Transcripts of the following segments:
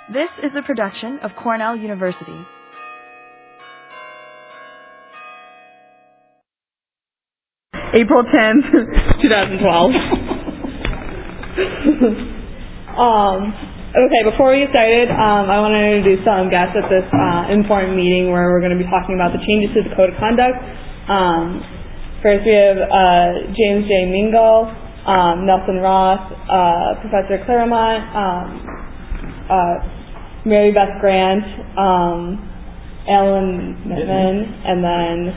This is a production of Cornell University. April 10th, 2012. Okay, before we get started, I want to introduce some guests at this important meeting where we're going to be talking about the changes to the Code of Conduct. First, we have James J. Mingle, Nelson Ross, Professor Claremont, Mary Beth Grant, Alan Mittman, and then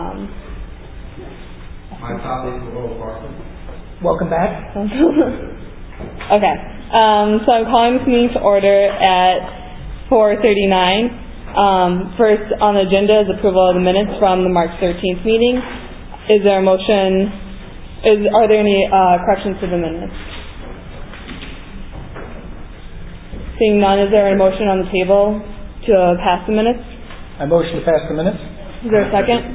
my colleague, Will Barton. Welcome back. Okay. So I'm calling this meeting to order at 4:39. First on the agenda is approval of the minutes from the March 13th meeting. Is there a motion? Are there any corrections to the minutes? Seeing none, is there a motion on the table to pass the minutes? I motion to pass the minutes. Is there a second?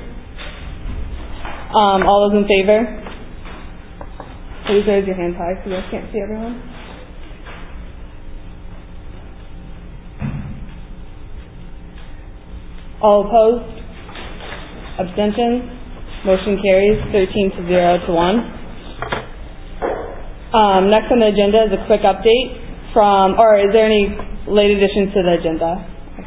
All those in favor? Please raise your hand high so you guys can't see everyone. All opposed? Abstentions? Motion carries 13-0-1. Next on the agenda is a quick update or is there any late additions to the agenda?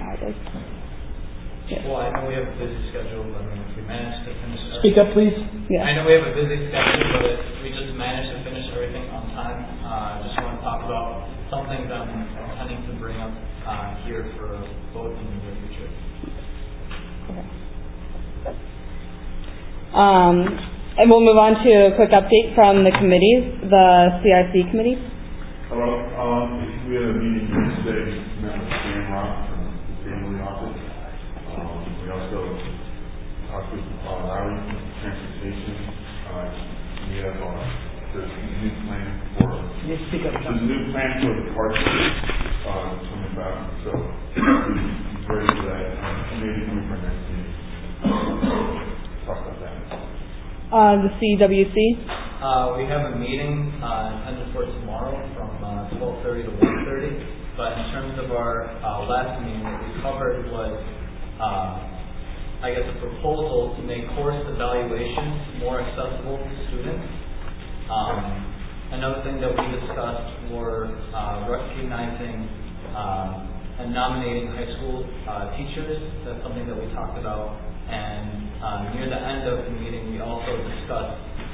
Yes. Well, I know we have a busy schedule, but if we managed to finish everything. Speak up, please. Yeah. I know we have a busy schedule, but if we just managed to finish everything on time, I just want to talk about some things I'm intending to bring up here for a vote in the near future. Okay. And we'll move on to a quick update from the committees, the CIC committee. Hello. We had a meeting yesterday. We met with Dan Rock from the family office. We also talked with Larry from transportation. We have there's a new plan for the park coming back. So we're ready for that. Maybe we for next meeting. Talk about that. The CWC. We have a meeting intended for tomorrow from 12:30 to 1:30. But in terms of our last meeting, what we covered was, a proposal to make course evaluations more accessible to students. Another thing that we discussed were recognizing and nominating high school teachers. That's something that we talked about. And near the end of the meeting, we also discussed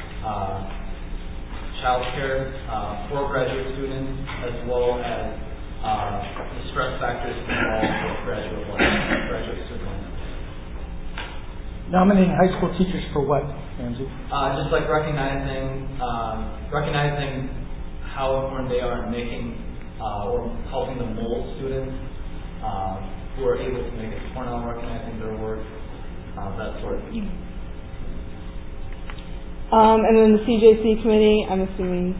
child care for graduate students, as well as the stress factors involved with graduate students. Nominating high school teachers for what, Ramsey? Just like recognizing how important they are in making or helping to mold students who are able to make it to Cornell, recognizing their work, that sort of thing. And then the CJC committee, I'm assuming.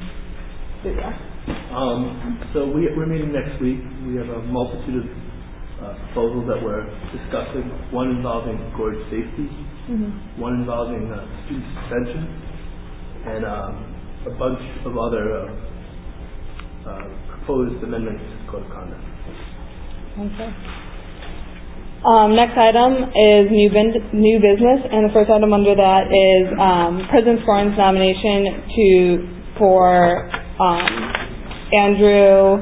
So we're meeting next week. We have a multitude of proposals that we're discussing. One involving gorge safety, one involving student suspension, and a bunch of other proposed amendments to the Code of Conduct. Okay. Next item is new business, and the first item under that is President Scorn's nomination for Andrew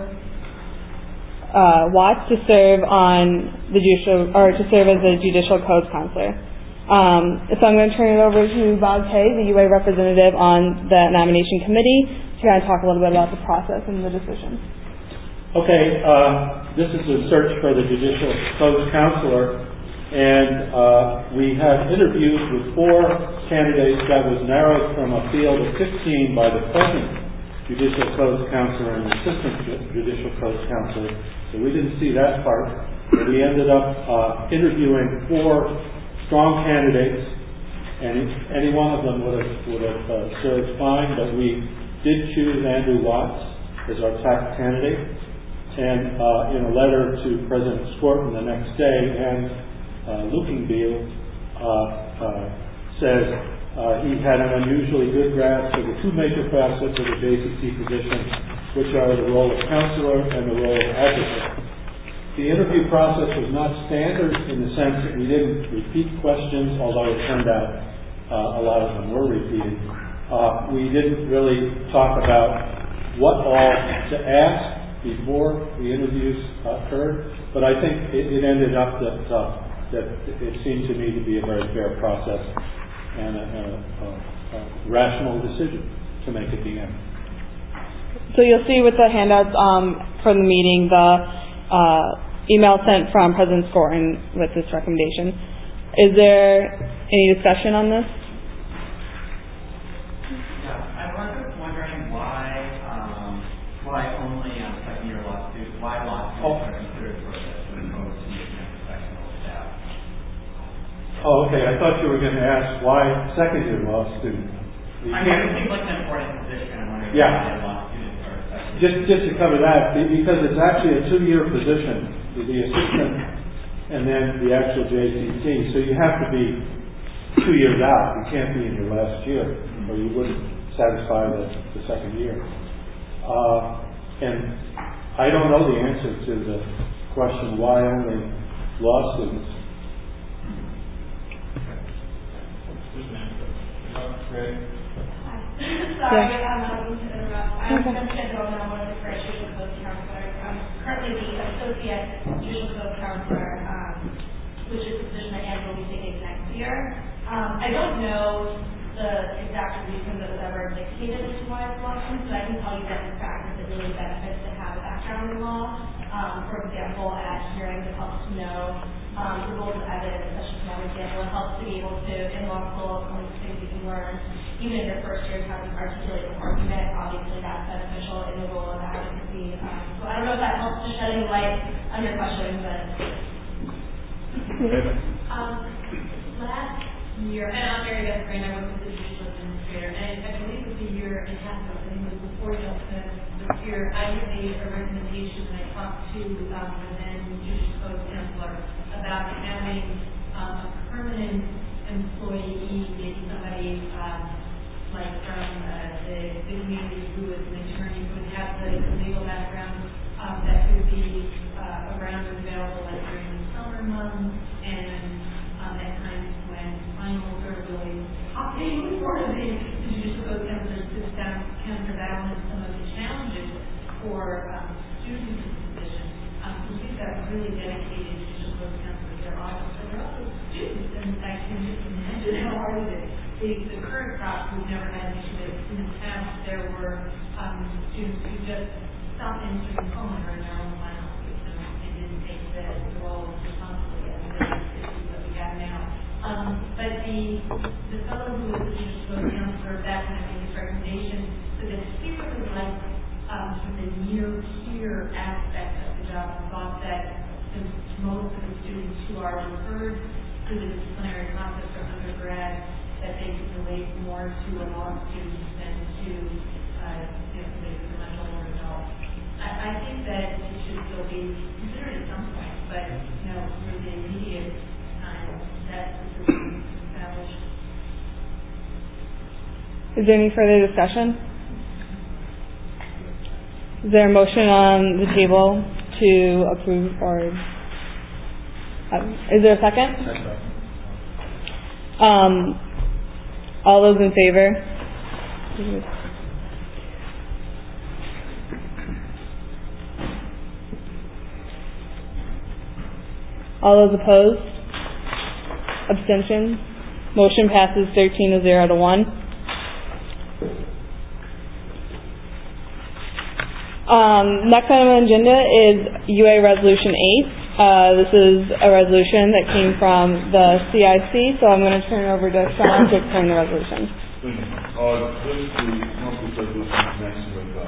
Watts to serve on the to serve as a judicial codes counselor. So I'm going to turn it over to Bob Kay, the UA representative on the nomination committee, to kind of talk a little bit about the process and the decision. Okay, this is a search for the judicial codes counselor, and we have interviews with 4 candidates that was narrowed from a field of 15 by the present judicial codes counselor and assistant judicial codes counselor. So we didn't see that part. But we ended up interviewing 4 strong candidates, and any one of them would have served fine. But we did choose Andrew Watts as our top candidate. And in a letter to President Scorton the next day, and Lukenbiel says he had an unusually good grasp of the 2 major facets of the JCC position, which are the role of counselor and the role of advocate. The interview process was not standard in the sense that we didn't repeat questions, although it turned out a lot of them were repeated. We didn't really talk about what all to ask before the interviews occurred, but I think it ended up that it seemed to me to be a very fair process and a rational decision to make at the end. So you'll see with the handouts from the meeting, the email sent from President Skorton with this recommendation. Is there any discussion on this? Yeah, I was wondering why only second-year law students, why law students are considered for this as opposed to professional staff. Oh, okay. I thought you were going to ask why second-year law students. I mean, it seems like an important position. I'm wondering why law students are second-year. Just to cover that, because it's actually a 2-year position, the assistant and then the actual JCC. So you have to be 2 years out. You can't be in your last year, or you wouldn't satisfy the second year. And I don't know the answer to the question why only law students. Sorry, I'm not going to interrupt. I'm Jessica Dolan. I'm one of the first judicial code counselors. I'm currently the associate judicial code counselor, which is the position that Andrew will be taking next year. I don't know the exact reason that was ever dictated into why it's law students, but I can tell you that in practice it really benefits to have a background in law. For example, at hearings it helps to know the rules of evidence. That's just one example. It helps to be able to, in law school, some of the things you can learn. Even in your first year, how to articulate an argument, obviously that's beneficial in the role of advocacy. So I don't know if that helps to shed any light on your question, but... Last year, and I'm Mary Beth Green, I work with the judicial administrator, and I believe it was a year and a half ago, I think it was before Justin this year, I made a recommendation when I talked to the then judicial code counselor about having a permanent employee, maybe somebody like from the community who is an attorney who would have the legal background that could be around and available like during the summer months and at times when finals are really happening for the judicial code counselors to counterbalance some of the challenges for students in the position. So we've got really dedicated judicial code counselors. They're also students, and I can just imagine how hard it is. The current crop, we've never had an issue with. In the past, there were students who just stopped answering the phone or in their own final system and didn't take the role of responsibility as the issues that we have now. But the fellow who was the judicial counselor back when I made this recommendation said that he really liked the near-peer aspect of the job and thought that most of the students who are referred to the disciplinary process for undergrad that they can relate more to a law student than to somebody who's a much older adult. I think that it should still be considered at some point, but for the immediate time, that's the system established. Is there any further discussion? Is there a motion on the table to approve or is there a second? All those in favor? All those opposed? Abstentions? Motion passes 13-0 to 1. Next item on the agenda is UA Resolution 8. This is a resolution that came from the CIC, so I'm going to turn it over to Sean to explain the resolution. Thank you. This is the monthly resolution in connection with the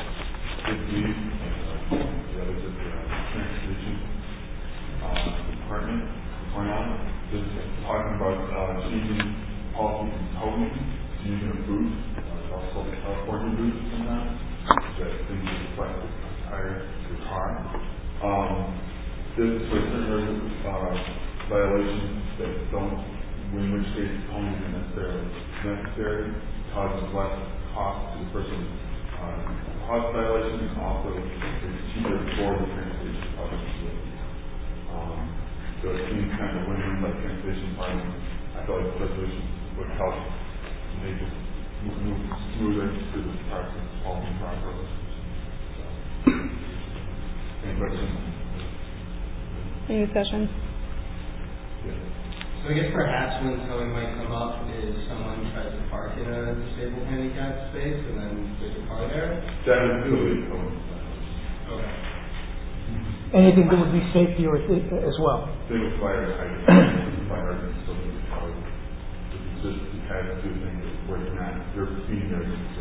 transportation department, Cornell. This is talking about changing policy from towing to using a boot, also California boot sometimes, that things reflect the tire to the car. This is for certain violations that don't, in which case towing is necessary, causes less cost to the person cost violation, and also it's cheaper for the transportation public facilities. felt like the resolution would help make it move smoother through this process, halting process. Any questions? Any discussion? So I guess perhaps when something might come up is someone tries to park in a disabled handicap space and then there's a car there? That would really Okay. Anything that would be safety or as well. They would fire hydrant, so it's just the kind of two things where they're feeding their needs.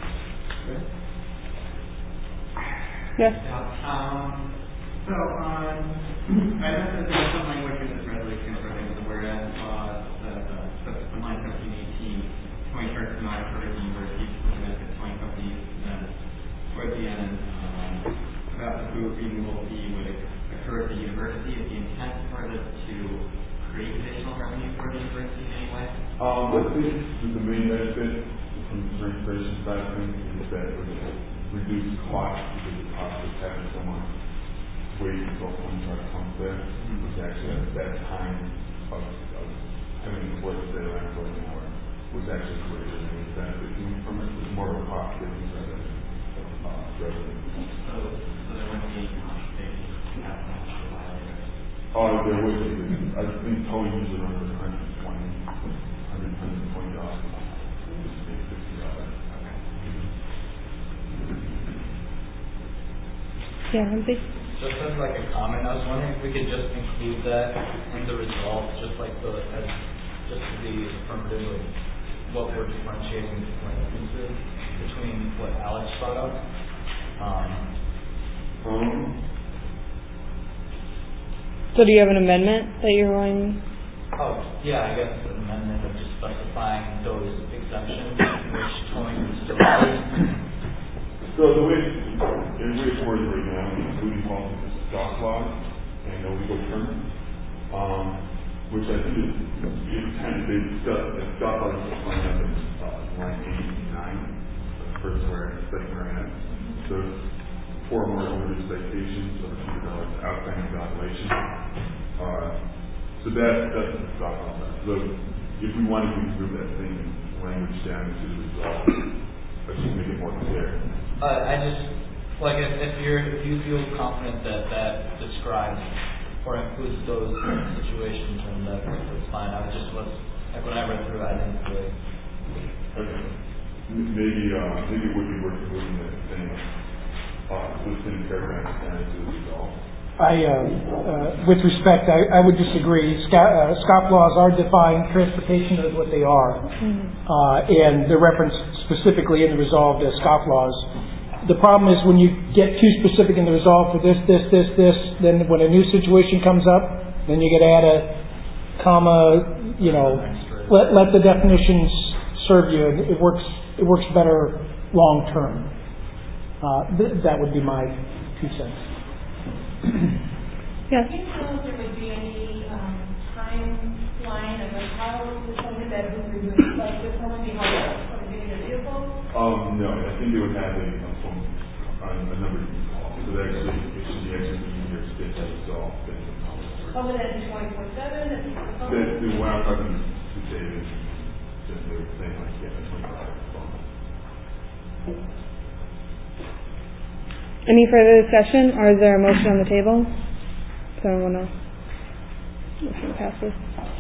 Yes. So, I know that there's some language in this resolution regarding the whereas the line 1718, 21st and not for the university, the 20 companies, towards the end, about the food removal fee would occur at the university. Is the intent for this to create additional revenue for the university in any way? I think the main benefit from the registration side of things is that it would reduce costs because the cost of having someone wait until someone comes there, which actually at that time of having to work there around for an hour was actually greater than the benefit from it. It was more of a cost savings rather than revenue. So there wouldn't be cost savings to have them provide it? Oh, there would be. I think totally usually around $120. Yeah, Lindsay? Just as like a comment, I was wondering if we could just include that in the results, just like just to be affirmative of what we're differentiating differences between what Alex brought up. So do you have an amendment that you're going? Oh, yeah, I guess an amendment of just specifying those exemptions, which towing facilities. So the way it's worded right now, including policies is stock laws and no legal term, which I think is intended to stock laws is defined up in line 89, the first second line. So 4 more overdue citations or $200 outstanding valuation. So that's the stock law. So if we wanted to improve that same language down to the result, let's just make it more clear. I just like if you feel confident that describes or includes those situations, then that's fine. I just was like when I read through it, I didn't really. Okay. Maybe it would be worth moving that thing within paragraph and to the result. With respect, I would disagree. SCOP laws are defined. Transportation is what they are, and they're referenced specifically in the resolve as SCOP laws. The problem is when you get too specific in the resolve for this, then when a new situation comes up, then you got to add a comma, let the definitions serve you. It works better long term. That would be my 2 cents. Yes. Do you know if there would be any timeline of how someone that would be doing, like would someone be held up for getting a vehicle? No, I think they would have a number of calls. So that actually, it should be actually easier to get that resolved than the call. Oh, would that be 24/7? When I'm talking to David, they were saying like, yeah, 24 hours phone. Any further discussion, or is there a motion on the table? Someone else? Motion passes.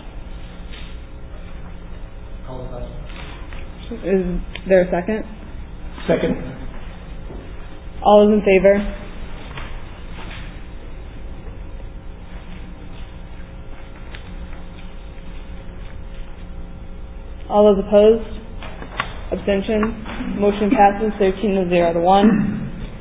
Call the question. Is there a second? Second. All those in favor? All those opposed? Abstention? Motion passes 13-0 to 1.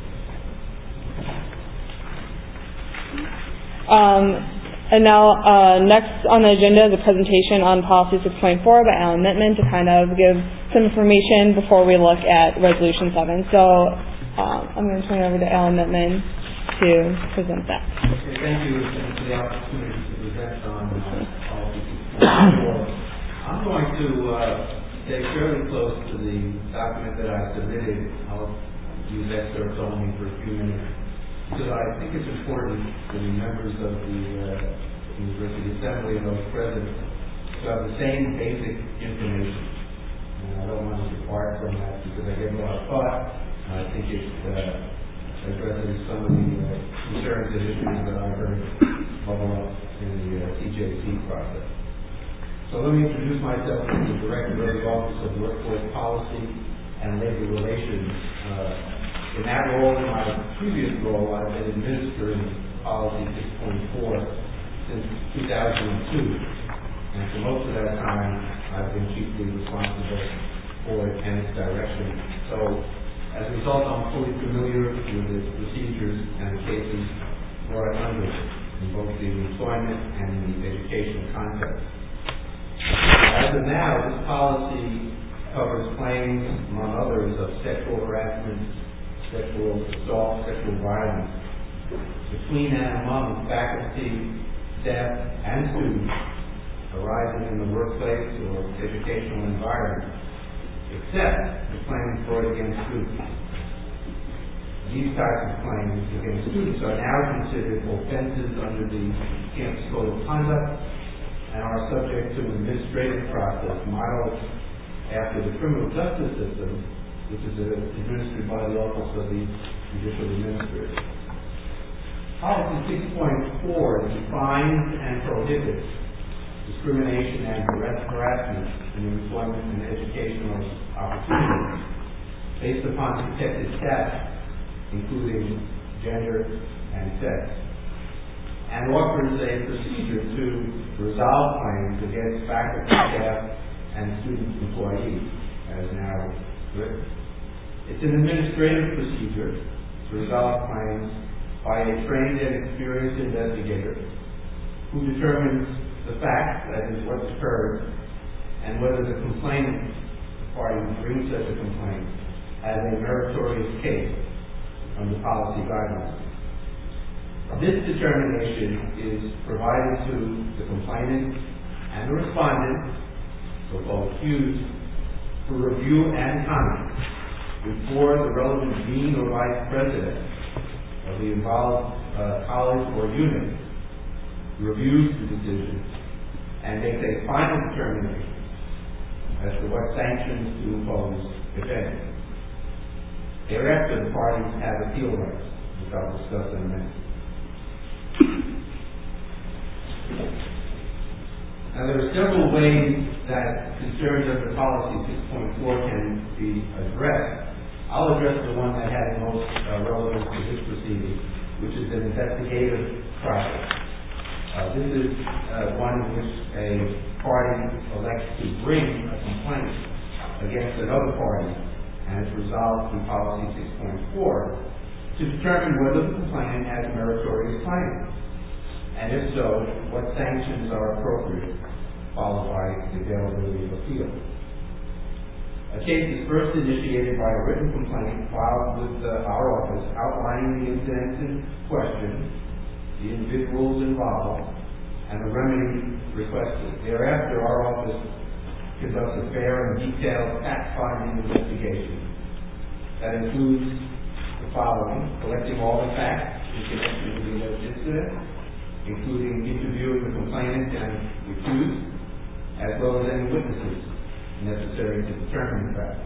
And now, next on the agenda is a presentation on Policy 6.4 by Alan Mittman to kind of give some information before we look at Resolution 7. So I'm going to turn it over to Alan Mittman to present that. Okay, thank you for the opportunity to present on Policy 6.4. I'm going to stay fairly close to the document that I submitted. I'll use excerpts only for a few minutes. So I think it's important for the members of the University Assembly and those present to have the same basic information. And I don't want to depart from that because I gave a lot of thought. I think it addresses some of the concerns and issues that I heard bubble up in the TJC process. So let me introduce myself as the Director of the Office of Workforce Policy and Labor Relations. In that role, in my previous role, I've been administering Policy 6.4 since 2002. And for most of that time, I've been chiefly responsible for it and its direction. So, as a result, I'm fully familiar with the procedures and the cases brought under in both the employment and the education context. As of now, this policy covers claims, among others, of sexual harassment, sexual assault, sexual violence between and among faculty, staff, and students arising in the workplace or educational environment, except the claims brought against students. These types of claims against students are now considered offenses under the Campus Code of Conduct and are subject to an administrative process modeled after the criminal justice system, which is administered by the Office of the Judicial Administrator. Policy 6.4 defines and prohibits discrimination and harassment in employment and educational opportunities based upon protected status, including gender and sex, and offers a procedure to resolve claims against faculty, staff, and student employees, as now written. It's an administrative procedure to resolve claims by a trained and experienced investigator who determines the facts, that is, what's occurred, and whether the complainant, the party who brings such a complaint, has a meritorious case under policy guidelines. This determination is provided to the complainant and the respondent, so-called accused, for review and comment before the relevant dean or vice president of the involved college or unit reviews the decision and makes a final determination as to what sanctions to impose, if any. Thereafter, the parties have appeal rights, which I'll discuss in a minute. Now, there are several ways that concerns under Policy 6.4 can be addressed. I'll address the one that has most relevance to this proceeding, which is an investigative process. This is one in which a party elects to bring a complaint against another party, and it's resolved through Policy 6.4 to determine whether the complainant has a meritorious claim, and if so, what sanctions are appropriate, followed by the availability of appeal. A case is first initiated by a written complaint filed with our office outlining the incidents in question, the individuals involved, and the remedy requested. Thereafter, our office conducts a fair and detailed fact-finding investigation that includes the following: collecting all the facts in connection with the alleged incident, including interviewing the complainant and the accused, as well as any witnesses necessary to determine the facts.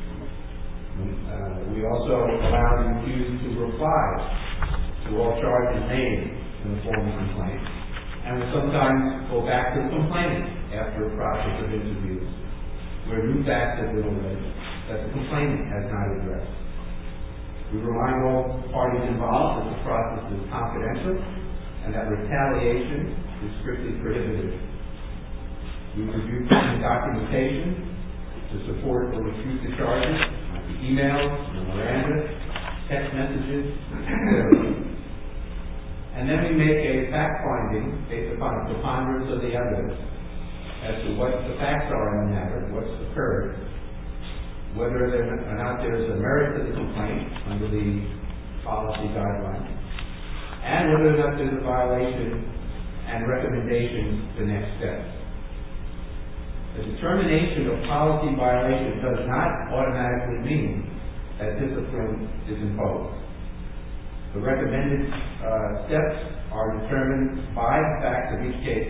We also allow the accused to reply to all charges made in the form of complaint, and will sometimes go back to the complainant after a process of interviews where new facts have been alleged that the complainant has not addressed. We remind all parties involved that the process is confidential and that retaliation is strictly prohibited. We review documentation to support or refute the charges, like the emails, memoranda, text messages, etc. And then we make a fact-finding based upon a preponderance of the evidence as to what the facts are in the matter, what's occurred, whether or not there's a merit to the complaint under the policy guidelines, and whether or not there's a violation and recommendation to next steps. The determination of policy violation does not automatically mean that discipline is imposed. The recommended steps are determined by the facts of each case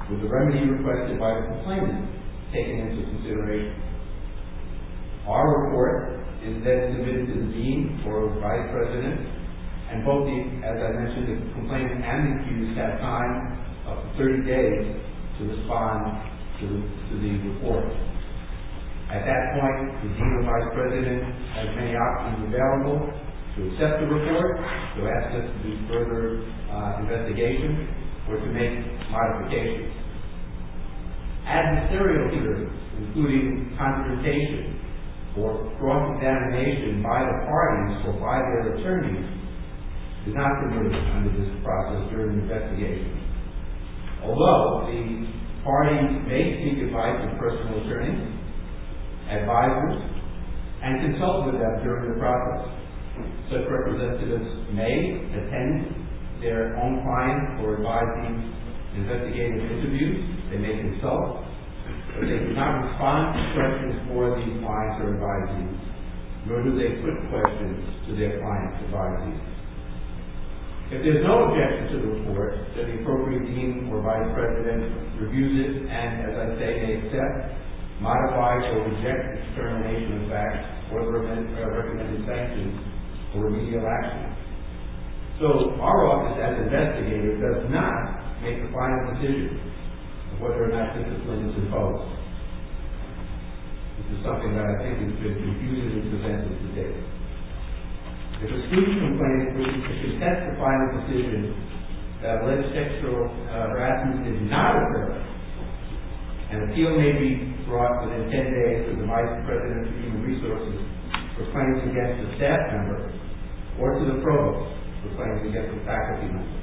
with the remedy requested by the complainant taken into consideration. Our report is then submitted to the dean or vice president, and both as I mentioned, the complainant and the accused have time up to 30 days to respond to the report. At that point, the dean or vice president has many options available to accept the report, to ask us to do further investigation, or to make modifications. Adversarial hearings, including confrontation or cross-examination by the parties or by their attorneys, is not permitted under this process during the investigation. Although the parties may seek advice of personal attorneys, advisors, and consult with them during the process. Such representatives may attend their own client for advising investigative interviews. They may consult, but they do not respond to questions for these clients or advisees, nor do they put questions to their clients' advisees. If there's no objection to the report, then the appropriate dean or vice president reviews it and, as I say, may accept, modify, or reject the determination of facts or the recommended sanctions or remedial action. So our office as investigator does not make the final decision of whether or not discipline is imposed. This is something that I think has been confusingly presented today. If a student complains wishes to contest the final decision that alleged sexual harassment did not occur, an appeal may be brought within 10 days to the Vice President of Human Resources for claims against a staff member or to the provost for claims against a faculty member.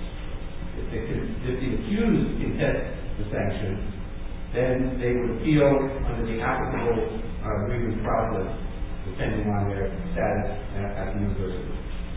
If the accused contests the sanction, then they would appeal under the applicable grievance process, depending on their status at the university.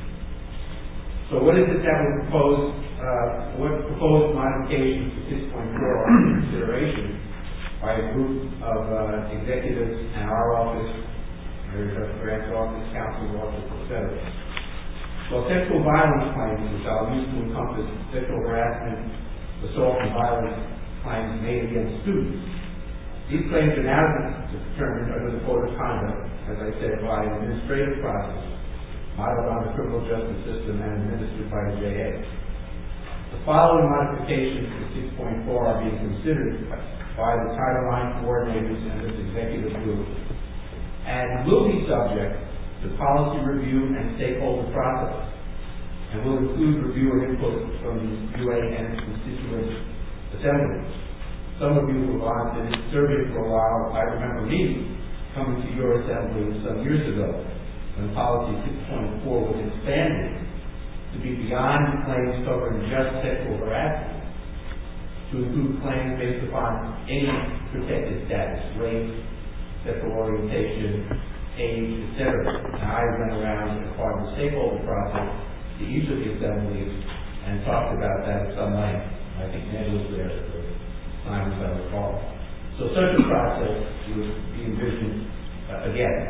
So what is it that we propose? What proposed modifications to 6.4 are in consideration by a group of executives and our office, grants office, counsel's office, etc. Well, sexual violence claims, which I'll use to encompass sexual harassment, assault, and violence claims made against students. These claims are now determined under the Code of Conduct, as I said, by an administrative process modeled on the criminal justice system and administered by the JA. The following modifications to 6.4 are being considered by the Title IX coordinators and this executive group, and will be subject to policy review and stakeholder process, and will include review and input from the UA and its constituent assemblies. Some of you who have gone to this survey for a while, I remember me coming to your assembly some years ago when policy 6.4 was expanded to be beyond claims covering just sexual harassment, to include claims based upon any protected status, race, sexual orientation, age, etc. And I went around as part of the stakeholder process to each of the assemblies and talked about that at some length. I think Ned was there at the time, as I recall. So such a process would be envisioned again.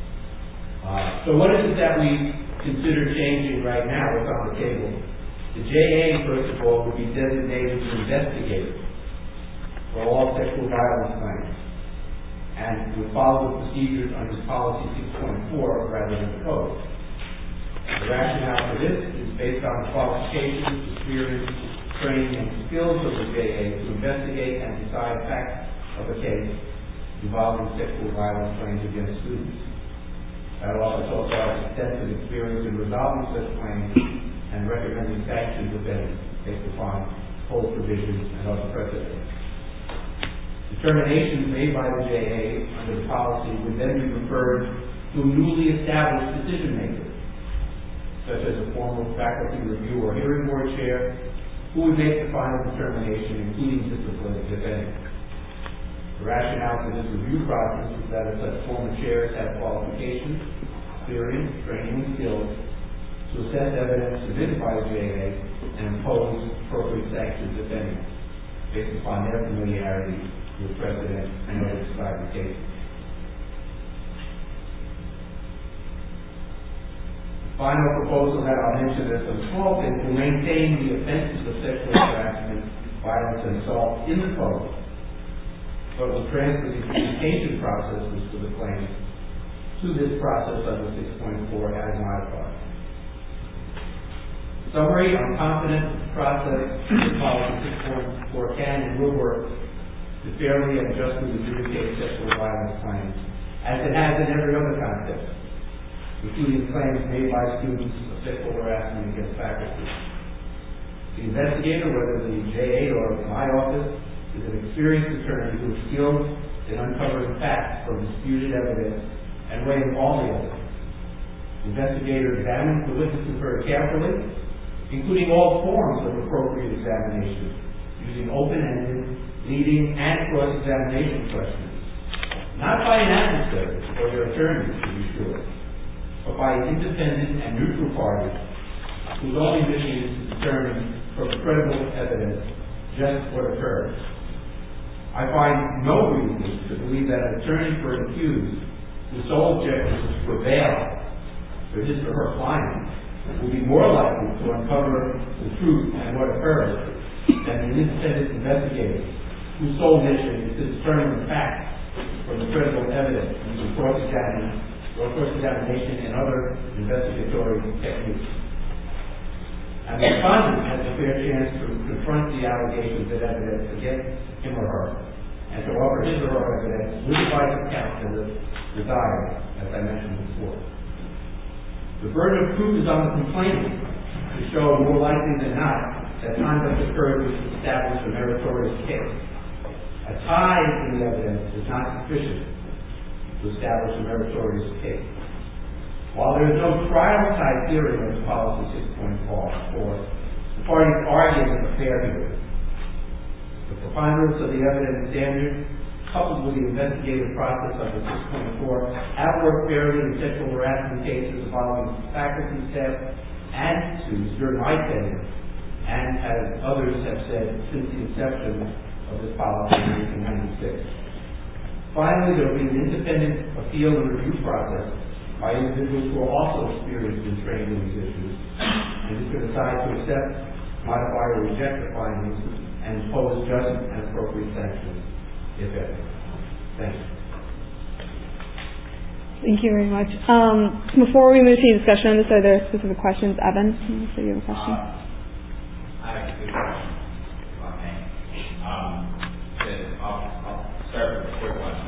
So what is it that we consider changing right now? What's on the table? The JA, first of all, would be designated to investigate for all sexual violence claims, and would follow the procedures under policy 6.4 rather than the code. The rationale for this is based on the qualifications, experience, training, and skills of the JA to investigate and decide facts of a case involving sexual violence claims against students. That office also has extensive experience in resolving such claims and recommending sanctions if any, based upon code provisions and other precedents. Determinations made by the JA under the policy would then be referred to a newly established decision maker, such as a formal faculty review or hearing board chair, who would make the final determination, including discipline, if any. The rationale for this review process is that if such former chairs have qualifications, experience, training, and skills to assess evidence submitted by the JA and impose appropriate sanctions, if any, based upon their familiarity with precedent and other described cases. The final proposal that I'll mention is a small thing to maintain the offenses of sexual harassment violence, and assault in the code, but will transfer the adjudication processes for the claims to this process under 6.4 as modified. Summary, I'm confident the process of policy 6.4 can and will work to fairly and justly adjudicate sexual violence claims, as it has in every other context, including claims made by students of sexual harassment against faculty. The investigator, whether the JA or my office, is an experienced attorney who is skilled in uncovering facts from disputed evidence and weighing all the evidence. The investigator examines the witnesses very carefully, including all forms of appropriate examination, using open-ended, leading, and cross-examination questions, not by an adversary or their attorneys, to be sure, but by an independent and neutral party whose only mission is to determine from credible evidence just what occurred. I find no reason to believe that an attorney for an accused whose sole objective is to prevail for his or her client will be more likely to uncover the truth and what occurred than an independent investigator whose sole mission is to determine the facts from the credible evidence using cross-examination and other investigatory techniques. And the respondent has a fair chance to confront the allegations of evidence against him or her, and to offer his or her evidence with advice of counsel as desired, as I mentioned before. The burden of proof is on the complainant to show more likely than not that conduct occurred which established a meritorious case. A tie in the evidence is not sufficient to establish a meritorious case. While there is no trial-type theory of policy 6.4, the parties argue in a fair hearing. The preponderance of the evidence standard, coupled with the investigative process under 6.4, have worked fairly in sexual harassment cases involving faculty, staff, and students during my tenure, and as others have said since the inception of this policy in 1996. Finally, there will be an independent appeal and review process by individuals who are also experienced in trained in these issues, and who can decide to accept, modify, or reject the findings and impose just and appropriate sanctions, if any. Thank you. Thank you very much. Before we move to the discussion on this, are there specific questions? Evan, so you have a question? I have a good question, if I may. I'll start with the quick one.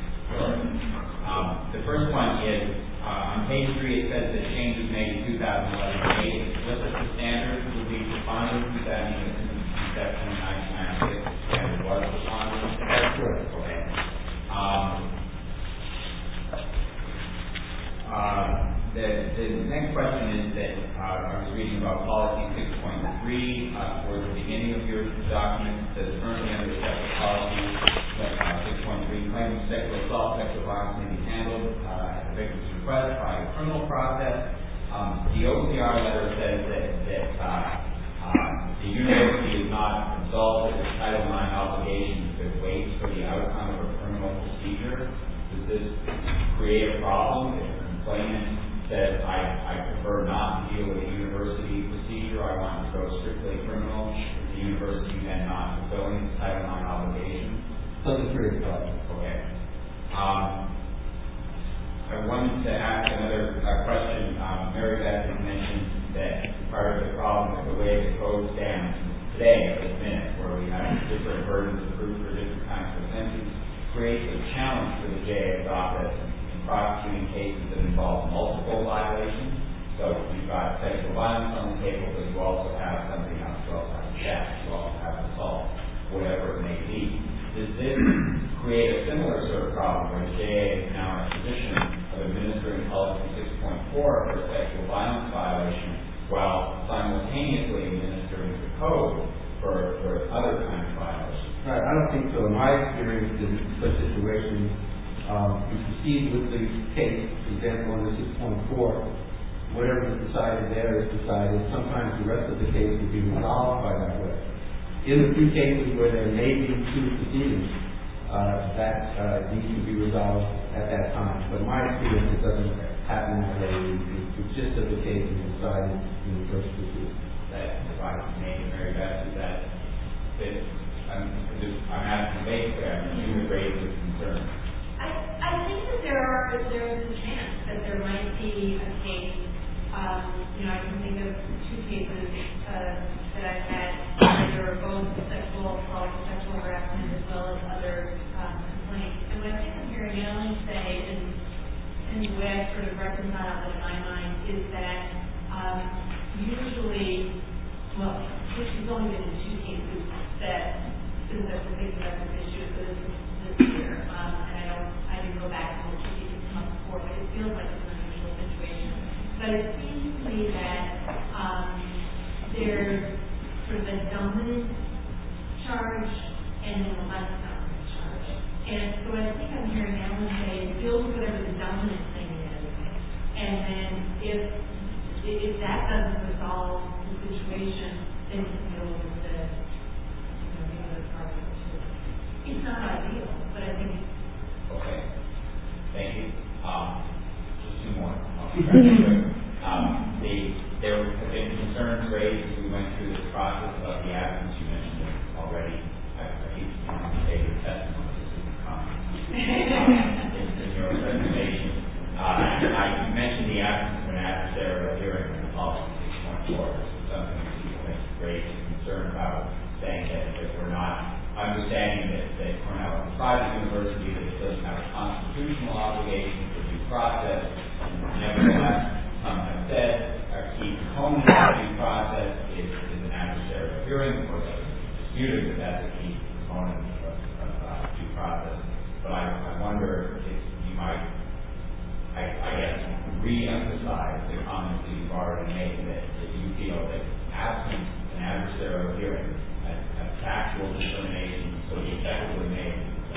The first one is, on page 3, it says that changes made in 2011 made explicit the standards will be defined in 1996 and was defined. That's correct. Okay. The next question is that I was reading about policy 6.3 towards the beginning of your document. It says currently under sexual policy 6.3, claims of sexual assault, sexual violence may be handled at the victim's request by a criminal process. The OCR letter says that the university is not absolved of its Title IX obligations that waits for the outcome of a criminal procedure. Does this create a problem if the complainant says, I prefer not to deal with a university procedure, I want to go strictly criminal? Is the university then not fulfilling its Title IX obligations? Doesn't create a problem. Okay. I wanted to ask another question. Mary Beth had mentioned that part of the problem with the way the code stands today at this minute, where we have different burdens of proof for different kinds of offenses, creates a challenge for the JA's office in prosecuting cases that involve multiple violations. So you've got sexual violence on the table, but you also have something else. You also have theft, you also have assault, whatever it may be. Does this create a similar sort of problem where the JA is now in a position of administering policy 6.4 for a sexual violence violation while simultaneously administering the code for other kinds of violations? Right, I don't think so. In my experience in such situations, you proceed with the case, for example, under 6.4, whatever is decided there is decided. Sometimes the rest of the case will be resolved by that way. In the few cases where there may be two proceedings, that needs to be resolved at that time. But in my experience, it doesn't happen that way. The gist of the case is decided in the first proceeding. That, if I may, Mary Beth, is that is not out of my mind is that usually, well, this has only been in 2 cases that since I've been thinking about this issue for this year, and I didn't go back and look to see if it's come up before, but it feels like it's an unusual situation. But it seems to me that there's sort of a dominant charge and then a less dominant charge. And so I think I'm hearing Alan say, deal with whatever the dominant thing is, and then if that doesn't resolve the situation, then you can deal with the other part of it too. It's not ideal, but I think. Okay. Thank you. Just 2 more. There have been concerns raised as we went through this process about the absence. You mentioned it already. I keep saying your testimony. This is in your presentation. You mentioned the absence of an adversarial hearing in the policy 6.4. This is something that people have raised concern about, saying that if we're not understanding that Cornell is a private university, that it doesn't have a constitutional obligation for due process. Nevertheless, some have said our key component of due process is an adversarial hearing. Of course, I disputed that that's a key component of due process. But I wonder if you might, I guess, re-emphasize the comments that you've already made, that you feel that absent an adversarial hearing, a factual determination so effectively made,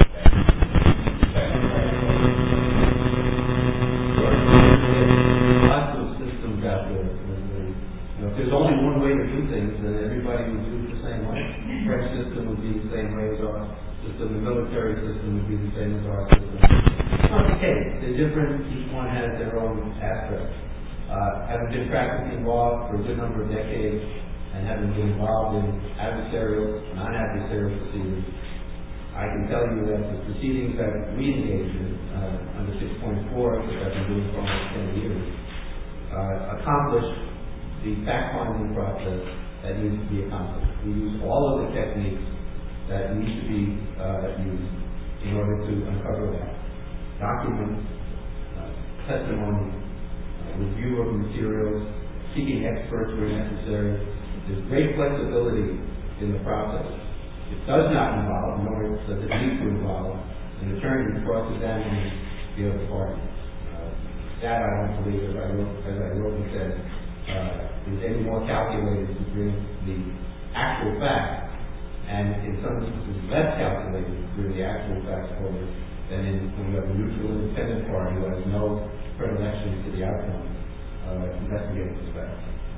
lots of systems out there. If there's only one way to do things, then everybody would do it the same way. The French system would be the same way as our system. The military system would be the same as our system. It's not the case. They're different. Each one has their own aspects. Having been practicing law for a good number of decades and having been involved in adversarial, non-adversarial proceedings, I can tell you that the proceedings that we engage in under 6.4, which I've been doing for almost 10 years, accomplish the fact-finding process that needs to be accomplished. We use all of the techniques that need to be used in order to uncover that. Documents, testimony, review of materials, seeking experts where necessary. There's great flexibility in the process. It does not involve, nor does it need to involve, an attorney to cross-examine the other party. That I don't believe, as I wrote and said, is any more calculated to bring the actual facts, and in some instances less calculated to bring the actual facts forward than when you have a neutral independent party who has no predilection to the outcome investigating the facts.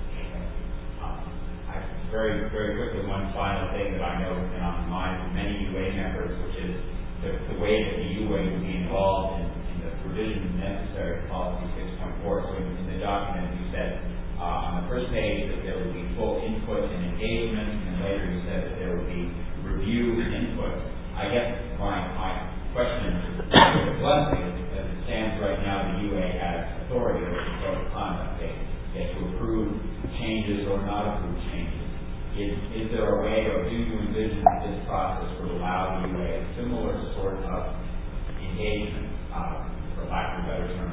Very, very quickly, one final thing that I know has been on the mind of many UA members, which is the way that the UA will be involved in the provisions necessary for policy 6.4. So in the document, you said on the first page that there would be full input and engagement, and later you said that there would be review and input. I guess my question is, bluntly, as it stands right now, the UA has authority over the code of conduct. They get to approve changes or not approve changes. Is there a way, or do you envision that this process would allow you a similar sort of engagement, for lack of a better term,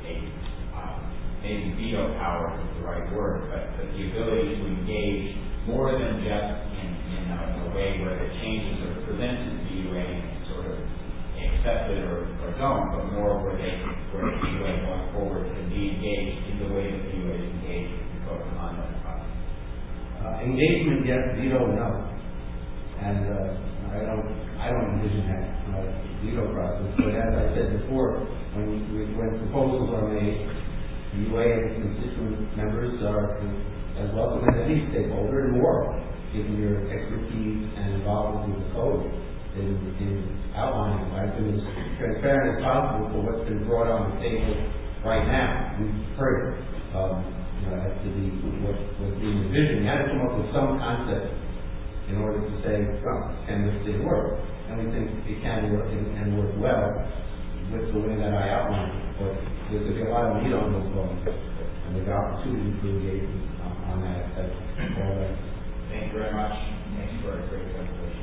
maybe veto power is the right word, but the ability to engage more than just in a way where the changes are presented to the UA and sort of accepted or don't, but more where the UA going forward can be engaged in the way that the UA is engaged in the code of conduct process. Engagement, yes. Veto, no. And I don't envision that veto process. But as I said before, when proposals are made, the UA and its constituent members are as welcome as any stakeholder, and more, given your expertise and involvement with the code in outlining. I've been as transparent as possible for what's been brought on the table right now. We've heard as to what's being envisioned. You had to come up with some concept in order to say, well, can this thing work? And we think it can work and work well with the way that I outlined. But there's a lot of meat on those bones, and there's opportunity to engage on that. That's all right. Thank you very much. Thank you for a great presentation.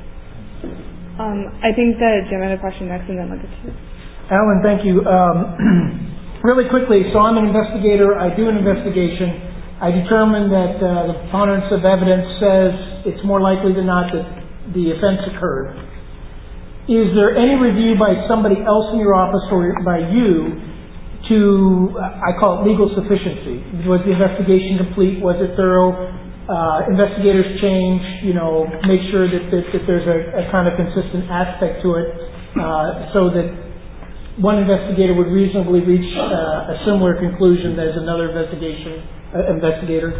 I think that Jim had a question next, and then look at you. Alan, thank you. really quickly, so I'm an investigator. I do an investigation. I determine that the preponderance of evidence says it's more likely than not that the offense occurred. Is there any review by somebody else in your office or by you to, I call it legal sufficiency? Was the investigation complete? Was it thorough? Investigators change, make sure that there's a kind of consistent aspect to it so that one investigator would reasonably reach a similar conclusion as another investigator?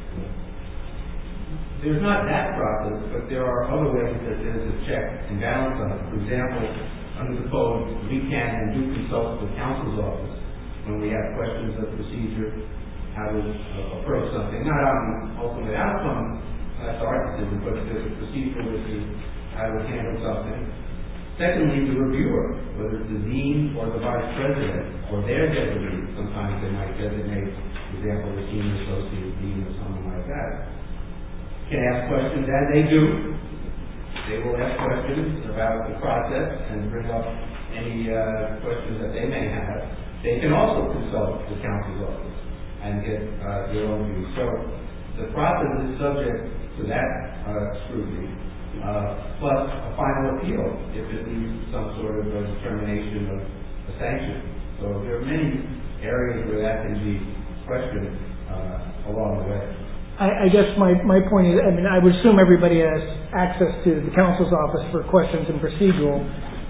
There's not that process, but there are other ways that there's a check and balance on it. For example, under the code, we can and do consult the counsel's office when we have questions of procedure, how to approach something. Not on the ultimate outcome, that's our decision, but there's a procedural issue, how to handle something. Secondly, the reviewer, whether it's the dean or the vice president or their designee, sometimes they might designate, for example, the senior associate dean or something like that, can ask questions, and they do. They will ask questions about the process and bring up any questions that they may have. They can also consult the counsel's office and get their own views. So the process is subject to that scrutiny, plus a final appeal if it leads to some sort of a determination of a sanction. So there are many areas where that can be questioned along the way. I guess my point is, I would assume everybody has access to the counsel's office for questions and procedural.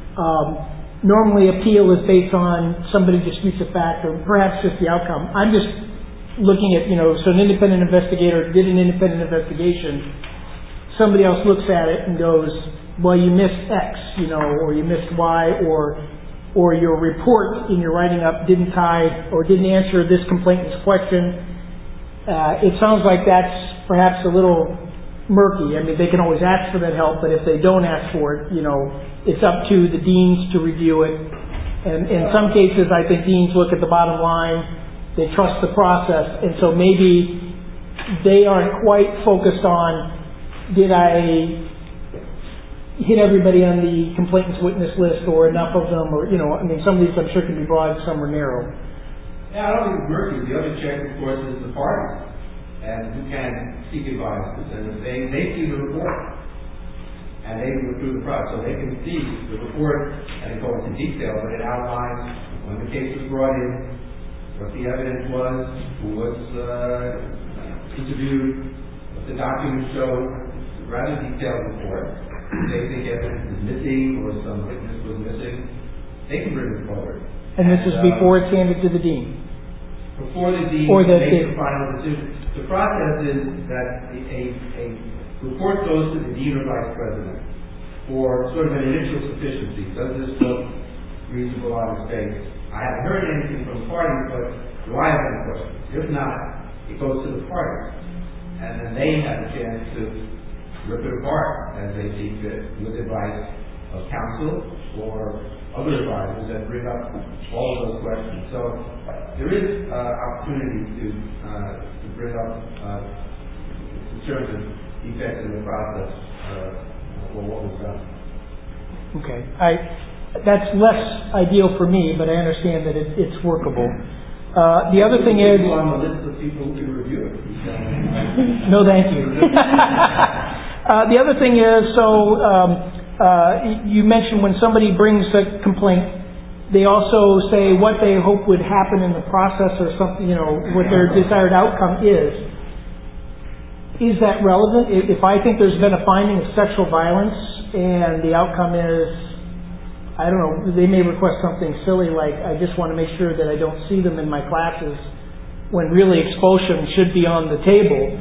Normally appeal is based on somebody disputes a fact or perhaps just the outcome. I'm just looking at, so an independent investigator did an independent investigation. Somebody else looks at it and goes, well, you missed X, or you missed Y, or your report in your writing up didn't tie or didn't answer this complainant's question. It sounds like that's perhaps a little murky. They can always ask for that help, but if they don't ask for it, it's up to the deans to review it. And in some cases, I think deans look at the bottom line, they trust the process, and so maybe they aren't quite focused on, did I hit everybody on the complainant's witness list or enough of them, or, some of these I'm sure can be broad, some are narrow. Yeah, I don't think it's murky. The other check, of course, is the parties, and who can seek advice. And if they see the report, and they go through the process, so they can see the report and go into detail, but it outlines when the case was brought in, what the evidence was, who was interviewed, what the documents showed, rather detailed report. If they think evidence is missing or some witness was missing, they can bring it forward. And this is before it's handed to the dean? Before the dean makes the final decision. The process is that a report goes to the dean or vice president for sort of an initial sufficiency. Does this look reasonable on its face? I haven't heard anything from the parties, but do I have any questions? If not, it goes to the parties. And then they have a chance to rip it apart as they see fit with advice of counsel or other advisors that bring up all of those questions. So there is opportunity to bring up certain defects in the process for what was done. Okay. That's less ideal for me, but I understand that it's workable. The other thing is... on the list of people who can review it. No, thank you. The other thing is, you mentioned when somebody brings a complaint, they also say what they hope would happen in the process or something, what their desired outcome is. Is that relevant? If I think there's been a finding of sexual violence and the outcome is, I don't know, they may request something silly like, I just want to make sure that I don't see them in my classes, when really expulsion should be on the table.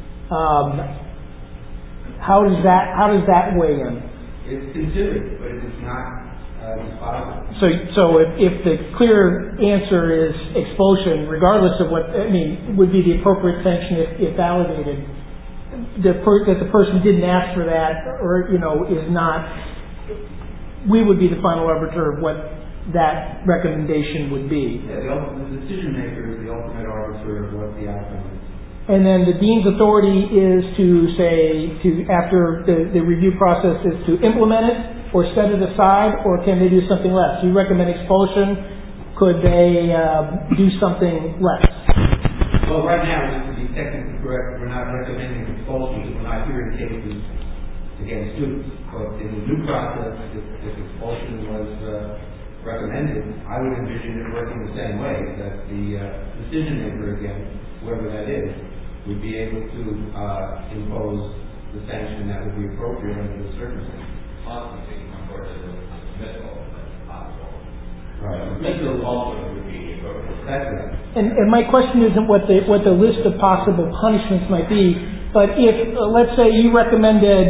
How does that weigh in? It's considered, but it's not dispositive. So if the clear answer is expulsion, regardless of what would be the appropriate sanction if validated, that the person didn't ask for that or is not, we would be the final arbiter of what that recommendation would be. Yeah, the decision maker is the ultimate arbiter of what the outcome is. And then the dean's authority is after the review process is to implement it or set it aside, or can they do something less? You recommend expulsion, Could they do something less? Well, right now, just to be technically correct, we're not recommending expulsion because we're not hearing cases against students. But in the new process, if expulsion was recommended, I would envision it working the same way, that the decision maker, again, whoever that is, would be able to impose the sanction that would be appropriate under the circumstances. Possibly, of course, it was dismissal as possible. Right. Dismissal also would be appropriate. That's right. And my question isn't what the list of possible punishments might be, but if, let's say, you recommended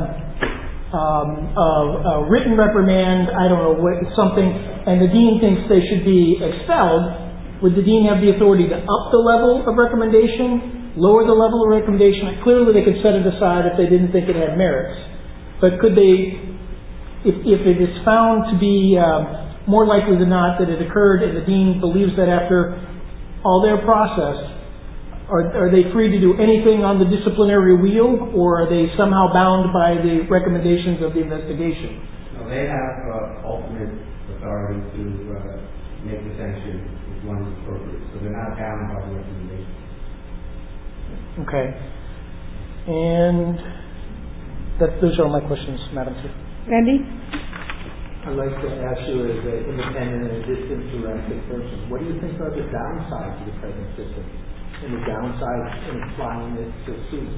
a written reprimand, I don't know, something, and the dean thinks they should be expelled, would the dean have the authority to up the level of recommendation, lower the level of recommendation? Clearly they could set it aside if they didn't think it had merits. But could they, if it is found to be more likely than not that it occurred and the dean believes that after all their process, are they free to do anything on the disciplinary wheel, or are they somehow bound by the recommendations of the investigation? No, they have ultimate authority to make the sanction if one is appropriate. So they're not bound by the recommendation. Okay. And those are all my questions, Madam Chair. Randy? I'd like to ask you as an independent and a distant directed person, what do you think are the downsides of the present system and the downsides in applying it to students?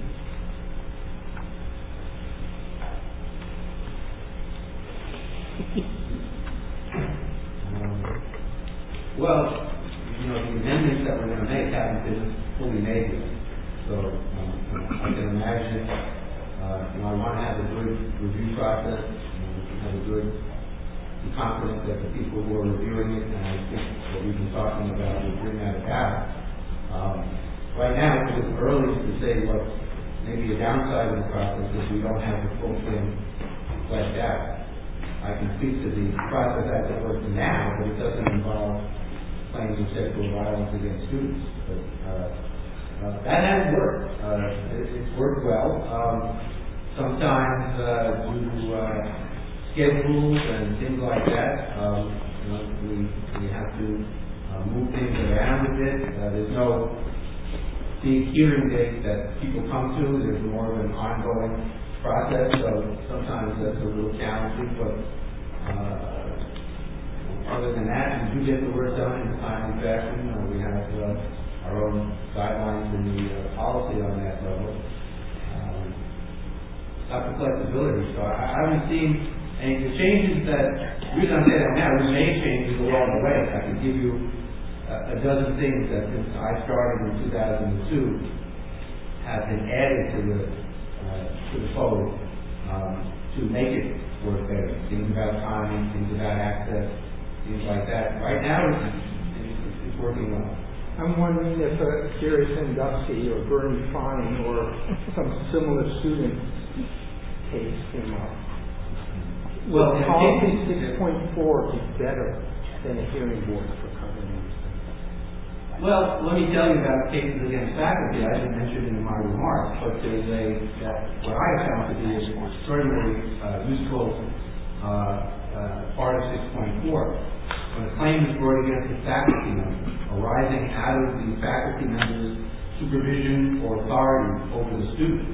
Well, the amendments that we're going to make haven't been fully made yet. So I can imagine, I want to have a good review process, have a good confidence that the people who are reviewing it, and I think what we've been talking about will bring that about. Right now, it's just early to say what maybe a downside of the process is we don't have the full thing fleshed out. I can speak to the process as it works now, but it doesn't involve claims of sexual violence against students. But that has worked. It's worked well. Sometimes due to schedules and things like that, we have to move things around a bit. There's no big hearing date that people come to. There's more of an ongoing process, so sometimes that's a little challenging, but other than that, we do get the work done in a timely fashion. We have our own guidelines in the policy on that level. Not the flexibility, so I haven't seen any the changes that, the reason I'm saying that now, we made changes along the way. I can give you a dozen things that since I started in 2002 have been added to the code to make it work better. Things about timing, things about access, things like that. Right now, it's working well. I'm wondering if a Jerry Sandusky or Bernie Fine or some similar student case came up. Well, policy 6.4 is better than a hearing board for covering these things. Well, let me tell you about cases against faculty. I didn't mention it in my remarks, but there's what I found to be an extraordinarily useful part of 6.4. When a claim is brought against a faculty member arising out of the faculty member's supervision or authority over the student,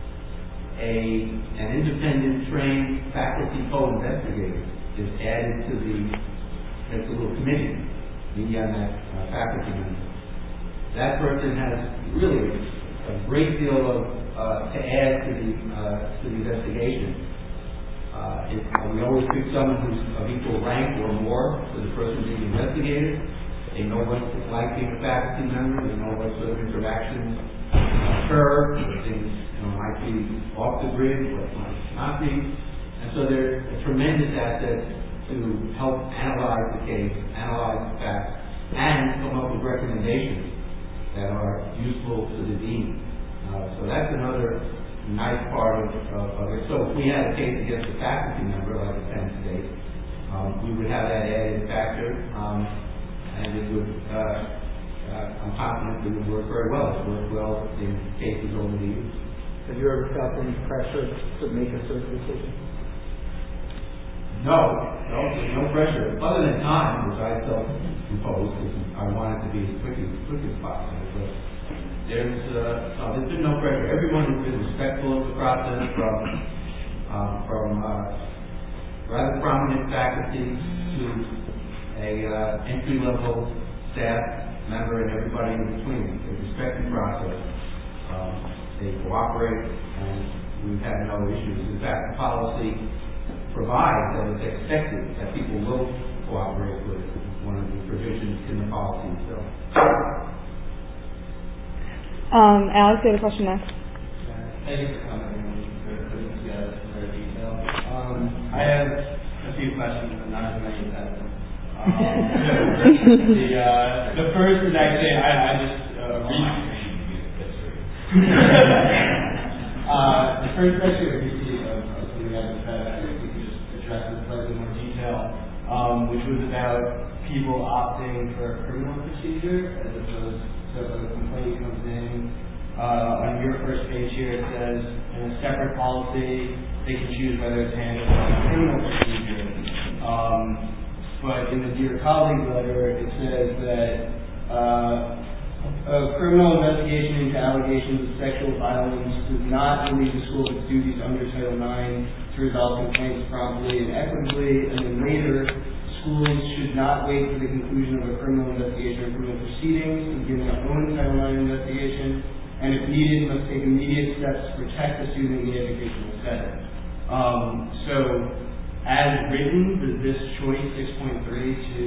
an independent trained faculty co-investigator is added to there's a little committee on that faculty member. That person has really a great deal of to add to the investigation. We always pick someone who's of equal rank or more to the person being investigated. They know what it's like being a faculty member. They know what sort of interactions occur. Things might be off the grid, what might not be. And so they're a tremendous asset to help analyze the case, analyze the facts, and come up with recommendations that are useful to the dean. So that's another nice part of it. So if we had a case against a faculty member, like a Penn State, we would have that added factor, and it would, I'm confident it would work very well. It's worked well in cases over the years. Have you ever felt any pressure to make a certain decision? No, there's no pressure, other than time, which I felt imposed, because I want it to be as quick as possible. But there's been no pressure. Everyone has been respectful of the process, from rather prominent faculty to a entry-level staff member and everybody in between. They respect the process. They cooperate, and we've had no issues. In fact, the policy provides that it's expected that people will cooperate with one of the provisions in the policy itself. Alex, you had a question next. Thank you for coming and for putting together some very detail. I have a few questions, but not as many as that. The first is actually, I just the first question of something that was said, I think we could just address in slightly more detail, which was about people opting for a criminal procedure as opposed to a complaint comes in. On your first page here, it says in a separate policy they can choose whether it's handled as a criminal procedure. But in the Dear Colleague letter, it says that a criminal investigation into allegations of sexual violence does not relieve the school of its duties under Title IX to resolve complaints promptly and equitably, and then later, schools should not wait for the conclusion of a criminal investigation or criminal proceedings to begin their own Title IX investigation, and if needed, must take immediate steps to protect the student in the educational setting. So, as written, does this choice 6.3 to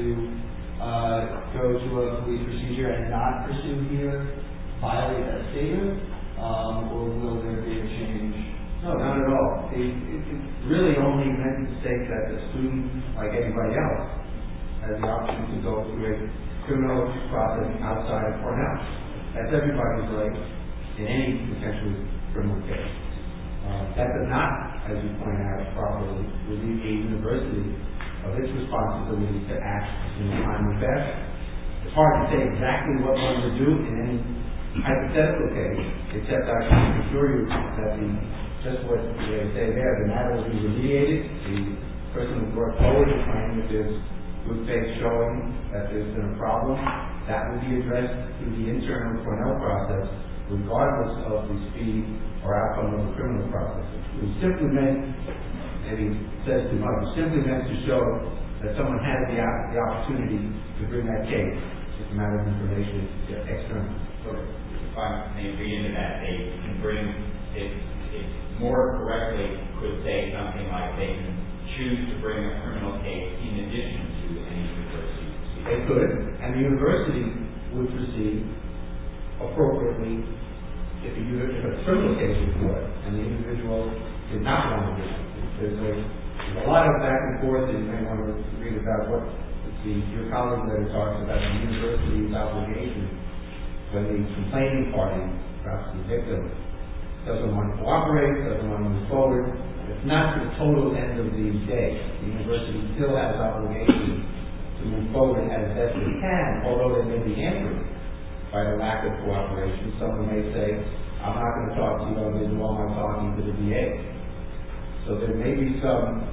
go to a police procedure and not pursue here violate that statement, or will there be a change? No, not at all. It's really only meant to state that the student, like anybody else, has the option to go through a criminal process outside of Cornell. That's everybody's right in any potential criminal case. That does not, as you point out properly, relieve a university of its responsibility to act in a timely fashion. It's hard to say exactly what one would do in any hypothetical case, except I can assure you that just what they say there, the matter will be remediated, the person will brought forward to claim that there's good faith showing that there's been a problem. That will be addressed through the internal Cornell process, regardless of the speed or outcome of the criminal process. It was simply meant, maybe it says too much, it was simply meant to show that someone had the opportunity to bring that case. It's a matter of information external. So if I may read into that, they can bring it more correctly could say something like they can choose to bring a criminal case in addition to any university proceeding. They could, and the university would proceed appropriately if a criminal case was brought and the individual did not want to do it. There's a lot of back and forth, and you may want to read about what your colleague letter talks about the university's obligation when the complaining party, perhaps the victim, doesn't want to cooperate, doesn't want to move forward. It's not the total end of the day. The university still has obligation to move forward as best it can, although they may be hampered by the lack of cooperation. Someone may say, I'm not going to talk to you, I'm going to do all my talking to the VA. So there may be some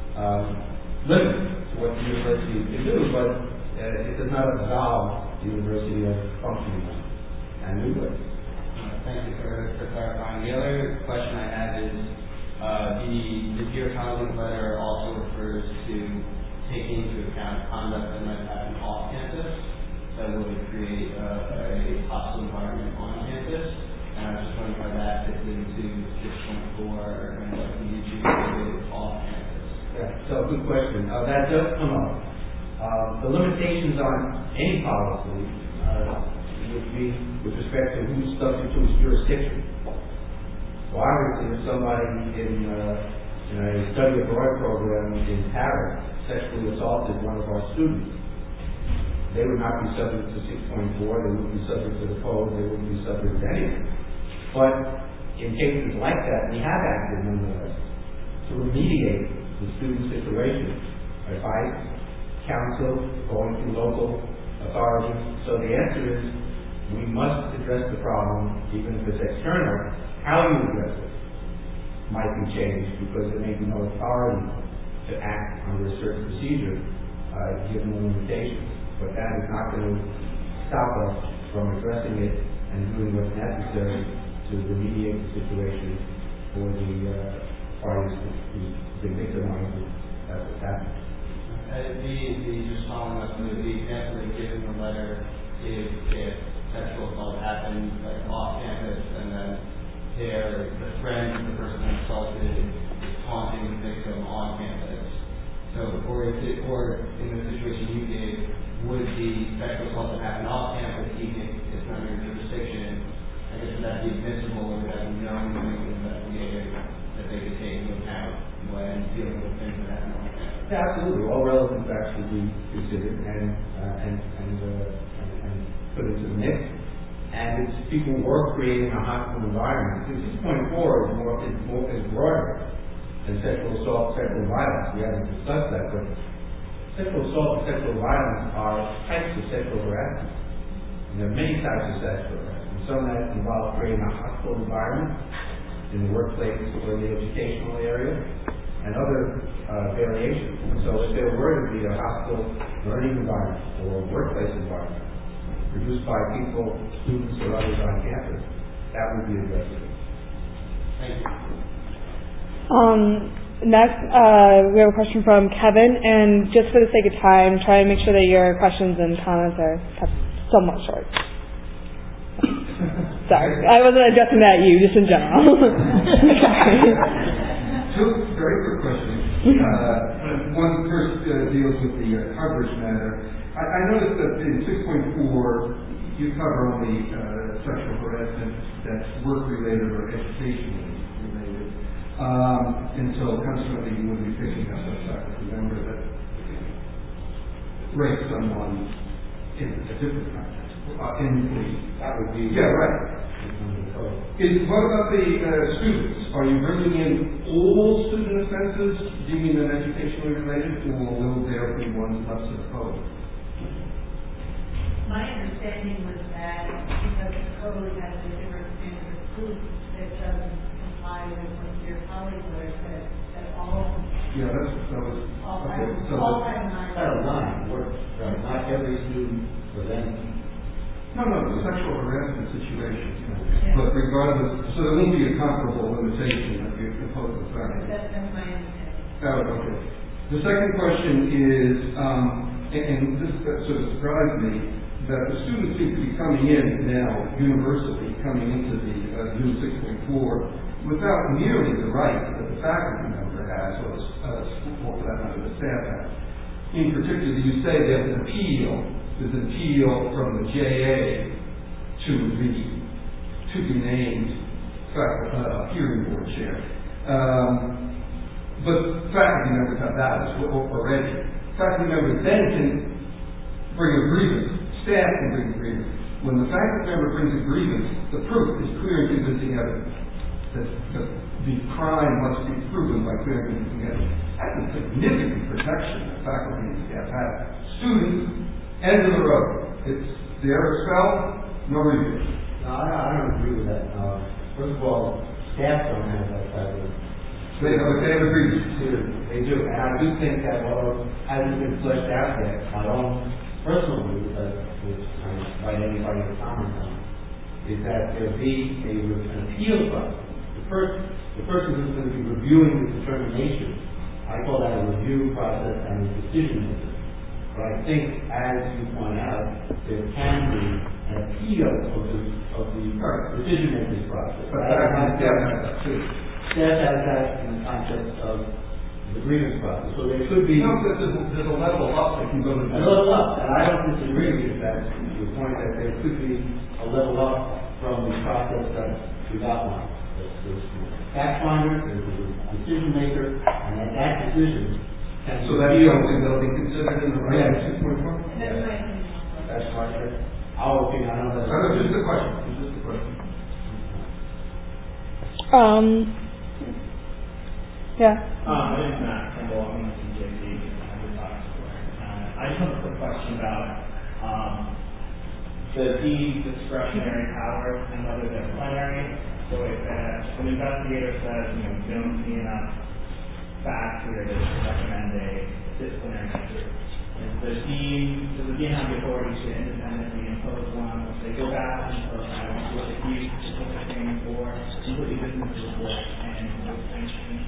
limit to what the university can do, but it does not absolve the university of functioning and new ways. Thank you for clarifying. The other question I had is the Dear Colleague letter also refers to taking into account conduct that might happen off campus that would create a hostile environment on campus. And I was just wondering how that fits into 6.4 and what you choose to do off campus. Yeah, so good question. That does come up. The limitations on any policy would be with respect to who's subject to its jurisdiction. So obviously, if somebody in a study abroad program in Paris sexually assaulted one of our students, they would not be subject to 6.4, they wouldn't be subject to the code, they wouldn't be subject to anything. But in cases like that, we have acted nonetheless to remediate the student situation. Advice, counsel, going through local authorities. So the answer is, we must address the problem, even if it's external. How you address it might be changed because there may be no authority to act under a certain procedure given the limitations. but that is not going to stop us from addressing it and doing what's necessary to remediate the situation for the parties who've been victimized. That's what's happened. Just following up on the example they give in the letter is if sexual assault happens like off campus and then the friend of the person assaulted is taunting the victim on campus. So, or in the situation you gave, would the sexual assault that happened off campus, even if it's not your jurisdiction, I guess would that be admissible or would that be known to the investigator that they could take into account when dealing with things that happen on campus? Yeah, absolutely. All relevant facts should be considered and put into the mix. And it's people were creating a hostile environment. 6.4 is broader than sexual assault, sexual violence. We haven't discussed that, but sexual assault and sexual violence are types of sexual harassment. And there are many types of sexual harassment. Some that involve creating a hostile environment in the workplace or the educational area, and other variations. So if there were to be a hostile learning environment or workplace environment produced by people, students, or others on campus, that would be addressed. Thank you. Next, we have a question from Kevin, and just for the sake of time, try and make sure that your questions and comments are kept somewhat short. Sorry, I wasn't addressing that at you, just in general. Two very quick questions. One first deals with the coverage matter. I noticed that in 6.4 you cover only sexual harassment that's work-related or education-related. And so consequently you wouldn't be picking up a faculty member that raped someone in a different context. That would be... Yeah, right. What about the students? Are you bringing in all student offenses deeming them educationally related, or will there be ones less of code? My understanding was that because the code has a different standard of proof that doesn't comply with what your colleague would have said, that all... Yeah, that was... All okay, so that's a line. Not every student was anything. No, the sexual harassment situation. Yeah. But regardless, so there won't be a comparable limitation that you impose the fact. That's my understanding. Oh, okay. The second question is, and this sort of surprised me, that the students seem to be coming in now, universally, coming into the new 6.4, without nearly the right that the faculty member has, or for that matter, the staff has. In particular, you say there's an appeal. There's an appeal from the JA to be named hearing board chair. But faculty members have that already. Faculty members then can bring a grievance. Staff can bring a grievance. When the faculty member brings a grievance, the proof is clear and convincing evidence. That the crime must be proven by clear and convincing evidence. That's a significant protection that faculty and staff have. Students, end of the road. It's their expel, no review. No, I don't agree with that. First of all, staff don't have that type of... They have a grievance. They do. And I do think that what hasn't been fleshed out yet, my own personal view, which I don't invite anybody to comment on, is that there be an appeal process. The person who's going to be reviewing the determination, I call that a review process and a decision maker. But I think, as you point out, there can be an appeal of the decision-making process. But staff has that too. Staff has that in the context of the grievance process. So there could be... No, there's a level up that can go to... A level up, and I don't disagree with that, to the point that there could be a level up from the process that we've outlined. There's fact finder, there's a decision maker, and at that decision... So that you don't think that'll be considered in the right 6.4? That's my opinion. Our opinion, I don't know. Just a question. Yeah. My name is Matt Kimball. I'm from CJC. I just have a quick question about the discretionary powers and whether they're plenary. So if an investigator says, we don't see enough facts here to recommend a disciplinary measure, Does the dean have the authority to independently impose one? If they go back and impose that, I want to look at these specific things or completely dismiss the report and impose sanctions.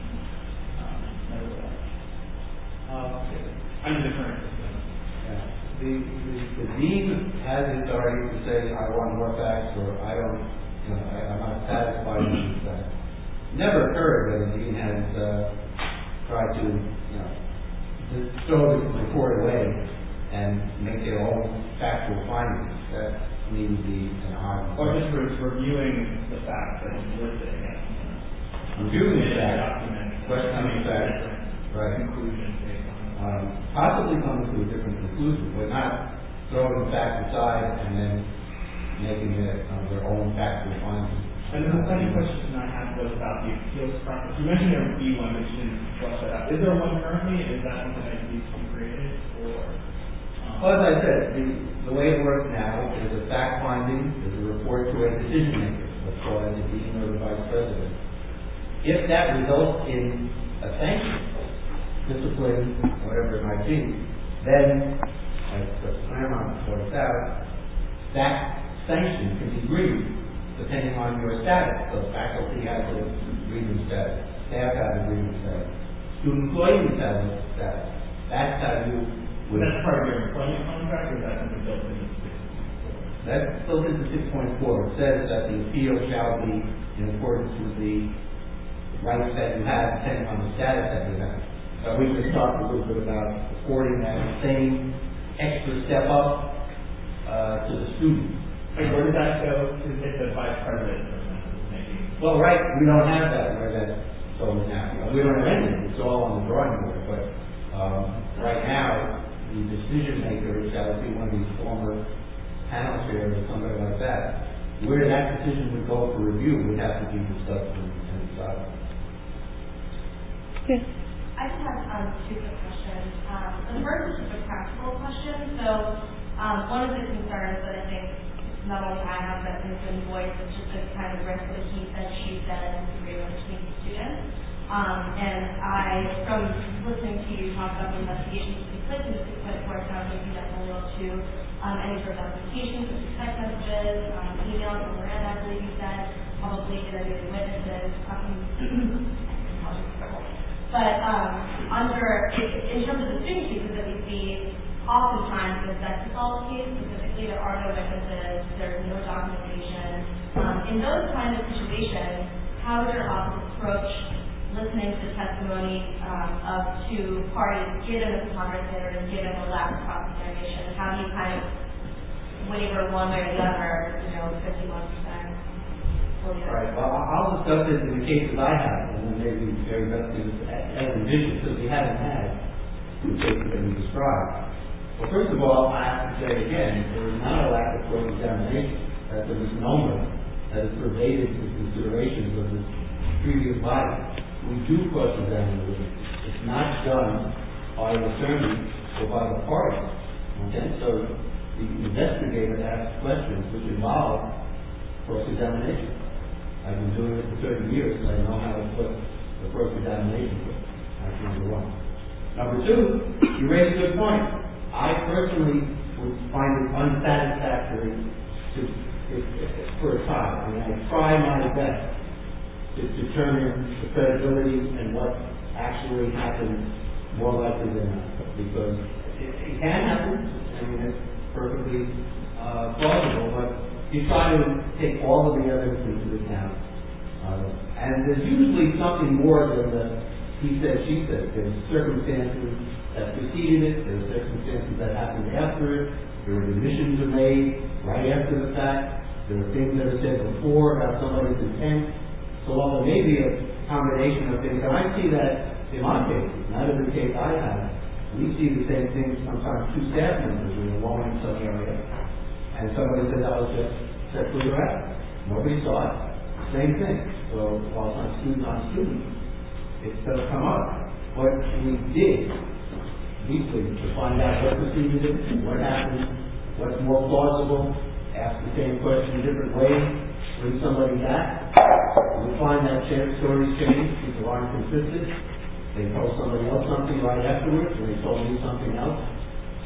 Under the current system. The dean has the authority to say, I want more facts, or I don't, I'm not satisfied with these facts. Never occurred that the dean has tried to, just throw the report away and make their own factual findings. That needs to be an argument. Or just reviewing the facts that he's listed against. Reviewing the facts, questioning the facts, right? Conclusion. Possibly coming to a different conclusion, but not throwing the facts aside and then making it their own factual findings. And the second question I had was about the appeals process. You mentioned there would be one, but you didn't flesh that out. Is there one currently? Is that something that needs to be created? Or, Well, as I said, the way it works now is a fact finding, is a report to a decision maker, let's call it the dean or the vice president. If that results in a sanction, discipline, whatever it might be, then, as Claremont points out, that sanction can be grieved depending on your status. So faculty has a grievance status, staff has a grievance status, student employees have a status. That's how you would. That's part of your employment contract, or is that something built into 6.4? That's built into 6.4. It says that the appeal shall be in accordance with the rights that you have, depending on the status that you have. We just talked a little bit about affording that same extra step up to the student. And where does that go if the vice president, for example, is making? Well, right, we don't have that where that's going now. We don't have anything. It's all on the drawing board. But right now, the decision maker shall be one of these former panel chairs or somebody like that. Where that decision would go for review would have to be discussed and decided. Yes. I just have two quick questions. The first is just a practical question. So one of the concerns that I think not only I have but has been voiced is just this kind of risk of a he said, she said, and disagreement between students. And I, from listening to you talk about the investigations that took place in the 6.4, it sounds like you definitely look to any sort of applications, such as text messages, emails from Miranda, I believe you said, probably interviewing witnesses. But in terms of the student cases that we see, oftentimes in the sex assault case, specifically, there are no witnesses, there's no documentation. In those kinds of situations, how does your office approach listening to the testimony of two parties, given the preponderance standard and given the lack of cross-examination? How do you kind of waver one way or the other, 51%? Right. Well, I'll discuss it in the cases I have, and then maybe very best to as envisioned, because we haven't had the cases that we described. Well, first of all, I have to say again, there is not a lack of cross-examination. That's a misnomer that has pervaded the considerations of this previous body. We do cross-examine the witness. It's not done by an attorney or by the parties. Okay? So the investigator asks questions which involve cross-examination. I've been doing it for 30 years, so I know how to put the cross-examination. That's number one. Number two, you raise a good point. I personally would find it unsatisfactory for a time. I mean, I try my best to determine the credibility and what actually happens more likely than not. Because it can happen. I mean, it's perfectly plausible, but you try to take all of the evidence into account. And there's usually something more than the he said, she said. There's circumstances that preceded it. There's circumstances that happened after it. There were admissions are made right after the fact. There were things that are said before about somebody's intent. So while there may be a combination of things, and I see that in my case, not every case I have, we see the same things sometimes two staff members who are alone in some area. And somebody says, I was just sexually harassed. Nobody saw it. Same thing. So while it's not student on student, it does come up. What we did deeply to find out what preceded it, what happened, what's more plausible, ask the same question in different ways, bring somebody back. We find that stories change, people aren't consistent. They told somebody else something right afterwards, and they told me something else.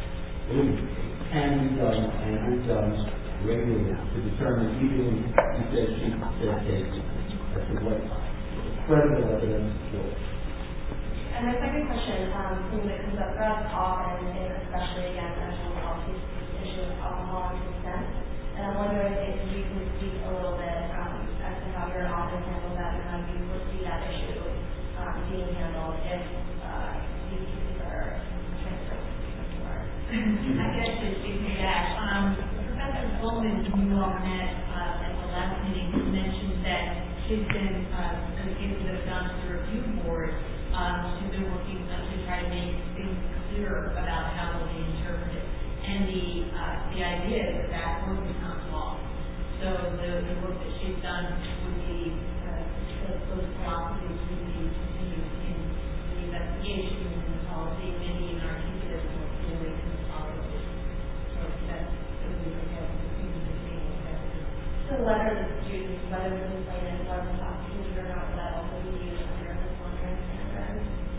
can be done and is done regularly to determine even if there's cases as to what credible evidence for. And my second question, something that comes up for us often, and especially again, mental health issue of alcohol and consent. And I'm wondering if you can speak a little bit as to how your office handles that and how you foresee that issue being handled if these cases are transferred before. I guess to speak to that, Professor Bowman, who you all met at the last meeting, mentioned that she's been, in the cases that have gone to the review board, she's been working to try to make things clearer about how they'll be interpreted. And the idea is that work becomes law. So the work that she's done would be, those philosophies would be continued in the investigation and the policy, maybe even articulated more clearly in the policy. So that's what we would have to do in the meeting. So whether the students, whether the complainant, whether the prosecutor or not, will that also be used under this monitoring standard?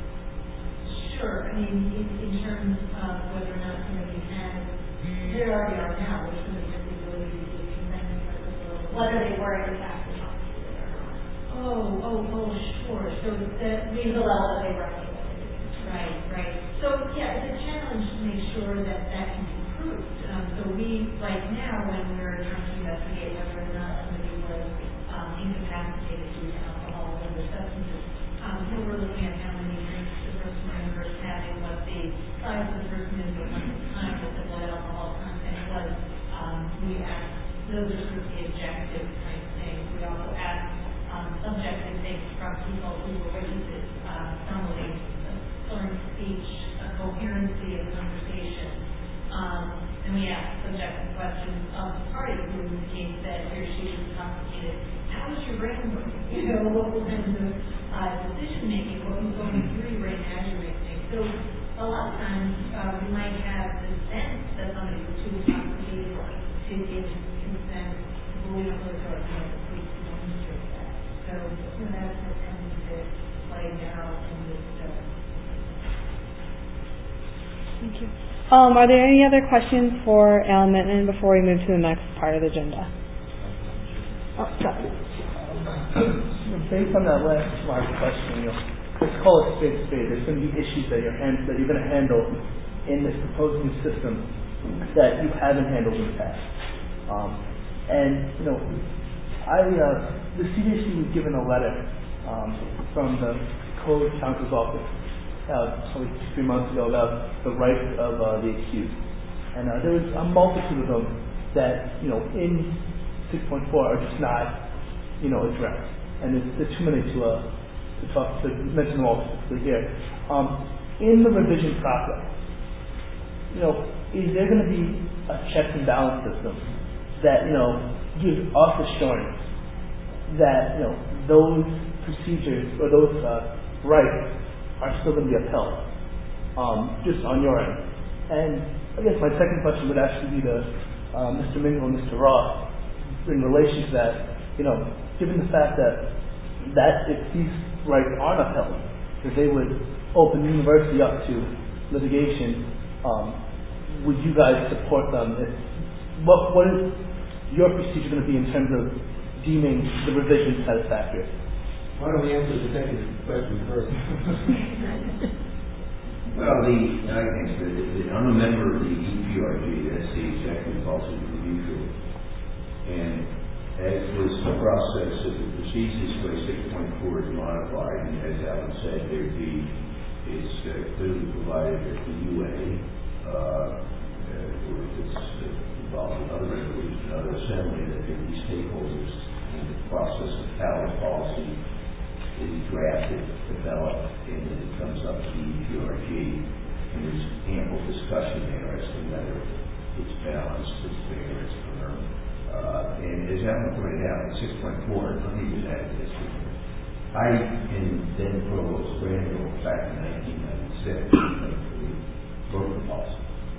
Sure. I mean, in terms of whether or not somebody has, there already are now, there's somebody has the ability to consent for whether they were in fact prosecuted or not. Sure. So that means the level that they were. Right. So yeah, it's a challenge to make sure that that can be proved. So we, right now, when we're trying to investigate whether or not somebody was incapacitated due to alcohol or other substances, we're looking at how many drinks the person remembers having, what the size of the person is, what kind of time, what the blood alcohol content was. We ask, those are sort of the objective kind of things. We also ask subjective things from people who were witnesses, somebody, slurring speech, a coherency of conversation. And we ask subjective questions of the party who indicates that he or she was intoxicated. How was your brain working? What was kinds of decision making? What was going through your brain as you're racing? So a lot of times we might have the sense that somebody was too intoxicated to give consent, but we don't really know if the police can demonstrate that. So that's what tends to play out in this study. Thank you. Are there any other questions for Alan Minton before we move to the next part of the agenda? Based on that last question, let's call it spade to spade. There's going to be issues that you're going to handle in this proposed new system that you haven't handled in the past. The CDC was given a letter from the Code Counsel's office probably 3 months ago about the rights of the accused. And there was a multitude of them that, in 6.4 are just not, addressed. And there's too many to mention them all specifically here. In the revision process, is there going to be a checks and balance system that, gives us assurance that, those procedures or those rights are still going to be upheld, just on your end? And I guess my second question would actually be to Mr. Mingle and Mr. Ross in relation to that, given the fact that if these rights aren't upheld, that they would open the university up to litigation, would you guys support them? What is your procedure going to be in terms of deeming the revision satisfactory? Why don't we answer the second question first? Well, I'm a member of the EPRG, that's the Executive Policy Review Group. And as this process of the procedures for 6.4 is modified, and as Alan said, it's clearly provided that the UA, or if it's involved in other resolutions, another assembly, that there be stakeholders in the process of how the policy is drafted, developed, and then it comes up to the EPRG, and there's ample discussion there as to whether it's balanced, it's fair, it's firm. And as Alan pointed out, in 6.4, let me just add this. I and then Provost Randall, back in 1996, wrote the policy.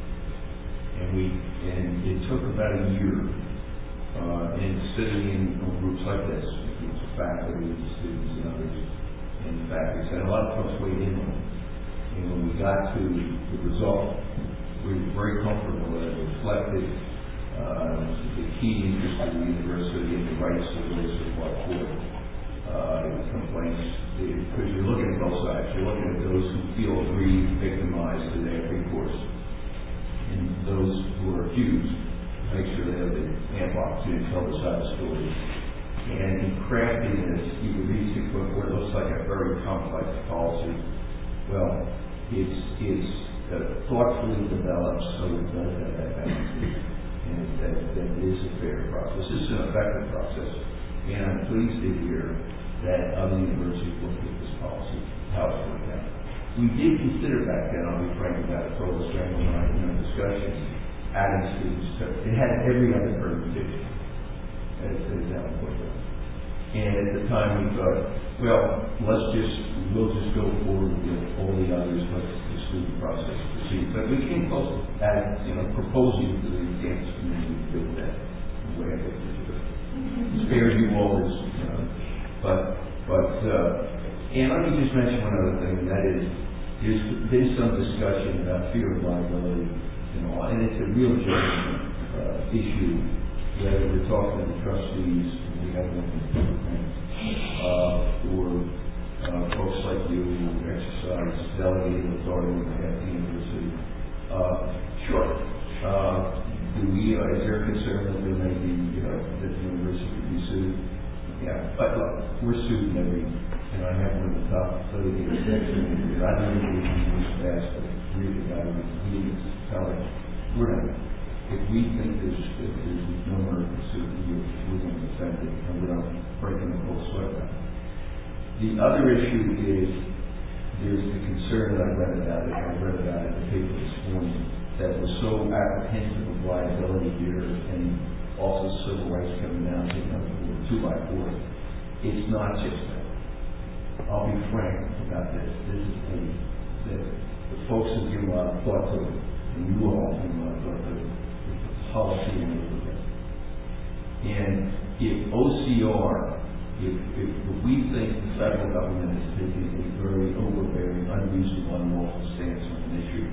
And it took about a year in sitting in groups like this, groups of faculty, students, and others, and faculty, and a lot of folks weighed in on it. And when we got to the result, we're very comfortable that it reflected the key interest of the university and the rights of those who fought for it. Complaints, because you're looking at both sides. You're looking at those who feel aggrieved, victimized, and they have recourse, and those who are accused make sure they have the ample opportunity to tell their side of the story. And in crafting this, you can read 6.4, it looks like a very complex policy. Well, it's thoughtfully developed so it does have that balance, and that it is a fair process. This is an effective process, and I'm pleased to hear that other universities looked at this policy, how it's worked out. We did consider back then, I'll be frank about it, Provost Strangle and I in our discussion, adding students to it. It had every other permutation as that was put. And at the time we thought, well, we'll just go forward with all the others, let the student process proceed. But we came close to adding, proposing to the campus community to do that the way I think we should do it. Spare you all this, and let me just mention one other thing, and that is, there's been some discussion about fear of liability and all, and it's a real genuine issue, whether we're talking to the trustees, we have them or folks like you who exercise delegated authority at the university. Sure. Is there a concern that there may be, that the university could be sued? Yeah, but look, we're sued and I have one of the top litigators next to me. I don't know if we should ask, but really, he needs to tell us, we're not. If we think there's no murder suit, we're going to defend it, and we're not breaking the whole sweat down. The other issue is, there's the concern that I read about it in the paper this morning, that was so apprehensive of liability here, and also civil rights coming down to 2x4. It's not just that. I'll be frank about this. This is the folks have given a lot of thought to it, and you all have given a lot of thought to it. It's a policy in the and if OCR, if we think the federal government is taking a very overbearing, unreasonable, unlawful stance on an issue,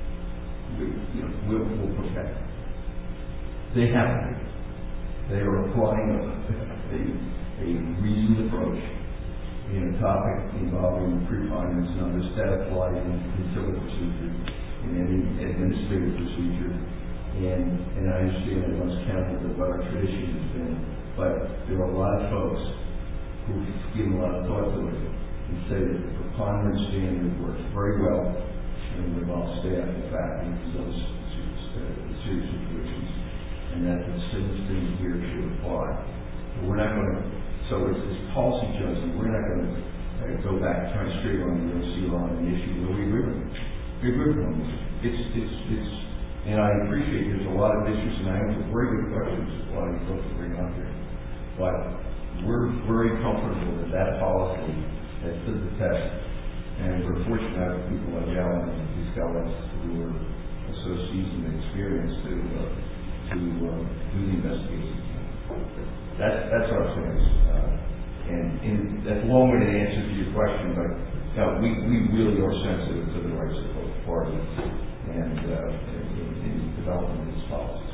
we'll protect them. They have to. They are applying a reasoned approach in a topic involving pre-finance numbers that applies in civil procedure, in any administrative procedure, and I understand it must count with what our tradition has been, but there are a lot of folks who've given a lot of thought to it and say that the preponderance standard works very well and would involve staff and faculty in those serious situations, and that the same thing here should apply. But we're not going to, so it's this policy judgment, we're not going to go back and try to straight on the OCR on an issue where we agree with them. And I appreciate there's a lot of issues, and I have some very good questions a lot of you folks bring up here. But we're very comfortable with that policy that stood the test. And we're fortunate to have people like Alan and these guys who are so seasoned and experienced to do the investigation. That's our stance. And that's a long-winded answer to your question, but we really are sensitive to the rights of both parties and in developing these policies.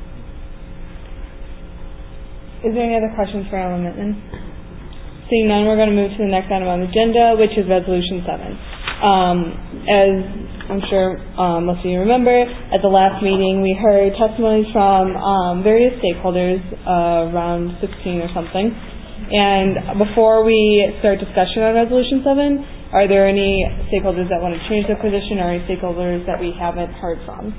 Is there any other questions for Alan Mittman? Seeing none, we're going to move to the next item on the agenda, which is Resolution 7. As I'm sure most of you remember, at the last meeting we heard testimonies from various stakeholders, around 16 or something. And before we start discussion on Resolution 7, are there any stakeholders that want to change their position or any stakeholders that we haven't heard from?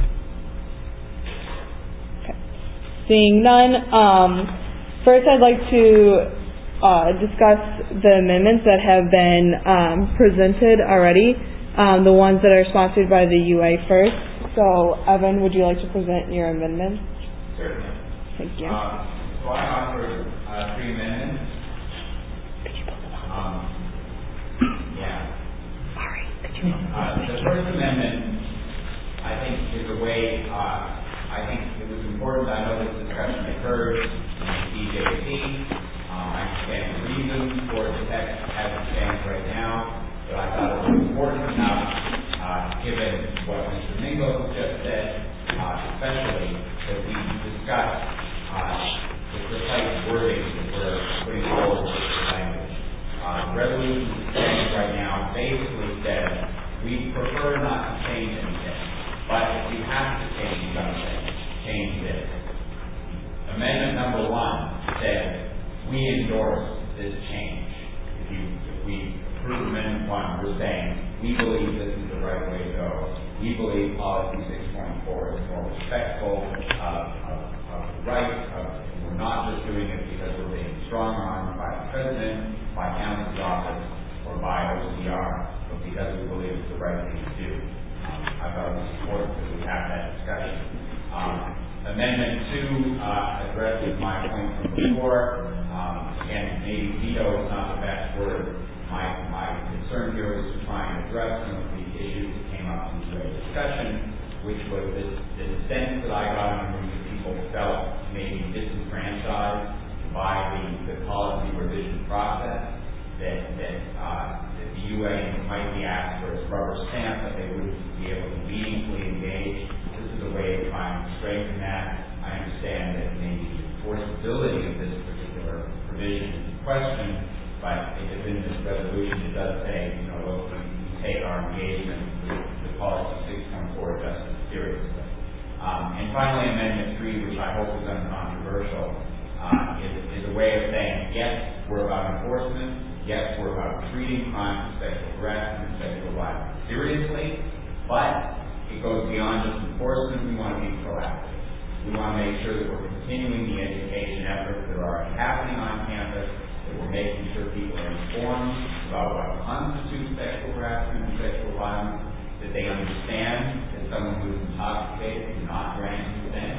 Okay. Seeing none, first I'd like to discuss the amendments that have been presented already, the ones that are sponsored by the UA first. So, Evan, would you like to present your amendment? Certainly. Thank you. So I offered 3 amendments. Could you pull them up? Yeah. Sorry. Could you pull them up? The First Amendment, I think, is a way, I think it was important. I know this discussion occurred in DJC. I understand the reason for the text as it stands right now, but I thought it was important enough, given what Mr. Mingo just resolution stands right now basically says we prefer not to change anything, but if we have to change something, change this. Amendment number 1 says we endorse this change. If we approve Amendment 1, we're saying we believe this is the right way to go. We believe policy 6.4 is more respectful of rights. We're not just doing it because we're being strong-armed by the President, by counsel's office, or by OCR, but because we believe it's the right thing to do. I thought it was important that we have that discussion. Amendment 2 addresses my point from before. Again, maybe veto is not the best word. My concern here was to try and address some of the issues that came up in the discussion, which was this sense that I got in the room that people felt maybe disenfranchised by the policy revision process, that the UA might be asked for its rubber stamp, but they wouldn't be able to meaningfully engage. This is a way of trying to strengthen that. I understand that maybe the enforceability of this particular provision is in question, but if in this resolution it does say, look, we take our engagement with policy 6.4 just as seriously. And finally, Amendment 3, which I hope is uncontroversial, is a way of saying, yes, we're about enforcement, yes, we're about treating crimes of sexual harassment and sexual violence seriously, but it goes beyond just enforcement. We want to be proactive. We want to make sure that we're continuing the education efforts that are already happening on campus, that we're making sure people are informed about what constitutes sexual harassment and sexual violence, that they understand that someone who's intoxicated is not granted consent,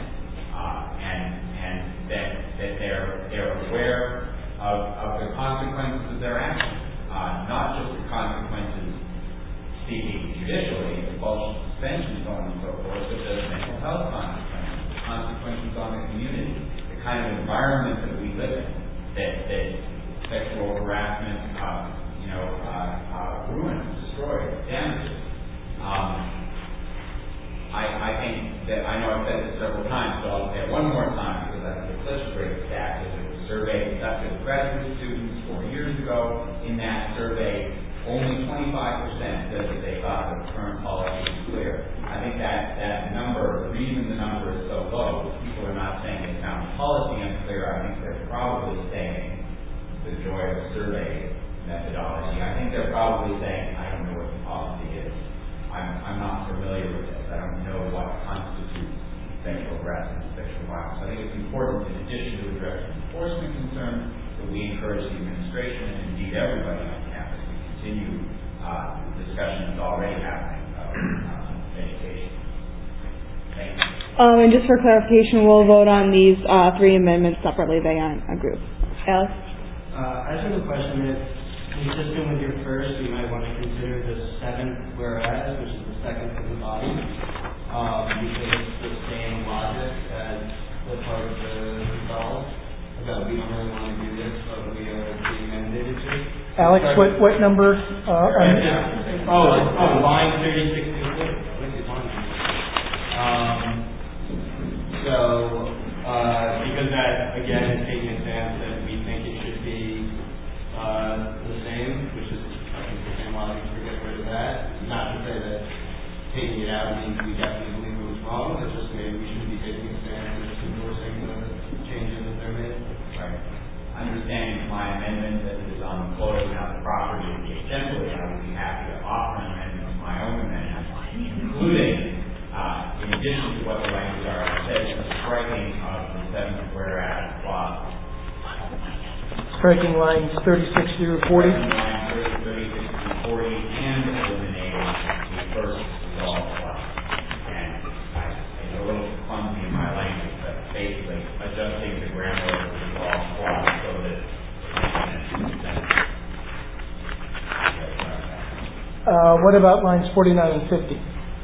and that they're aware of the consequences of their actions, not just the consequences speaking judicially, expulsion, suspension, so on and so forth, but the mental health consequences on the community, the kind of environment that we live in, that sexual harassment, ruins, destroys, damages. I think that, I know I've said this several times, so I'll say it one more time because I think it's such a great stat. There was a survey conducted with graduate students 4 years ago. In that survey, only 25% said that they thought that the current policy was clear. I think that number, the reason the number is so low, people are not saying they found the policy unclear. I think they're probably saying the joy of the survey methodology. I think they're probably saying, I don't know what the policy is. I'm not familiar with this. I don't know what constitutes sexual harassment and sexual violence. I think it's important, in addition to addressing enforcement concerns, that we encourage the administration and indeed everybody on campus to continue the discussion that's already happening about education. Thank you. And just for clarification, we'll vote on these 3 amendments separately. They aren't a group. Alex? I just have a question. Consistent with your first, you might want to consider the 7th whereas, which is the second from the bottom, because it's the same logic as the part of the resolve, that we don't really want to do this, but we are being mandated to. Alex, what number? Line 36. Because that, again, is taking a stance that we think it should be the same, which is, I think, the same logic to get rid of that. Not to say that taking it out means we definitely believe it was wrong, it's just maybe we shouldn't be taking a stance and just endorsing the changes that they're made. Right. Understanding my amendment that it is on the floor and not the property of the assembly, I would be happy to offer an amendment to my own amendment, including, in addition to what the language already says, the striking of the 7th whereas clause. Striking lines 36 through 40. Lines 36 through 40 and eliminating the first resolve clause. And it's a little clumsy in my language, but basically adjusting the grammar of the resolve clause so that what about lines 49 and 50?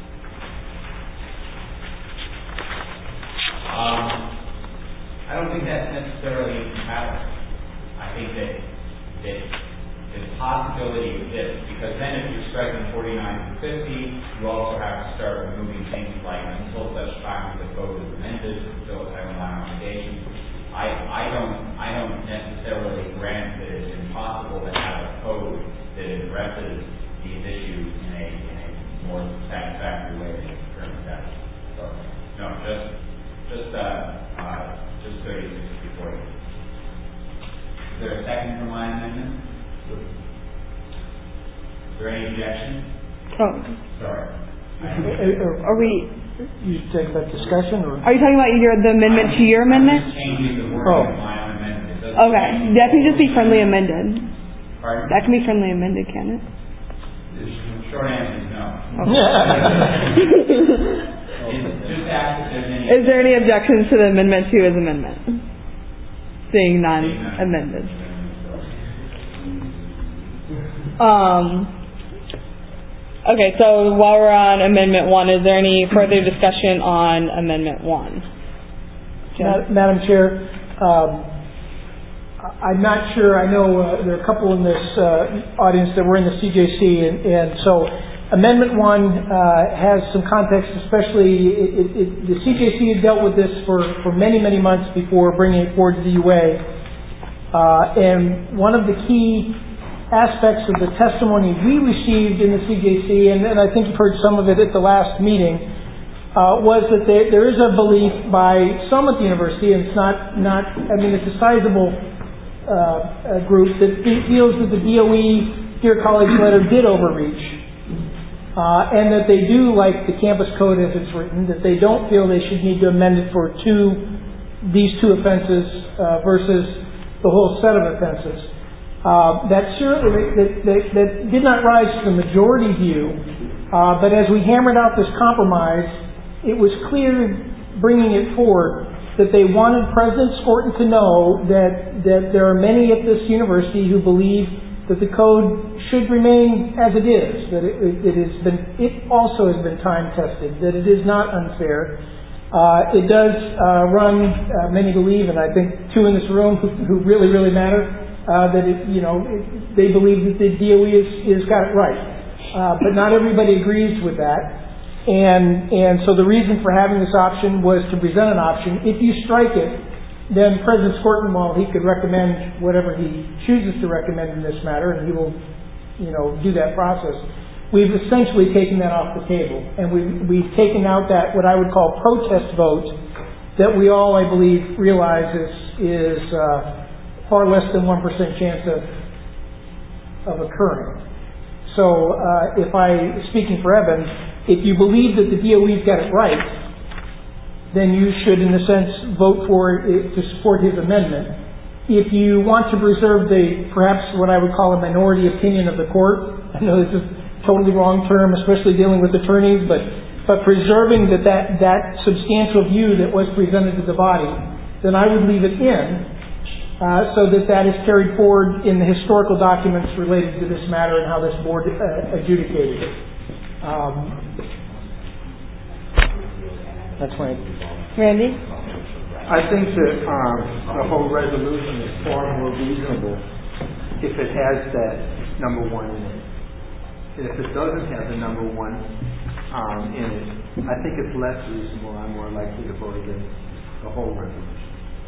I don't think that's necessarily incompatible. I think that the possibility of this, because then if you're striking 49 and 50, you also have to start removing things like until such time as the code is amended, still have an obligation. I don't necessarily grant that it's impossible to have a code addresses these issues in a more satisfactory way than it currently does. So, no, just 36 before you. Is there a second for my amendment? Is there any objection? Oh. Sorry. Are we? You take that discussion, or Are you talking about the amendment to your amendment? I'm just changing the wording of my own amendment. Okay, that can just be friendly amended. Pardon? That can be friendly amended, can it? The short answer is no. Just ask if there's any. Is there any objections to the amendment to his amendment? Seeing none, amended. Okay, so while we're on Amendment 1, is there any further discussion on Amendment 1? Madam Chair, I'm not sure. I know there are a couple in this audience that were in the CJC, and so Amendment 1 has some context, especially the CJC had dealt with this for many, many months before bringing it forward to the UA. And one of the key aspects of the testimony we received in the CJC, and I think you've heard some of it at the last meeting, was that there is a belief by some at the university, and it's it's a sizable group that feels that the DOE Dear College letter did overreach, and that they do like the campus code as it's written, that they don't feel they should need to amend it for these two offenses versus the whole set of offenses. That did not rise to the majority view, but as we hammered out this compromise, it was clear bringing it forward that they wanted President Skorton to know that there are many at this university who believe that the code should remain as it is, that it also has been time tested, that it is not unfair. It does run, many believe, and I think two in this room who really, really matter, they believe that the DOE has got it right. But not everybody agrees with that. And so the reason for having this option was to present an option. If you strike it, then President Skorton, he could recommend whatever he chooses to recommend in this matter, and he will, do that process. We've essentially taken that off the table, and we've taken out that what I would call protest vote that we all, I believe, realize is far less than 1% chance of occurring. So speaking for Evan, if you believe that the DOE's got it right, then you should, in a sense, vote for it to support his amendment. If you want to preserve perhaps what I would call a minority opinion of the court, I know this is a totally wrong term, especially dealing with attorneys, but preserving that substantial view that was presented to the body, then I would leave it in, so that is carried forward in the historical documents related to this matter and how this board adjudicated it. That's my... Randy? I think that the whole resolution is far more reasonable if it has that number 1 in it. And if it doesn't have the number 1 in it, I think it's less reasonable. I'm more likely to vote against the whole resolution.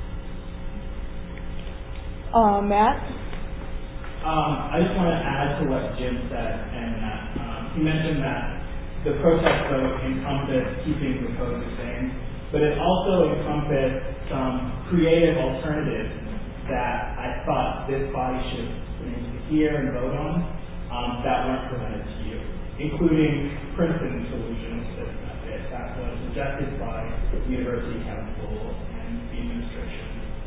Matt? I just want to add to what Jim said, and he mentioned that the protest vote encompassed keeping the code the same, but it also encompassed some creative alternatives that I thought this body should hear and vote on that weren't presented to you, including Princeton solutions that was suggested by the University Council and the administration.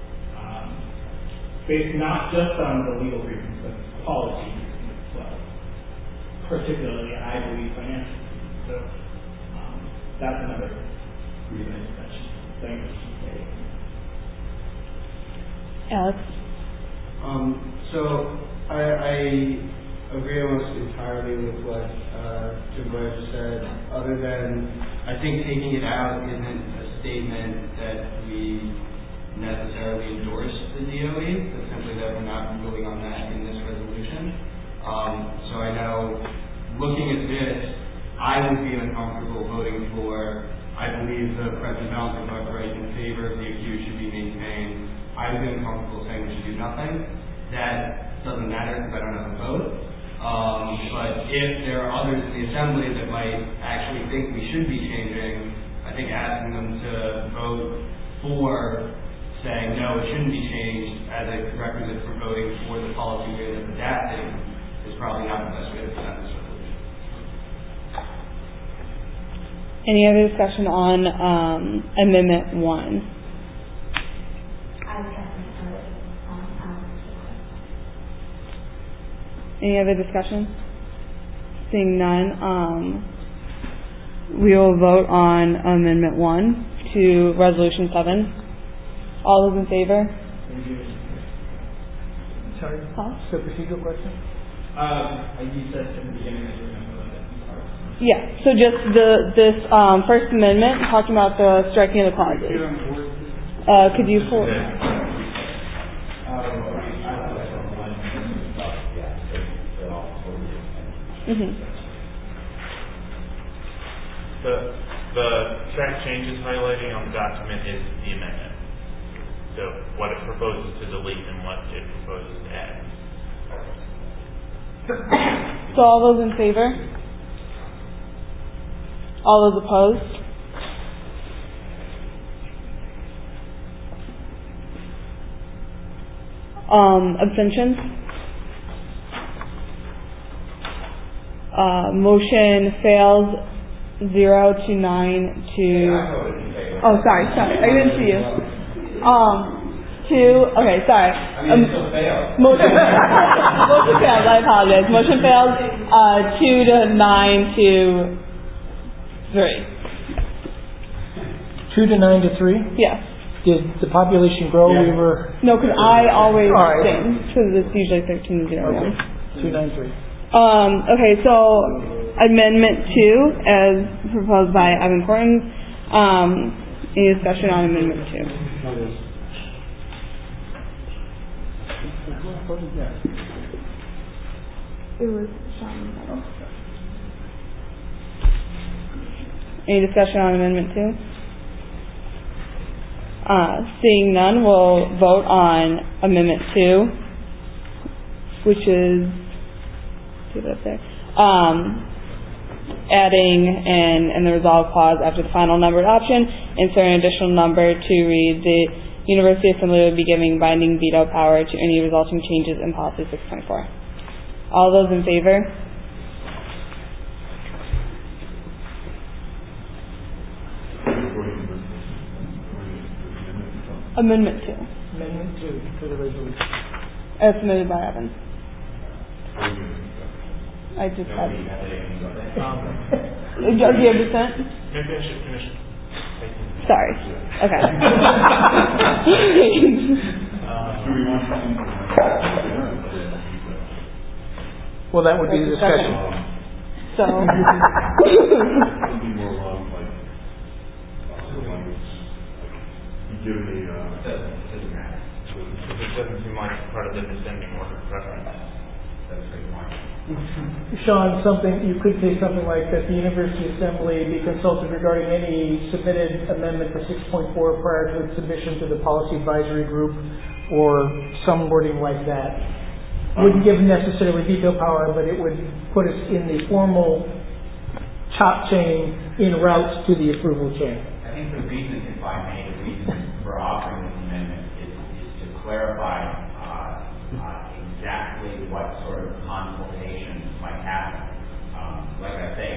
Based not just on the legal reasons, but policy reasons as well. Particularly, I believe, financially. So that's another reason discussion. Thank you. Alex? So I agree almost entirely with what Jim Boyer just said, other than I think taking it out isn't a statement that we necessarily endorse the DOE, but simply that we're not ruling on that in this resolution. So I know, looking at this, I would be uncomfortable voting for, I believe the President Balancing Buck right in favor of the accused should be maintained. I would be uncomfortable saying we should do nothing. That doesn't matter because I don't have a vote. But if there are others in the assembly that might actually think we should be changing, I think asking them to vote for saying no, it shouldn't be changed as a prerequisite for voting for the policy we end up adapting is probably not the best way to present this resolution. Any other discussion on Amendment 1? Any other discussion? Seeing none, we will vote on Amendment 1 to Resolution 7. All those in favor? Sorry? Huh? So procedural question? You said at the beginning that you were going to vote it. Yeah, so just this First Amendment, talking about the striking of the clauses. Could you pull it? The track changes highlighting on the document is the amendment. So what it proposes to delete and what it proposes to add. So all those in favor? All those opposed? Abstentions? Motion fails 0 to 9 to... Oh, sorry. I didn't see you. 2, okay, sorry. Motion fails, I apologize. Motion fails 2 to 9 to 3. 2 to 9 to 3? Yes. Did the population grow? Yeah. We were... No, because I always Alright. sing, because it's usually 13 to 0. Okay. 2, 9, 3. Okay, so Amendment 2, as proposed by Evan Corton. Any discussion on Amendment 2? It was Sean. Any discussion on Amendment 2? Seeing none, we'll vote on Amendment 2, which is adding in the resolve clause after the final numbered option, insert an additional number to read the University Assembly would be giving binding veto power to any resulting changes in Policy 624. All those in favor? Amendment 2. Amendment 2 for the resolution. As submitted by Evan. I just had it. Do you have dissent? Maybe I should finish. Sorry. Okay. Well, that would be the discussion. So. Give me, doesn't matter. It doesn't seem like part of the descending order of preference. That's a good point. Sean, you could say something like that the University Assembly be consulted regarding any submitted amendment to 6.4 prior to its submission to the Policy Advisory Group, or some wording like that. Wouldn't give necessarily veto power, but it would put us in the formal chop chain in route to the approval chain. I think the reason, if I may, the reason for offering this amendment is to clarify exactly what sort of consultation might happen. Like I say,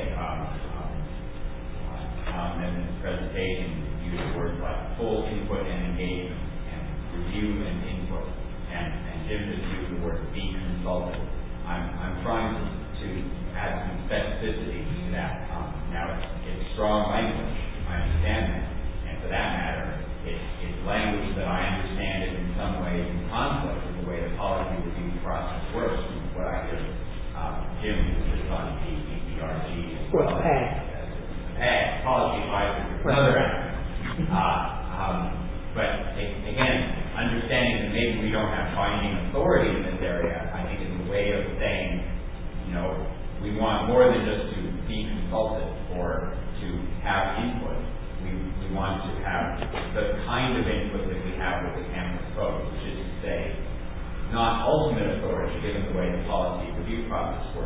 in this presentation, use words like full input and engagement, and review and input, and Jim just used the word be consulted. I'm trying to add some specificity to that. Now, it's strong language. I understand that. And for that matter, it's language that I understand is in some ways in conflict with the way the policy review process works. What I hear Jim just on PRG as well. PAG, Policy Advisory, another acronym. But again, understanding that maybe we don't have binding authority in this area, I think is a way of saying, we want more than just to be consulted or to have input. We want to have the kind of input that we have with the campus vote, which is to say, not ultimate authority given the way the policy review process works,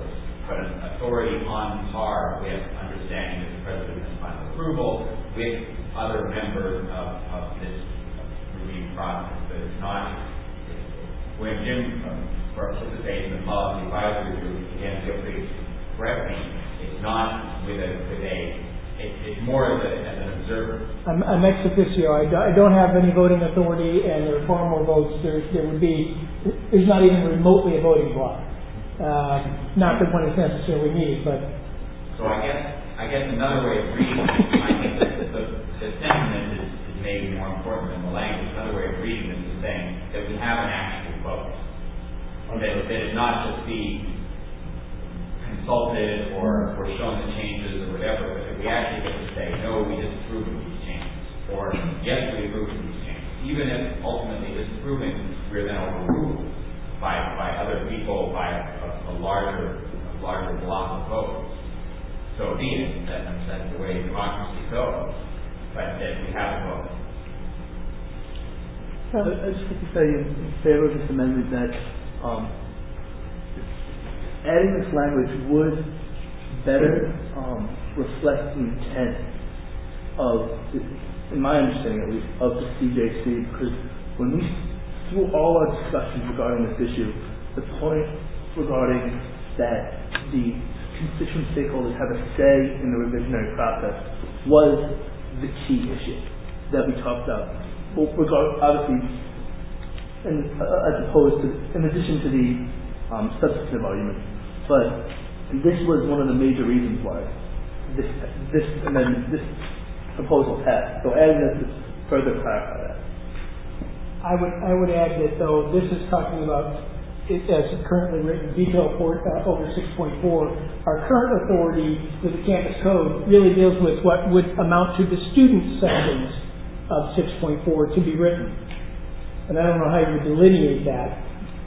but an authority on par with understanding that the president has final approval with other members of this review process. But it's not, when Jim participates in the policy advisory group, again, feel free to correct me, it's not it's more as an observer. I'm ex officio. I don't have any voting authority, and there are far more votes. There's not even remotely a voting block. Not that one is necessarily needed, but. So I guess another way of reading, I think that the sentiment is maybe more important than the language. Another way of reading this is saying that we have an actual vote. That it not just be consulted or shown the changes or whatever, but that we actually get to say, no, we disapprove of these changes, or yes, we approve of these changes. Even if ultimately disapproving, we're then overruled by other people, by a larger block of votes. So be it. That's the way democracy goes. But that we have a vote. I just want to say in favor of this amendment that adding this language would better reflect the intent of, in my understanding at least, of the CJC, because when we, through all our discussions regarding this issue, the point regarding that the constituent stakeholders have a say in the revisionary process was the key issue that we talked about. Obviously, as opposed to, in addition to the substantive argument, but this was one of the major reasons why this amendment, this proposal passed. So adding this to further clarify that. I would add that though this is talking about it as currently written veto over 6.4. Our current authority with the campus code really deals with what would amount to the student sections of 6.4 to be written. And I don't know how you would delineate that.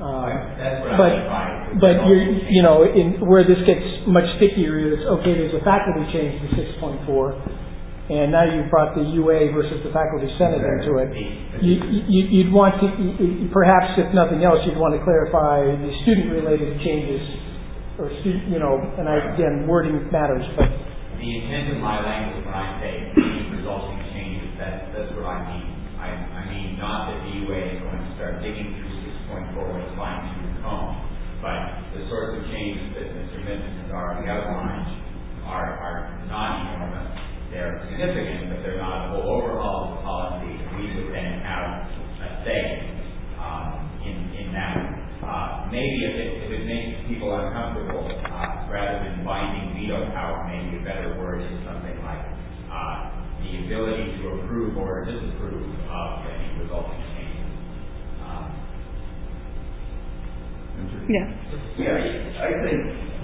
But where this gets much stickier is, okay, there's a faculty change to 6.4, and now you've brought the UA versus the faculty senate into it. You'd want to, perhaps if nothing else, you'd want to clarify the student-related changes, or and again, wording matters. But the intent of my language when I say the resulting changes, that's what I mean. I mean not that the UA is going to start digging through 6.4 with a fine-tooth comb, but the sorts of changes that Mr. Minton has already outlined are not enormous. They're significant, but they're not a full overhaul of the policy. We would then have a say in that. Maybe if it makes people uncomfortable, rather than binding veto power, maybe a better word is something like the ability to approve or disapprove of any resulting changes. Yeah, I think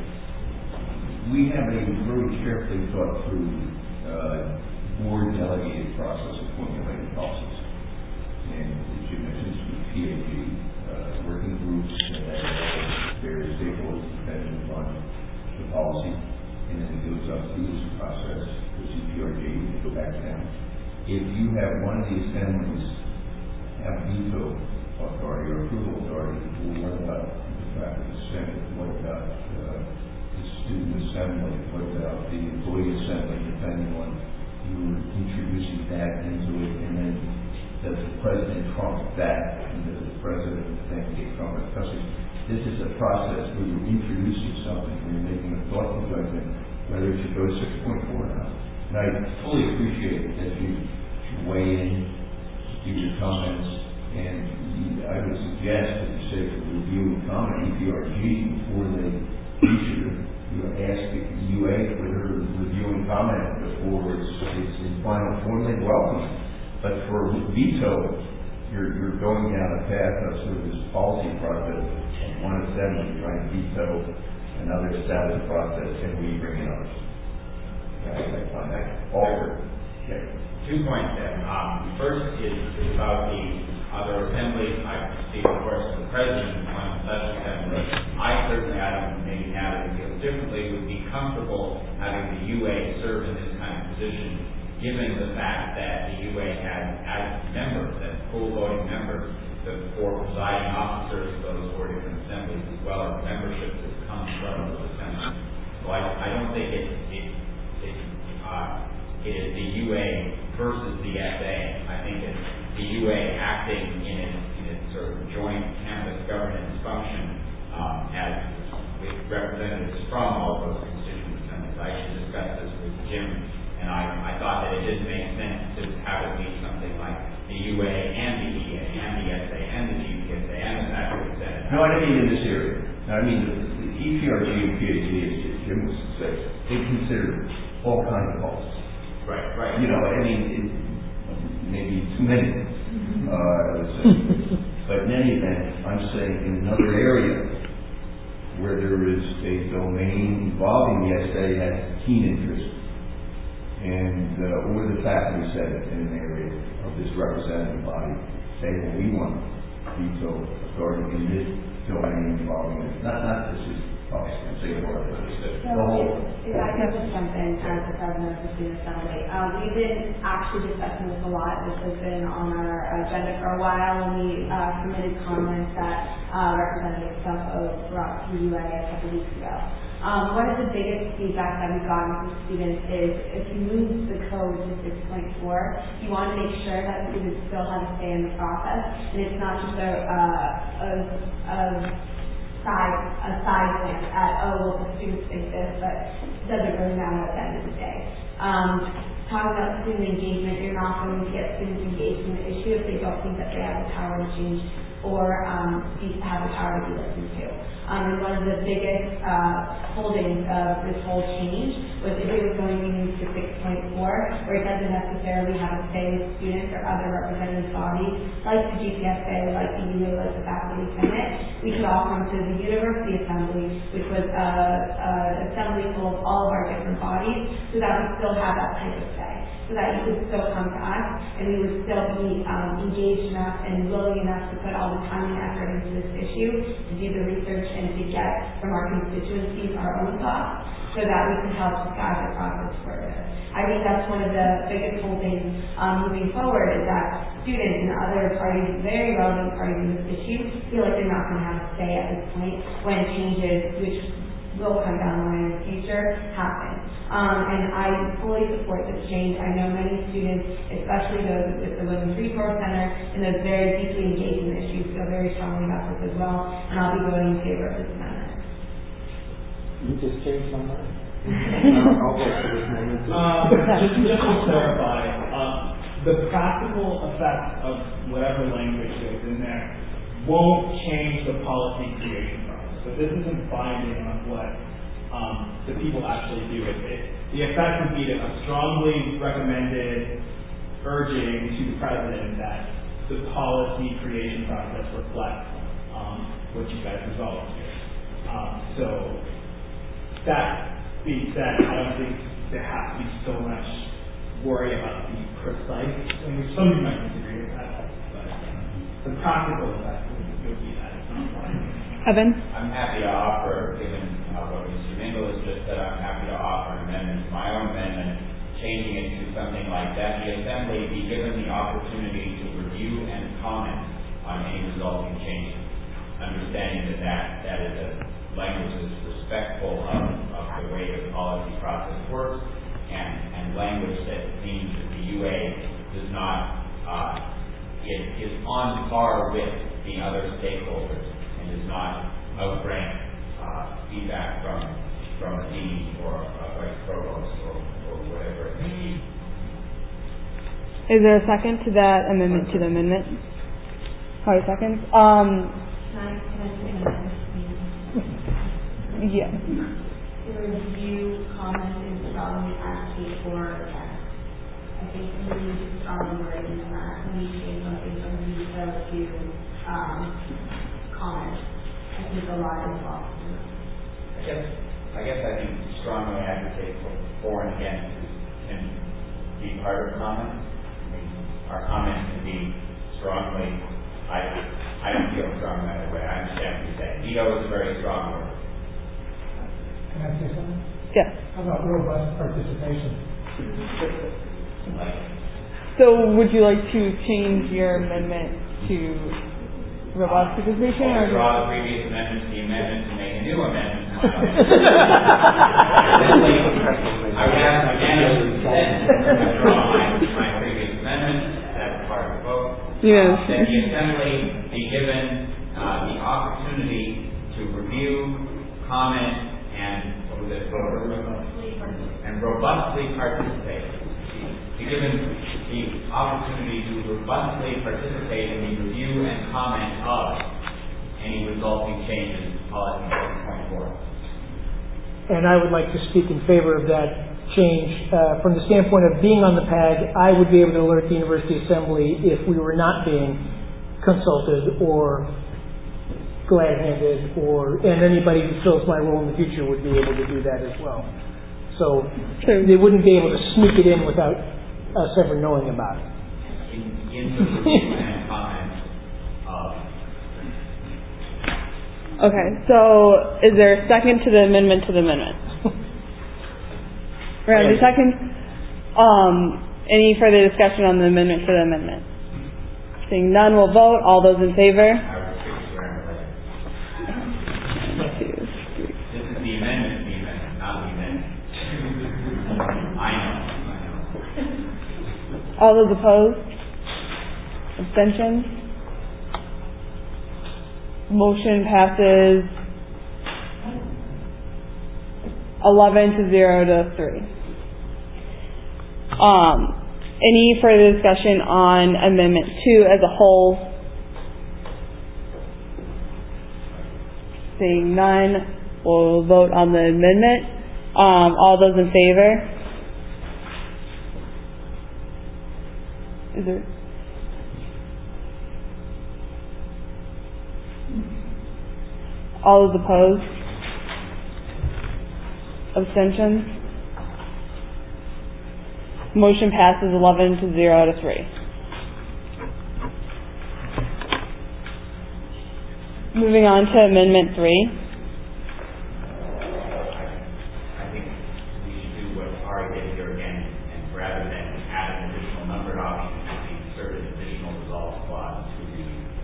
we have a very carefully thought through board delegated process of formulating policies. And as you mentioned, PAG, working groups that have various stakeholders depending upon the policy, and then it goes up through this process, the CPRG, and go back down. If you have one of the assemblies have veto authority or approval authority, what about the faculty senate? What about the student assembly? What about the employee assembly, depending on you introducing that into it, and then does the president trump that, and does the president then get trump it? Because this is a process where you're introducing something, where you're making a thoughtful judgment whether it should go to 6.4 or not. And I fully appreciate that you should weigh in, give your comments, and I would suggest that you say for review and comment EPRG before they issue, you ask the UA for their review and comment before it's in final form. They welcome it. But for veto, you're going down a path of sort of this policy process. One assembly trying to veto another established process, and we bring in others. I find that awkward. Okay. 2 points there. First is about the other assemblies. I see, of course, the president of one such assembly. I certainly, maybe now that feel differently, would be comfortable having the UA serve in this kind of position, given the fact that the UA has, as members, as full voting members, the 4 presiding officers of those 4 different assemblies, as well as membership that comes from those assemblies. versus the SA. I think that the UA acting in its sort of joint campus governance function as representatives from all of those constituent assemblies. I should discuss this with Jim, and I thought that it didn't make sense to have it be something like the UA and the EA and the SA and the GPSA and the faculty senate. No, I don't mean in this area. I mean the EPRG and PhD, as Jim was saying, they consider all kinds of policies. Right. You know, I mean, maybe too many. But in any event, I'm saying in another area where there is a domain involving the SA has keen interest, and or the faculty senate in an area of this representative body say, well, we want veto authority in this domain involving it. Not this is obviously say more of it. If I could just jump in as the president of the Student Assembly. We've been actually discussing this a lot. This has been on our agenda for a while, and we submitted comments that Representative Suffolk brought to the UA a couple weeks ago. One of the biggest feedback that we've gotten from students is if you move the code to 6.4, you want to make sure that students still have a say in the process, and it's not just a side glance at, well, the students think this, but it doesn't really matter at the end of the day. Talking about student engagement, you're not going to get students engaged in the issue if they don't think that they have the power to change or have the power to be listened to. And one of the biggest holdings of this whole change was if it was going to move to 6.4, where it doesn't necessarily have a say with students or other representative bodies, like the GPSA, like the UA, like the faculty senate, we could all come to the University Assembly, which was an assembly full of all of our different bodies, so that we still have that type of say. So that you could still come to us, and we would still be engaged enough and willing enough to put all the time and effort into this issue, to do the research, and to get from our constituencies our own thoughts, so that we can help guide the process further. I think that's one of the biggest holdings moving forward, is that students and other parties, very relevant parties in this issue, feel like they're not going to have a say at this point when changes, which will come down the line in the future, happen. And I fully support this change. I know many students, especially those with the Women's Resource Center and those very deeply engaged in issues, feel very strongly about this as well, and I'll be voting in favor of this amendment. You just changed my mind. I'll vote for this amendment. Just to clarify, the practical effect of whatever language goes in there won't change the policy creation process. So this isn't binding on what the people actually do. The effect would be a strongly recommended urging to the president that the policy creation process reflects what you guys resolved here. So that being said, I don't think there has to be so much worry about the precise language. Some of you might disagree with that, but the practical effect would be that it's not binding. Evan? I'm happy to offer, given what Mr. Mingle has just said, I'm happy to offer an amendment, my own amendment, changing it to something like that. The Assembly be given the opportunity to review and comment on any resulting changes, understanding that is a language that's respectful of the way the policy process works, and language that means that the UA does not, is on par with the other stakeholders, and does not outrank feedback from a dean or a vice provost or whatever it may be. Is there a second to that amendment to the amendment? Sorry, seconds. Yeah. To review, comment, and strongly advocate for that. I think we need to strongly write in that we change something from veto to comment. I think a lot is involved. I guess I think strongly advocate for and against can be part of comment. I mean, our comment can be strongly. I don't feel strong that way. I understand what you're saying. Veto is a very strong word. Can I say something? Yes. How about robust participation? So would you like to change your amendment to robust participation? Or draw the previous amendment to the amendment to make a new amendment. I would ask again to withdraw my previous amendment. Yes. That the Assembly be given the opportunity to review, comment, and robustly participate. Be given the opportunity to robustly participate in the review and comment of any resulting changes to policy 6.4. And I would like to speak in favor of that change. From the standpoint of being on the PAG, I would be able to alert the University Assembly if we were not being consulted or glad-handed, and anybody who fills my role in the future would be able to do that as well. So they wouldn't be able to sneak it in without us ever knowing about it. Okay, so is there a second to the amendment to the amendment? Randy, second. Any further discussion on the amendment to the amendment? Seeing none, we'll vote. All those in favor? This is the amendment, not the amendment. I know. All those opposed? Abstentions? Motion passes 11-0-3. Any further discussion on Amendment 2 as a whole? Seeing none, we'll vote on the amendment. All those in favor? Is there? All those opposed? Abstentions? Motion passes 11-0-3. Moving on to Amendment 3. I think we should do what Ari did here again, and rather than add an additional numbered option, we insert an additional resolve clause to the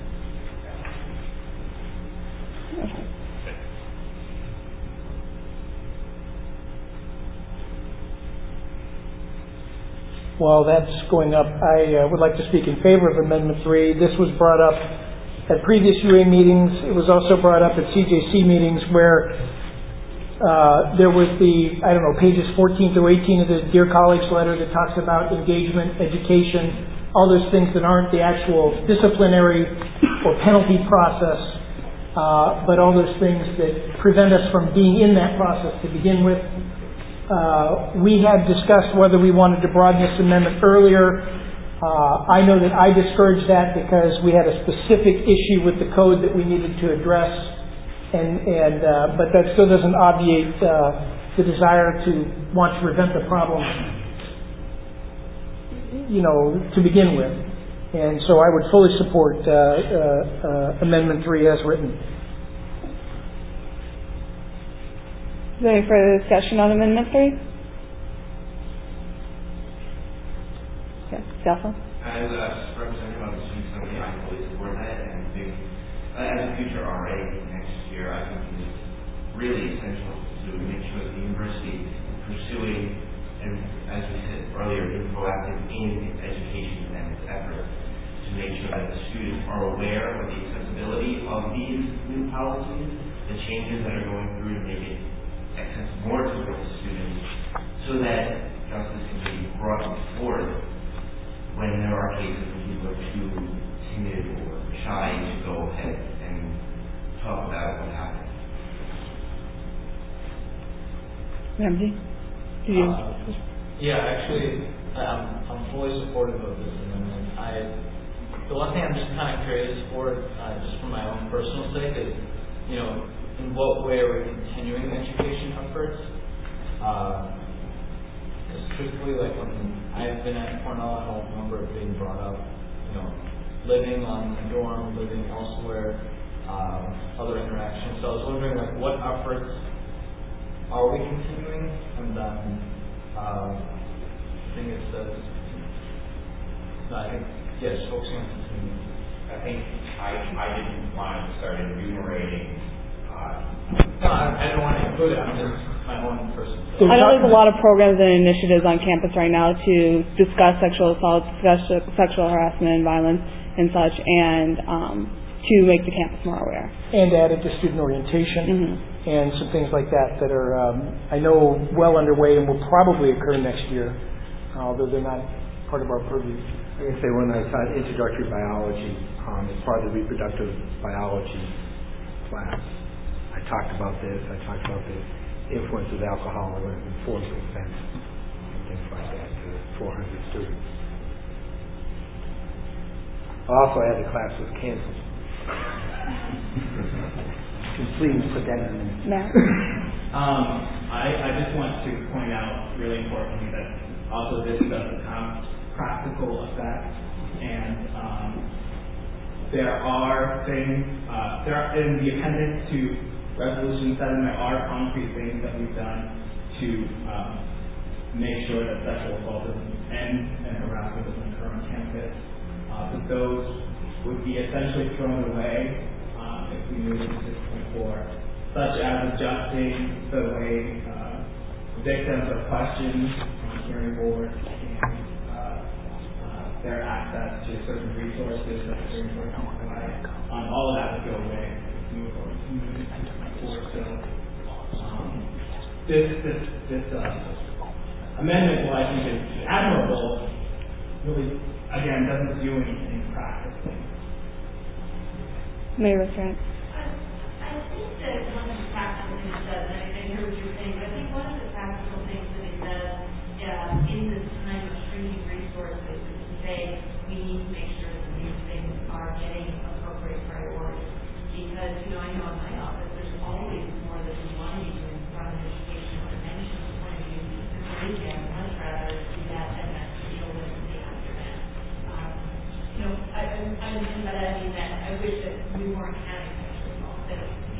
While that's going up, I would like to speak in favor of Amendment 3. This was brought up at previous UA meetings. It was also brought up at CJC meetings where there was pages 14 through 18 of the Dear Colleagues letter that talks about engagement, education, all those things that aren't the actual disciplinary or penalty process, but all those things that prevent us from being in that process to begin with. We had discussed whether we wanted to broaden this amendment earlier. I know that I discouraged that because we had a specific issue with the code that we needed to address, but that still doesn't obviate the desire to want to prevent the problem, to begin with. And so I would fully support Amendment 3 as written. Is there any further discussion on Amendment 3? Yes, Stefan? As a representative of the student assembly, I fully support that, and I think as a future RA next year, I think it is really essential to make sure that the university is pursuing, and as we said earlier, being proactive in education and its efforts to make sure that the students are aware of the accessibility of these new policies, the changes that are going through to make it more to the students, so that justice can be brought forth when there are cases where people are too timid or shy to go ahead and talk about what happened. Ramsey? Actually, I'm fully supportive of this amendment. The one thing I'm just kind of curious for, just for my own personal sake, is, in what way are we continuing education efforts? Because truthfully, like when I've been at Cornell, I don't remember it being brought up. Living on the dorm, living elsewhere, other interactions. So I was wondering, what efforts are we continuing? And then I think it says, just focusing on continuing. I think I didn't want to start enumerating. No, I don't want to include it. I'm just my own person. I know there's a lot of programs and initiatives on campus right now to discuss sexual assault, discuss sexual harassment and violence. and such, and to make the campus more aware. And added to student orientation and some things like that that are, I know, well underway and will probably occur next year, although they're not part of our purview. I can say when I taught introductory biology, as part of the reproductive biology class, I talked about this. I talked about the influence of alcohol and forms of offense and things like that to 400 students. Also, I had the class was canceled. Can please put that in there. I just want to point out really importantly that also this does have practical effects, and there are things there are, in the appendix to Resolution 7, there are concrete things that we've done to make sure that sexual assault doesn't end and harassment doesn't occur on campus. But those would be essentially thrown away if we move to 6.4, such as adjusting the way victims are questioned on hearing boards and their access to certain resources that the hearing board can provide. All of that would go away if we move forward. So this amendment, while I think is admirable, really again doesn't do anything practically. Mayor Restaurant. I think that one of the practical things it does, and I hear what you're saying, but I think one of the practical things that it does in this time of shrinking resources is to say we need to make sure that these things are getting appropriate priority. Because, I know in my office there's always more that we want to be doing from an educational dimension point of view. And so we can much rather do that than deal with the aftermath. I mean by that I mean that I wish that we weren't having sexual assault. So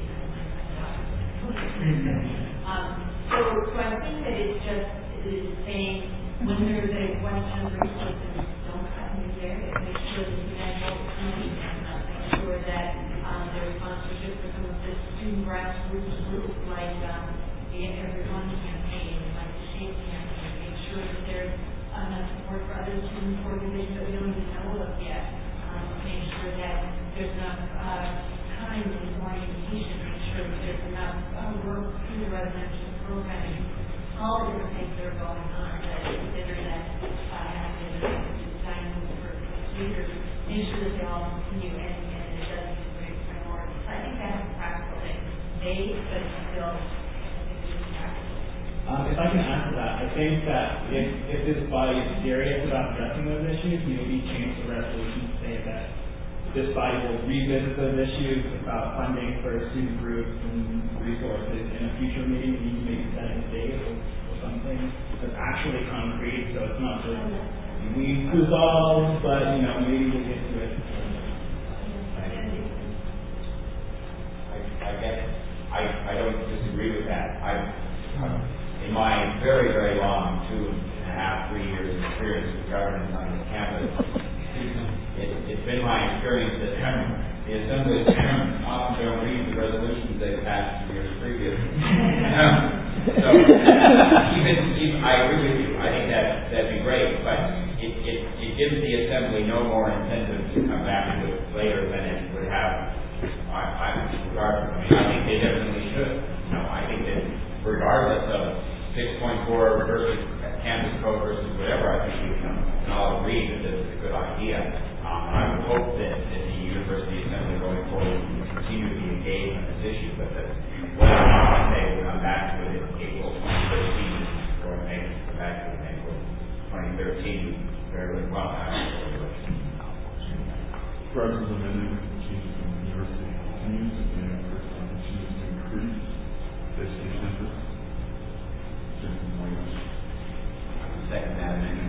I think that it's just saying when there's a question of resources, don't cut in these areas. Make sure that you have opportunity and make sure that there's sponsorship for some of the student grassroots groups like the Everyone campaign, like the SHAPE campaign. Make sure that there's enough support for other student organizations that we don't even know of yet. Make sure that there's enough time in orientation. Make sure that there's enough work through the residential programming. All the different things that are going on that I consider that have been designed for leaders. Make sure that they all continue and it doesn't create priorities. So I think that's a practical thing. But it's still practical. If I can add to that, I think that if this body is serious about addressing those issues, maybe change the resolution to say that this body will revisit those issues about funding for student groups and resources in a future meeting. We need to maybe set a date or something that's actually concrete, so it's not just we resolve, but maybe we'll get to it. I don't disagree with that. In my very, very long 2.5, 3 years of experience with governance on this campus, it's been my experience that the assemblies often don't read the resolutions they passed 2 years previous. So even I agree with you. I think that'd be great, but it gives the assembly no more incentive to come back to it later than it would have. I think they definitely should. I think that regardless of 6.4 versus campus code versus whatever, I think we can all agree that this is a good idea. I would hope that the University Assembly going forward will continue to be engaged on this issue, but that whether or not they will come back to it in April 2013 or maybe come back to it in April 2013 very well. President amendment changes in the university continues and continues to increase education interest. Second that amendment.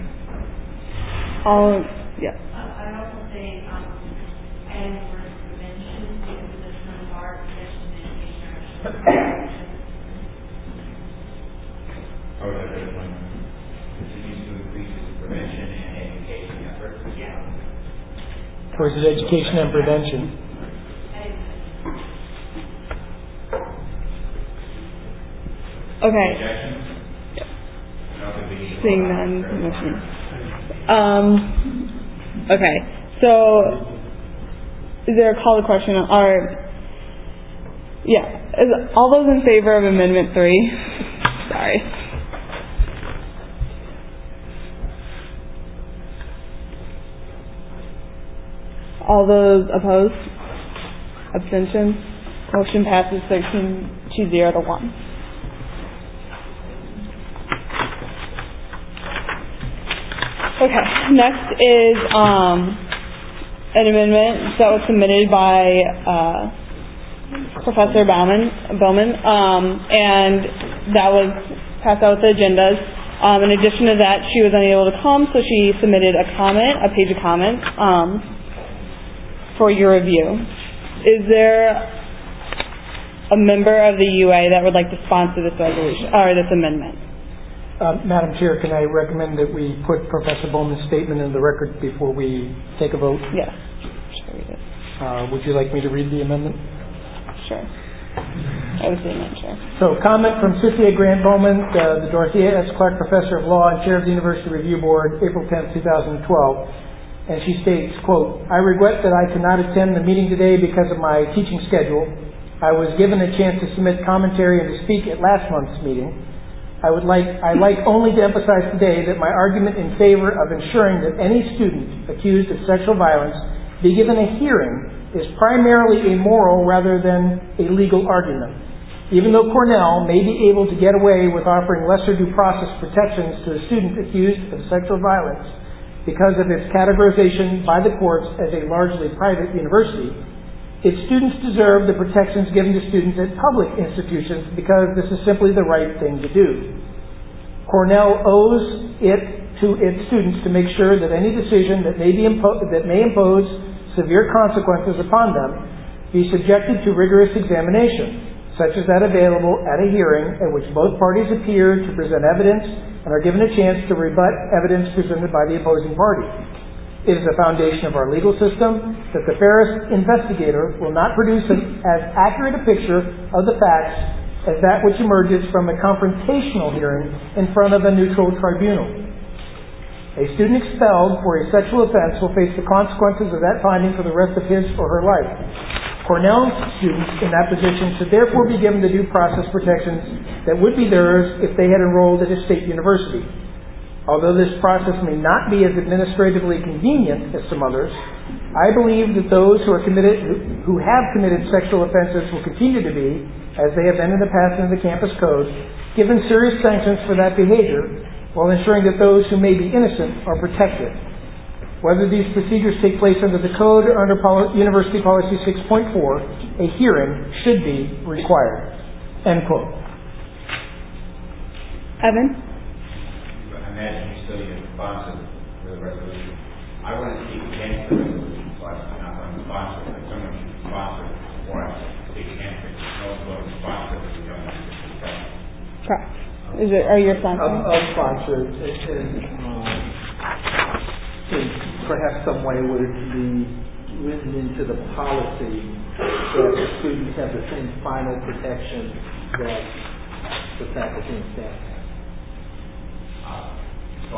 Yeah. I also say, and for prevention, the position of our prevention education. I would like to continue to increase prevention and education efforts. Yeah. Towards education and prevention. Okay. Objections? Seeing none, motion. Okay. So is there a call to question? All those in favor of Amendment 3? Sorry. All those opposed? Abstentions? Motion passes 13-0 to 1. Okay, next is an amendment that was submitted by Professor Bowman, and that was passed out with the agendas. In addition to that, she was unable to come, so she submitted a page of comment for your review. Is there a member of the UA that would like to sponsor this resolution or this amendment? Madam Chair, can I recommend that we put Professor Bowman's statement in the record before we take a vote? Yes. Would you like me to read the amendment? Sure. I was the amendment, Chair. So, comment from Cynthia Grant Bowman, the Dorothea S. Clark Professor of Law and Chair of the University Review Board, April 10, 2012. And she states, quote, "I regret that I cannot attend the meeting today because of my teaching schedule. I was given a chance to submit commentary and to speak at last month's meeting. I'd like only to emphasize today that my argument in favor of ensuring that any student accused of sexual violence be given a hearing is primarily a moral rather than a legal argument. Even though Cornell may be able to get away with offering lesser due process protections to a student accused of sexual violence because of its categorization by the courts as a largely private university, its students deserve the protections given to students at public institutions because this is simply the right thing to do. Cornell owes it to its students to make sure that any decision that may impose severe consequences upon them be subjected to rigorous examination, such as that available at a hearing at which both parties appear to present evidence and are given a chance to rebut evidence presented by the opposing party. It is the foundation of our legal system that the fairest investigator will not produce as accurate a picture of the facts as that which emerges from a confrontational hearing in front of a neutral tribunal. A student expelled for a sexual offense will face the consequences of that finding for the rest of his or her life. Cornell students in that position should therefore be given the due process protections that would be theirs if they had enrolled at a state university. Although this process may not be as administratively convenient as some others, I believe that those who have committed sexual offenses will continue to be, as they have been in the past under the campus code, given serious sanctions for that behavior, while ensuring that those who may be innocent are protected. Whether these procedures take place under the code or under University Policy 6.4, a hearing should be required." End quote. Evan? I imagine you're still going to sponsor the resolution. I want to speak against the resolution, so I'm not going to sponsor it. Someone should sponsor it before I speak against it. No one's going to sponsor it if you don't want to discuss it. Correct. Are you sponsoring? I'll sponsor it. In perhaps some way would it be written into the policy that the students have the same final protection that the faculty and staff have. So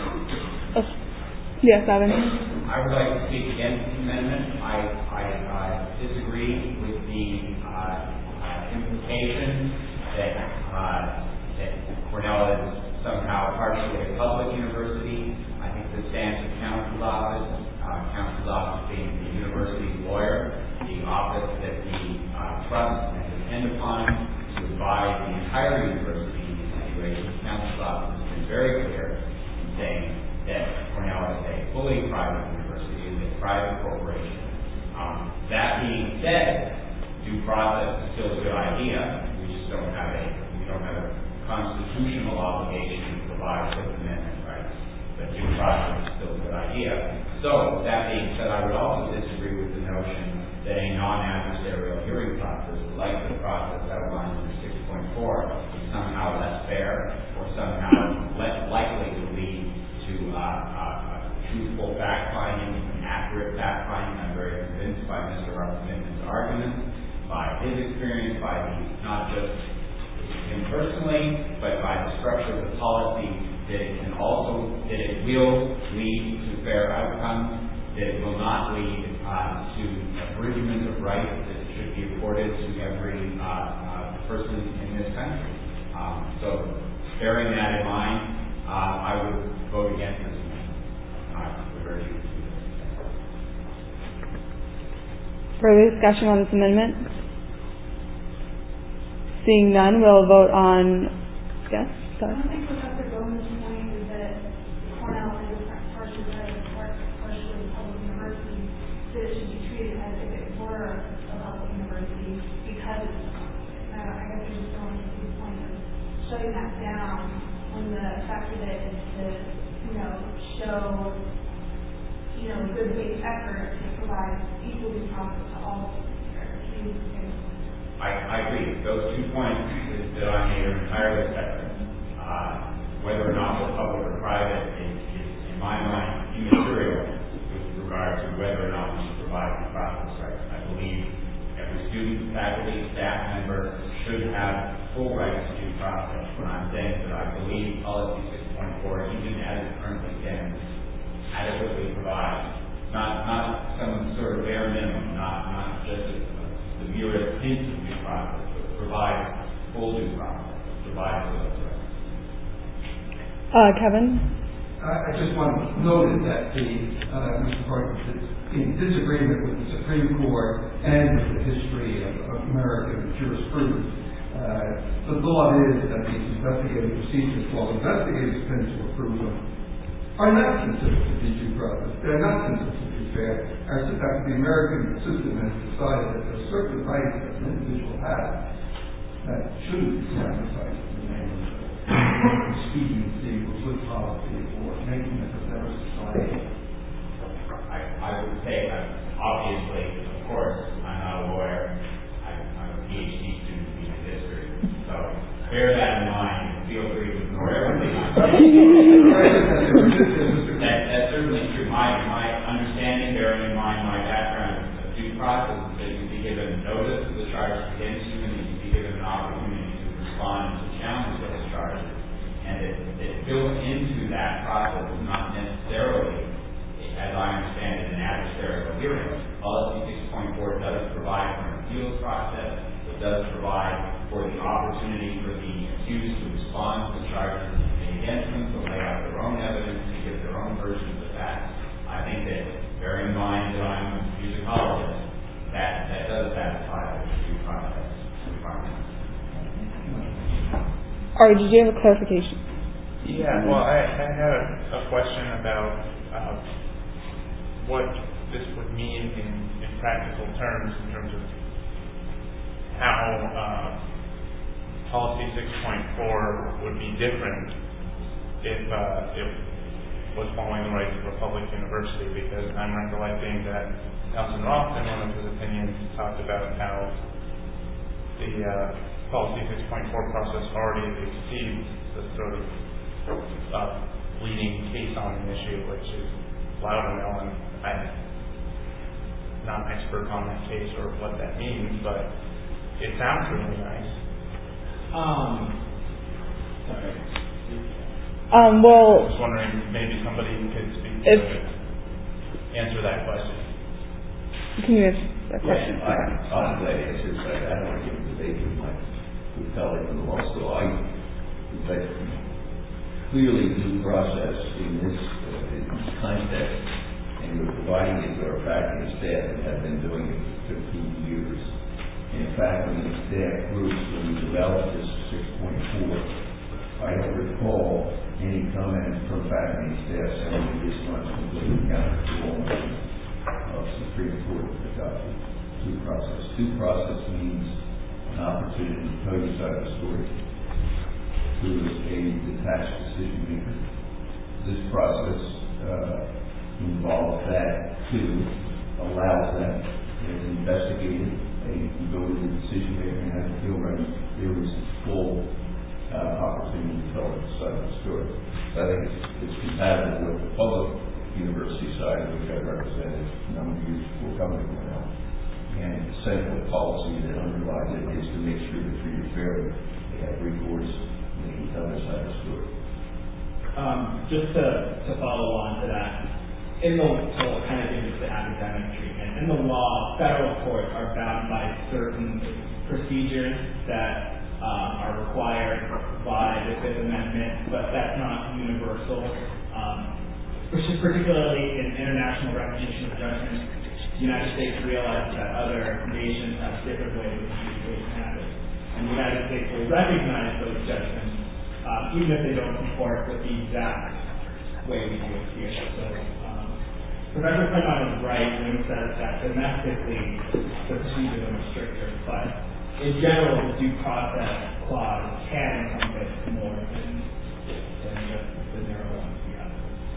Yes, Evan. I would like to speak against the amendment. I disagree with the implication that Cornell is somehow partially a public university. I think the stance of counsel's office being the university's lawyer, the office that we trust and depend upon to advise the entire university in these situations, counsel's office has been very clear in saying that Cornell is a fully private university, is a private corporation. That being said, due process is still a good idea. We just don't have a constitutional obligation to provide Fifth Amendment rights, but due process is still a good idea. So, that being said, I would also disagree with the notion that a non-adversarial hearing process, like the process outlined in 6.4, is somehow less fair or somehow less likely to lead to truthful fact-finding and accurate fact-finding. I'm very convinced by Mr. Ruffman's arguments, by his experience, by not just him personally, but by the structure of the policy, that it will lead to fair outcomes, that it will not lead to a abridgment of rights that should be afforded to every person in this country. So bearing that in mind, I would vote against this amendment. Further discussion on this amendment? Seeing none, we'll vote on. Yes, sorry. I think Professor Bowman's point is that Cornell is partially public university, that it should be treated as if it were a public university because it's I guess you're just going to the point of shutting that down when the fact of it is to, show, good faith effort to provide equal due process to all students. I agree. Those 2 points that I made are entirely separate. Whether or not we're public or private is in my mind, immaterial with regard to whether or not we should provide due process rights. I believe every student, faculty, staff member should have full rights to due process. When I'm saying that I believe policy 6.4, even as it currently stands, adequately provides not some sort of bare minimum, not just the merest hint of due process, but provides full due process, provides those rights. Kevin? I just want to note that Mr. Parker is in disagreement with the Supreme Court and with the history of American jurisprudence. The law is that these investigative procedures, while investigators tend to approve them, are not considered to be due process. They're not considered to be fair. The American system has decided that there are certain rights that an individual has that shouldn't be sacrificed in the name of expediency or good policy or making it a better society. I would say, obviously, of course, I'm not a lawyer. I'm a PhD student in history. So bear that in mind and feel free to ignore everything I'm saying. That's certainly true. My understanding, bearing in mind my background of due process, is that you be given notice of the charges against you and you be given an opportunity to respond and to challenge those charges. And it built into that process is not necessarily, as I understand it, an adversarial hearing. Policy 6.4 does provide for an appeals process. It does provide for the opportunity for the accused to respond to the charges made against them, to lay out their own evidence, to give their own version of the facts. I think that, bearing in mind that I'm a musicologist, that does satisfy the due process requirement. Or did you have a clarification? Yeah, well, I had a question about what this would mean in practical terms, in terms of how policy 6.4 would be different if it was following the rights of a public university, because I'm recollecting that Nelson Roth, in one of his opinions, talked about how the policy 6.4 process already exceeds the sort of leading case on an issue, which is Loudermill, and I'm not an expert on that case or what that means, but it sounds really nice. Sorry. Well, I was wondering maybe somebody could speak to answer that question. Can you answer that question? Yeah, I'm glad to answer that. I don't want to give a debate with my colleague from the law school. But clearly due process in this context, and we're providing it to our faculty and staff and have been doing it for 15 years. In fact, when the staff groups, when we developed this 6.4, I don't recall any comment from faculty and staff saying that this runs completely counter to all of Supreme Court adopted due process. Due process means an opportunity to tell your side of the story to a detached decision maker. This process involves that too, allows that as investigated, you can go to the decision maker and have to feel right there is full opportunity to tell the side of the story. So I think it's compatible with the public university side, which I represented a number of years before coming to Cornell. And the central policy that underlies it is to make sure they're treated fairly. They have recourse and they can tell their side of the story. Just to follow on to that, in the kind of into the academic treatment in the law, federal courts are bound by certain procedures that are required by the Fifth Amendment, but that's not universal. Particularly in international recognition of judgment, the United States realized that other nations have different ways of adjudicating matters, and the United States will recognize those judgments, even if they don't comport with the exact way we do it here. So, Professor Clement is right when he says that domestically the procedures are stricter, but in general, the due process clause can encompass more than just the narrow ones we have.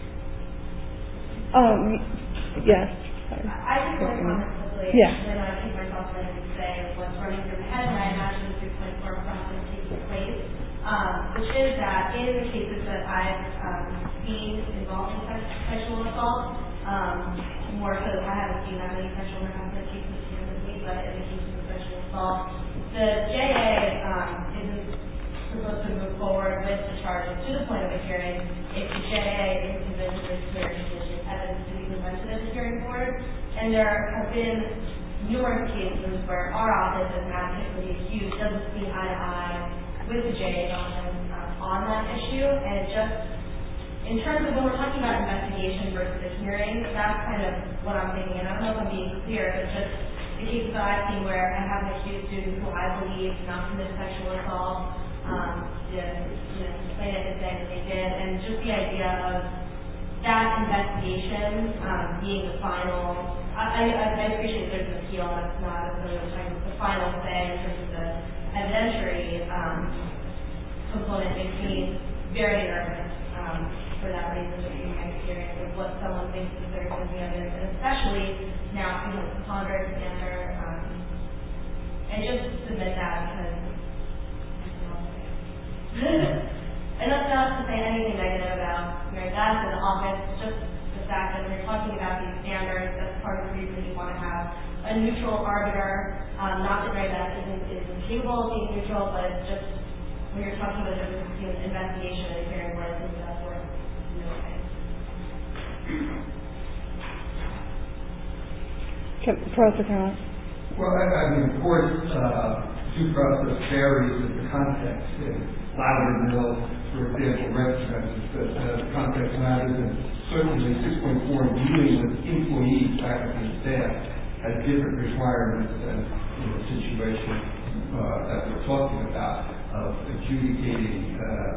Yes. I just want to comment quickly, and I keep myself ready to say what's running through my head, and I imagine the 2.4 process taking place, which is that in the cases that I've seen involving sexual assault, more so I haven't seen that many sexual harassment cases here with me, but in the cases of sexual assault, the JA isn't supposed to move forward with the charges to the point of a hearing if the JA is convinced there's clear sufficient evidence to be presented at the hearing board. And there have been numerous cases where our office, as an advocate for the accused, doesn't see eye to eye with the JA on that issue. And it just, in terms of when we're talking about investigation versus a hearing, that's kind of what I'm thinking. And I don't know if I'm being clear, but just the cases that I've seen where I have an accused student who I believe not committed sexual assault, plaintiff is saying that they did, and just the idea of that investigation being the final. I appreciate there's an appeal, that's not the final say in terms of the evidentiary component. Makes me very nervous for that reason, that you might experience with what someone thinks is very good evidence, and especially now the ponderous standard, and just submit that because and that's not to say anything negative about Mary Beth and the office, just the fact that when you're talking about these standards, that's part of the reason you want to have a neutral arbiter. Not that Mary Beth is incapable of being neutral, but it's just when you're talking about the investigation and hearing what I think that's worth noting. Professor Clement. Well, I mean, of course, due process varies in the context. Loudermill, for example, recognizes that the context matters, and certainly 6.4 dealing with employees, faculty, and staff has different requirements than in the situation that we're talking about of adjudicating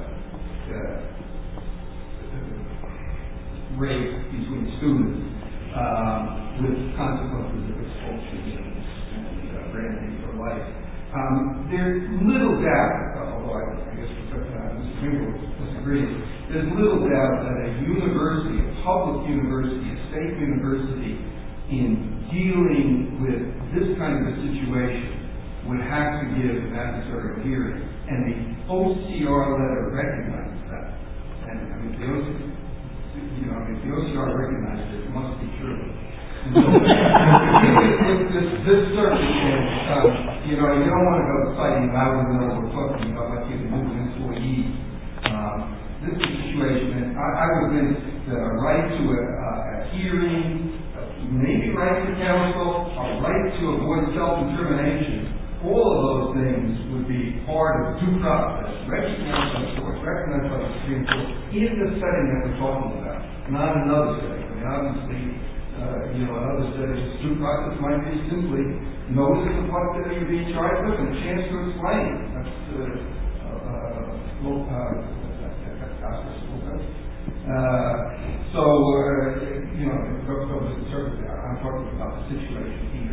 rape between students with consequences of expulsion and branding for life. There's little doubt, although I guess Mr. Pringle disagrees, there's little doubt that a university, a public university, a state university, in dealing with this kind of a situation would have to give an adversarial hearing. And the OCR letter recognizes that. And I mean, the OCR recognizes it, it must be true. And so, this circumstance, you don't want to go fighting Loudermill or talking about what you can do with employees. This is a situation, and I would think that a right to a hearing, maybe right to counsel, a right to avoid self-incrimination, all of those things would be part of due process, recognized by the court, recognized by the Supreme Court, in the setting that we're talking about, not another setting. I mean, obviously, another setting, due process might be simply notice of what you're being charged with and a chance to explain. That's I'm talking about the situation here.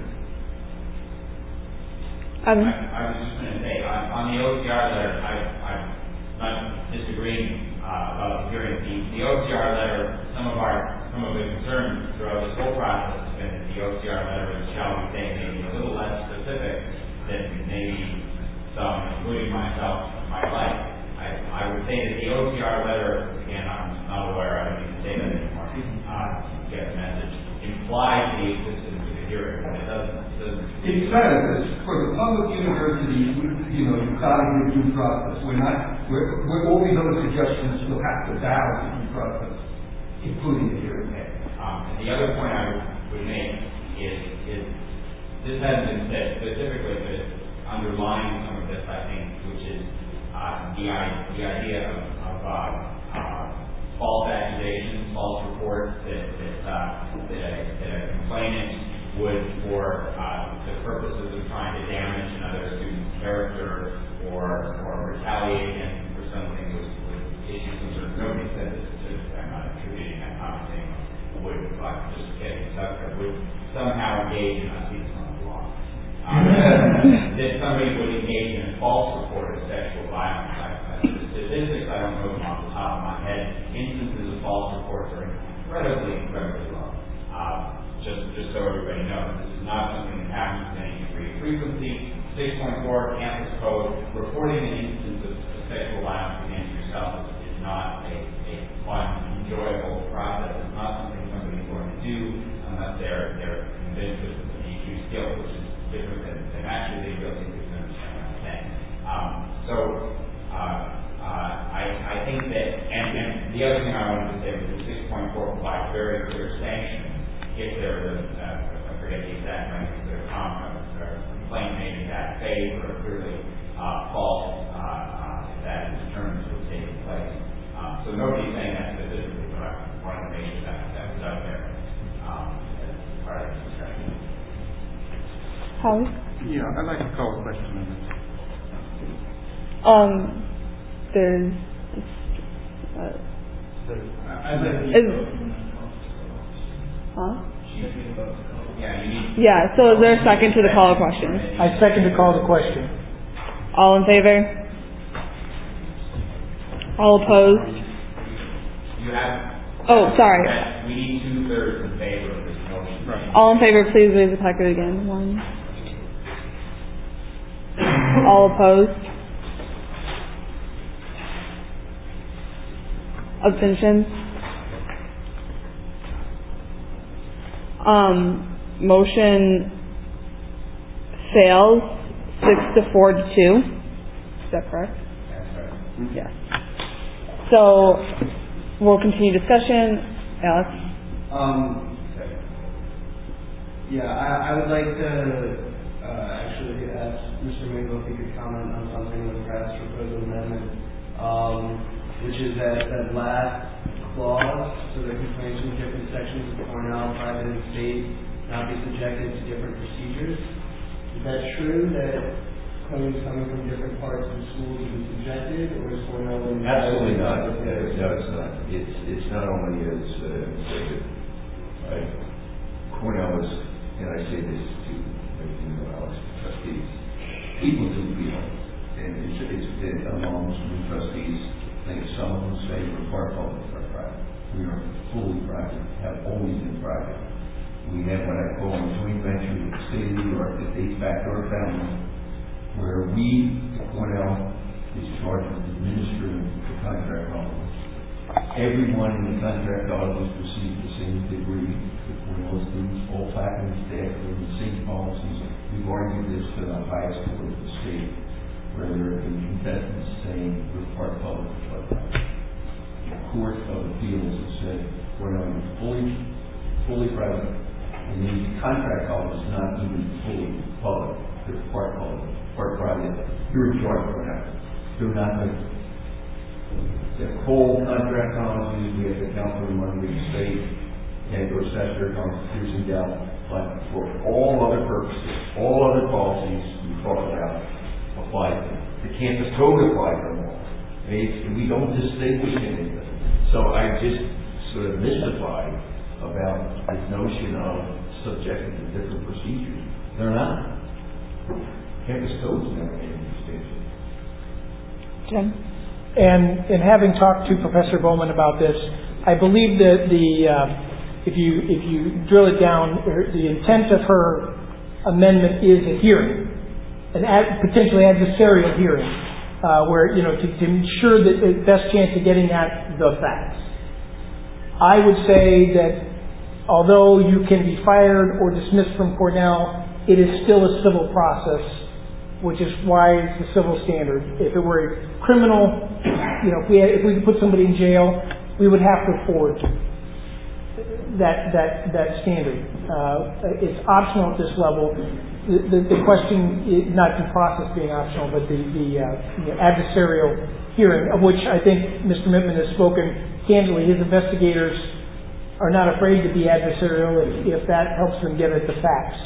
I was just going to say, on the OCR letter, I'm not disagreeing about the hearing. The OCR letter, some of the concerns throughout this whole process has been that the OCR letter is, shall we say, maybe a little less specific than maybe some, including myself, might like. I would say that the OCR letter, again, I'm not aware, I don't need to say that anymore, get the message, implies the existence of the hearing. It doesn't. It says, for the public university, you've got to give due process. All these other suggestions will have to balance the due process, including the hearing. And the other point I would make is this hasn't been said specifically, but it's underlying some of this, I think, which is the idea of false accusations, false reports that a complainant would, for the purposes of trying to damage another student's character or retaliate against for something, would issue some sort of, nobody said this, I'm not attributing that commenting, would just getting stuck, would somehow engage in, I think it's not the law, that somebody would engage in a false report of sexual violence. Statistics, I don't know them off the top of my head. Instances of false reports are incredibly low. Just so everybody knows, this is not something that happens with any degree of frequency. 6.4 Campus Code, reporting an instance of sexual violence against yourself is not a fun, enjoyable process. It's not something somebody's going to do unless they're convinced of an EQ skill, which is different than actually the ability to understand what I'm saying. I think that, and the other thing I wanted to say was that 6.4 provides very clear sanctions if there is I forget the exact language, but a complaint made in that phase or clearly false if that is determined to have taken place. So nobody's saying that specifically, but I wanted to make sure that was out there as part of the discussion. Holly? Yeah, I'd like to call a question on this. There's Yeah, so is there a second to the call of question? I second to call the question. All in favor? All opposed? You have. Oh, sorry. We need 2/3 in favor of this motion. Right. All in favor, please raise the placard again. 1. All opposed? Abstentions? Motion fails 6-4 to 2. Is that correct? That's right. Yes. So we'll continue discussion. Alex? I would like to actually ask Mr. Mingo if he could comment on something with perhaps proposed amendment, which is that last clause, so that complaints from different sections of Cornell, private and state, not be subjected to different procedures. Is that true, that claims coming from different parts of the school will be subjected, or is Cornell... Absolutely not. No, it's not. It's not only as Cornell is, and I say this to Alex, trustees, people do feel, and it's been among the trustees, I think some of them say we're far public or private. We are fully private, have always been private. We have what I call a joint venture with the state of New York that dates back to our family, where we, Cornell, is charged with administering the contract colleges. Everyone in the contract colleges receives the same degree. The Cornell students, all faculty, staff, are the same policies. We've argued this to the highest court of the state, where there have been contestants saying we're part public. The Court of Appeals has said Cornell is fully private, and the contract college is not even fully public. They're part public, part private. You're in charge for that. They're not the whole contract colleges. We have to account for the money in the state, and go assessor, Constitution down. But for all other purposes, all other policies we talk about apply to them. The campus code applies to them all. We don't distinguish anything. So I just sort of mystified about this notion of subjecting to different procedures. They're not. Campus codes never made any distinction. Jim? And in having talked to Professor Bowman about this, I believe that if you drill it down, the intent of her amendment is a hearing, an potentially adversarial hearing, where to ensure that the best chance of getting at the facts. I would say that although you can be fired or dismissed from Cornell, it is still a civil process, which is why it's a civil standard. If it were a criminal, if we put somebody in jail, we would have to afford that standard. It's optional at this level. The question is not due process being optional, but the adversarial hearing, of which I think Mr. Mittman has spoken candidly. His investigators are not afraid to be adversarial if that helps them get at the facts.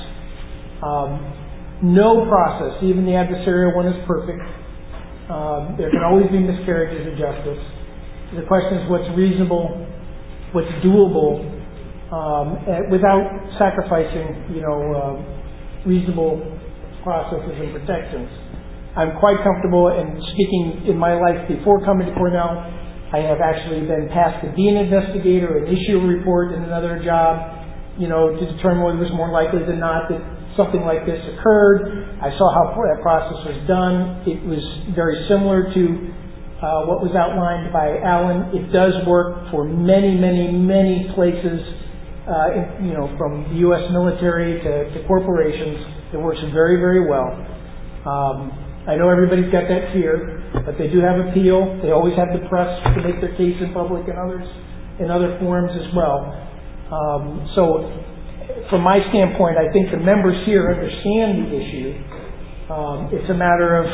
No process, even the adversarial one, is perfect. There can always be miscarriages of justice. The question is what's reasonable, what's doable, without sacrificing, reasonable processes and protections. I'm quite comfortable, and speaking in my life before coming to Cornell, I have actually been tasked to be an investigator and issue a report in another job, to determine whether it was more likely than not that something like this occurred. I saw how that process was done. It was very similar to what was outlined by Alan. It does work for many, many, many places, from the U.S. military to corporations. It works very, very well. I know everybody's got that fear, but they do have appeal. They always have the press to make their case in public and in other forums as well. So from my standpoint, I think the members here understand the issue. It's a matter of,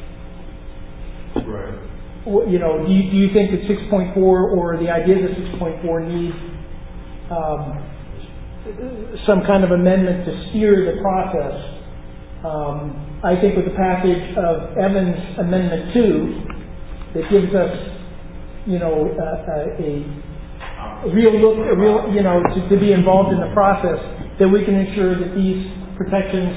do you think that 6.4 or the ideas of 6.4 need some kind of amendment to steer the process? I think with the passage of Evans Amendment 2, that gives us, a real look, to be involved in the process, that we can ensure that these protections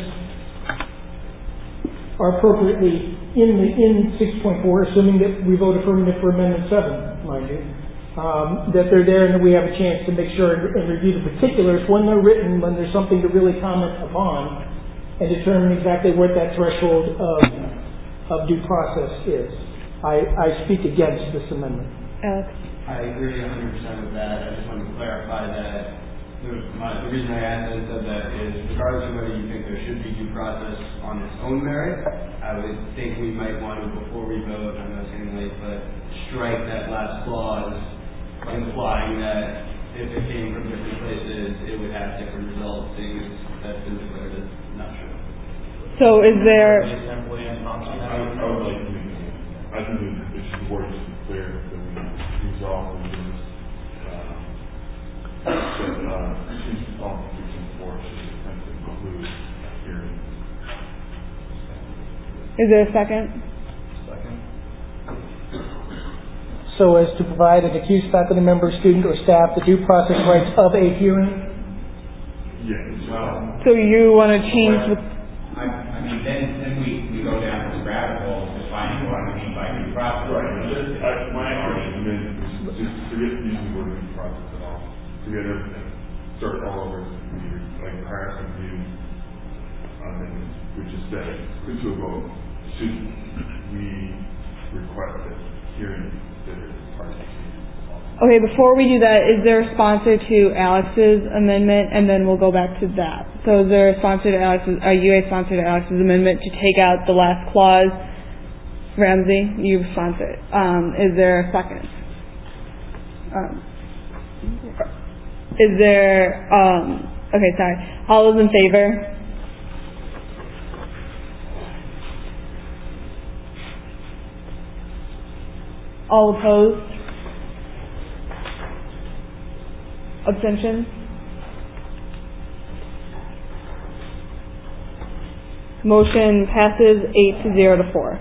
are appropriately in 6.4, assuming that we vote affirmative for Amendment 7, mind you, that they're there and that we have a chance to make sure and review the particulars when they're written, when there's something to really comment upon, and determine exactly what that threshold of due process is. I speak against this amendment. Alex? I agree 100% with that. I just want to clarify that the reason I asked and said that is regardless of whether you think there should be due process on its own merit, I would think we might want to, before we vote, I know it's getting late, but strike that last clause implying that if it came from different places, it would have different results, seeing that's been declared as not true. So is there... I think it should work just be clear that we resolve the Is there a second? Second. So as to provide an accused faculty member, student, or staff the due process rights of a hearing? Yes. Well, so you want to change the... then we go down to the rabbit hole defining what we mean by due process. Right. My argument is just forget using the word due process at all. Forget everything. Start all over, like harassment view, which is that, put to a vote, should we request that hearing that is part of the meeting? Okay, before we do that, is there a sponsor to Alex's amendment, and then we'll go back to that. So is there a sponsor to Alex's, are you a sponsor to Alex's amendment to take out the last clause? Ramsey, you sponsor it. Is there a second? Is there, okay, sorry. All those in favor? All opposed? Abstentions? Motion passes 8-0-4.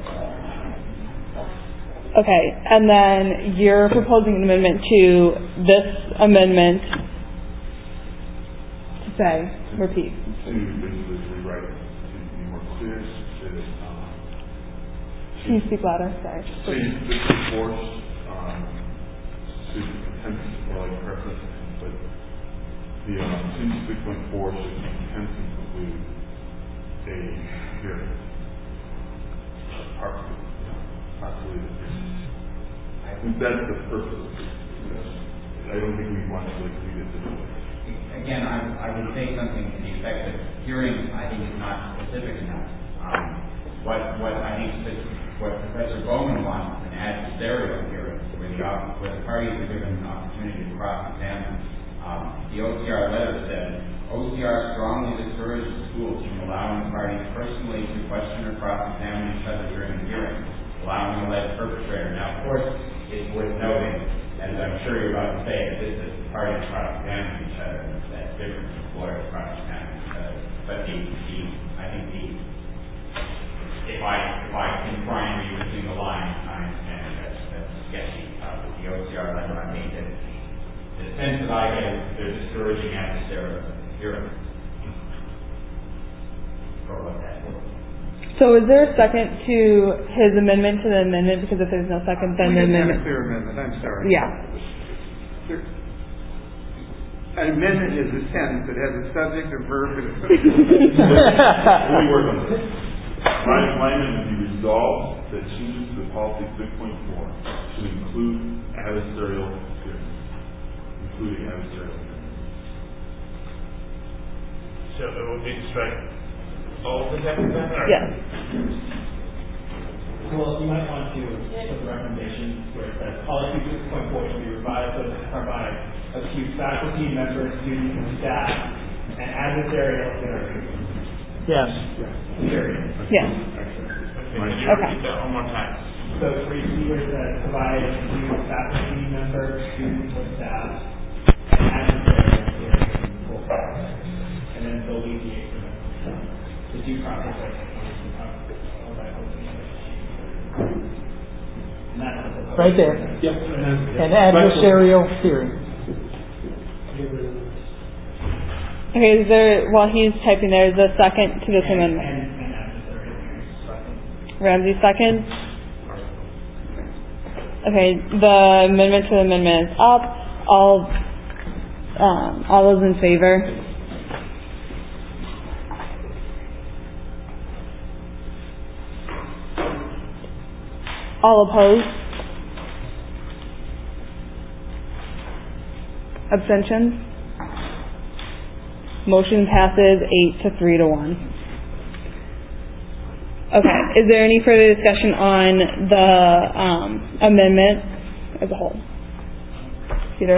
Okay, and then you're proposing an amendment to this amendment to say, repeat. To basically rewrite it to be more clear. Can you speak louder? Sorry. So this is force to attempt, or like preference, but the 6.4 should attempt to include a hearing. Possibly. I think that's the purpose of this. I don't think we want to leave it this way. Again, I would say something to the effect that hearing, I think, is not specific enough. What I think what Professor Bowman wants is an adversarial hearing where the parties are given an opportunity to cross-examine The OCR letter said, OCR strongly discourages schools from allowing parties personally to question or cross-examine each other during the hearing, allowing the alleged perpetrator. Now, of course, it's worth noting, as I'm sure you're about to say, that this is parties cross-examining each other. That's different from lawyers cross-examining each other. But I think if I can try and read between the lines, I understand that's sketchy. The OCR letter, I think that the sense that I get is they're discouraging adversarial hearing. For what that is. So is there a second to his amendment to the amendment? Because if there's no second, then the amendment. A clear amendment. I'm sorry. Yeah. An amendment is a sentence that has a subject, a verb, and a Let me work on this. My amendment would be resolved that changes to the policy 6.4 should include adversarial hearing. Including adversarial hearing. So it would be to strike all of the text then? Yes. Well, you might want to put the recommendation where it says policy 6.4 should be revised so as to provide acute faculty, members, students, and staff, and adversarial hearing. Yes. Period. Yes. Can you repeat that one more time? So where you see where it says provide acute faculty, members, students, or staff, and adversarial hearing, and then alleviate the due process of Right there. Yep. An adversarial hearing. Okay, is there, while he's typing there, is there a second to this amendment? Ramsey second? Okay, the amendment to the amendment is up. All those in favor? All opposed? Abstentions? Motion passes 8-3-1. Okay, is there any further discussion on the amendment as a whole? Peter?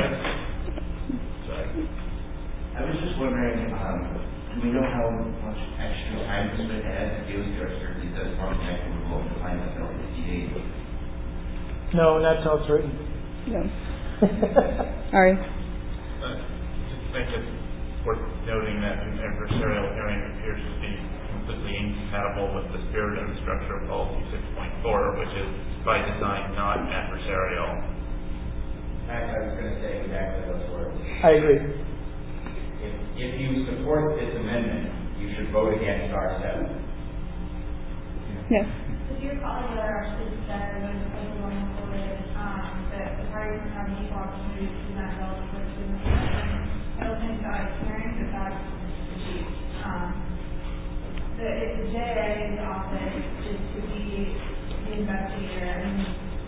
I was just wondering, do we know how much extra time this would add to dealing with our certainty does from the removal of the final LCD? No, not till it's written. No. All right. I think it's worth noting that an adversarial hearing appears to be completely incompatible with the spirit and structure of policy 6.4, which is by design not adversarial. I was going to say exactly those words. I agree. If you support this amendment, you should vote against R7. Yes. If you're calling the letter actually said when it was going forward, that the parties have an equal opportunity to present relevant questions. I don't think that experience is that achieved. If the JA's office is to be the investigator, and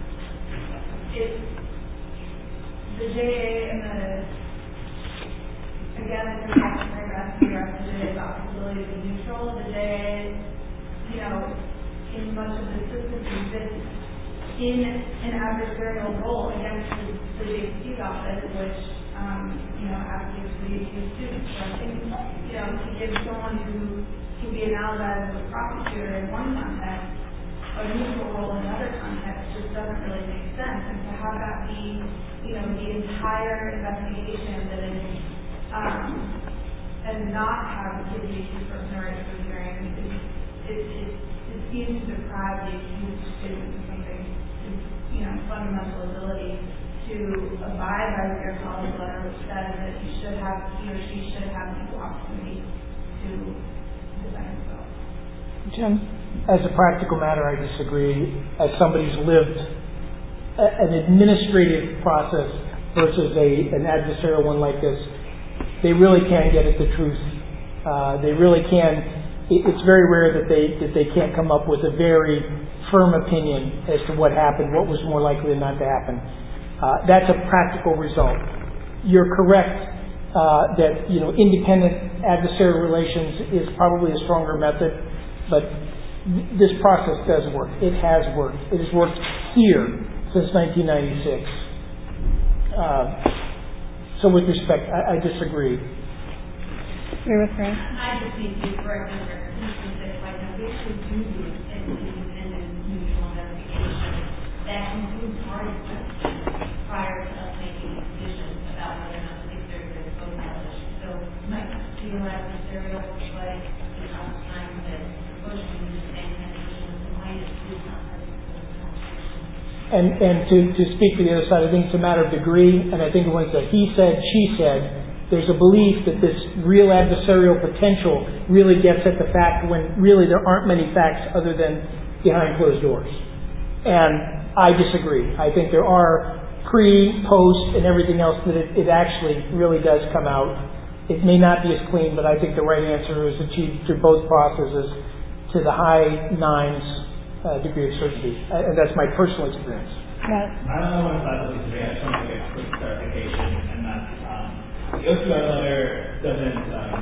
the JA and again, it's a second paragraph here, the JA's office ability to be neutral. The JA, in much of the system exists in an adversarial role against the JC's office, which, advocates for the accused students. So I think, to give someone who can be analyzed as a prosecutor in one context, a neutral role in another context just doesn't really make sense. And to have that be, the entire investigation that is, and not have the accused person right to the hearing, it seems to deprive the accused student of something, fundamental ability to abide by your college letter, which says that he or she should have the equal opportunity to defend himself. Jim? As a practical matter, I disagree. As somebody who's lived an administrative process versus an adversarial one like this, they really can get at the truth. They really can. It's very rare that they can't come up with a very firm opinion as to what happened, what was more likely than not to happen. That's a practical result. You're correct that independent adversarial relations is probably a stronger method, but this process does work. It has worked. It has worked here since 1996. So with respect, I disagree. You're with her? I just need to correct the record. Like, we actually do do an independent neutral investigation that includes party questions prior to us making a decision about whether or not to take their vote violation. So it might feel adversarial, but it's not time that push me to the same kind of decision as the way it's not And to speak to the other side, I think it's a matter of degree, and I think when it's a he said, she said, there's a belief that this real adversarial potential really gets at the fact when really there aren't many facts other than behind closed doors. And I disagree. I think there are pre, post, and everything else that it actually really does come out. It may not be as clean, but I think the right answer is achieved through both processes to the high nines degree of certainty. And that's my personal experience. I don't know what about this debate. I just want to get a quick clarification, and that's the OCR letter doesn't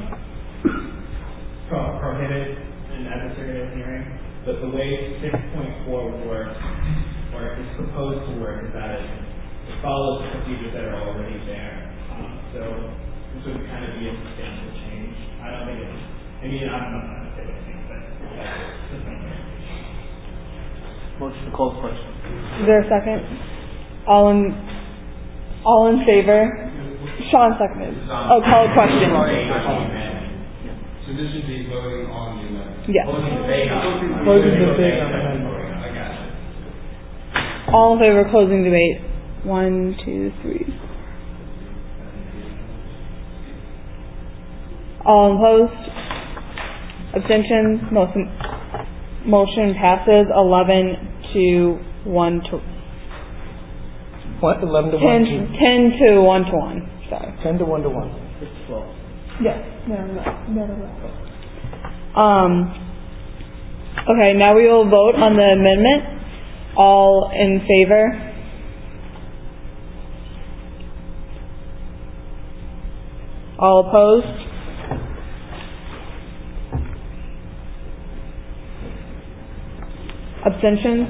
prohibit an adversarial hearing, but the way 6.4 works, or is proposed to work, is that it follows the procedures that are already there. So this would kind of be a substantial change. I don't think it's, I mean, I'm not going to say what I think, but that's just my opinion. Motion to call the question. Is there a second? All in favor? Sean seconded. Oh, call a question. So this would be voting on the amendment? Yes. Closing debate on the amendment. I got it. All in favor of closing debate? 1, 2, 3. All opposed? Abstentions? Motion passes 11 to 1 to... What? 11 to 1 to... 10 to 1 to 1. Sorry. 10 to 1 to 1. It's 12. Yes. Okay, now we will vote on the amendment. All in favor? All opposed? Abstentions?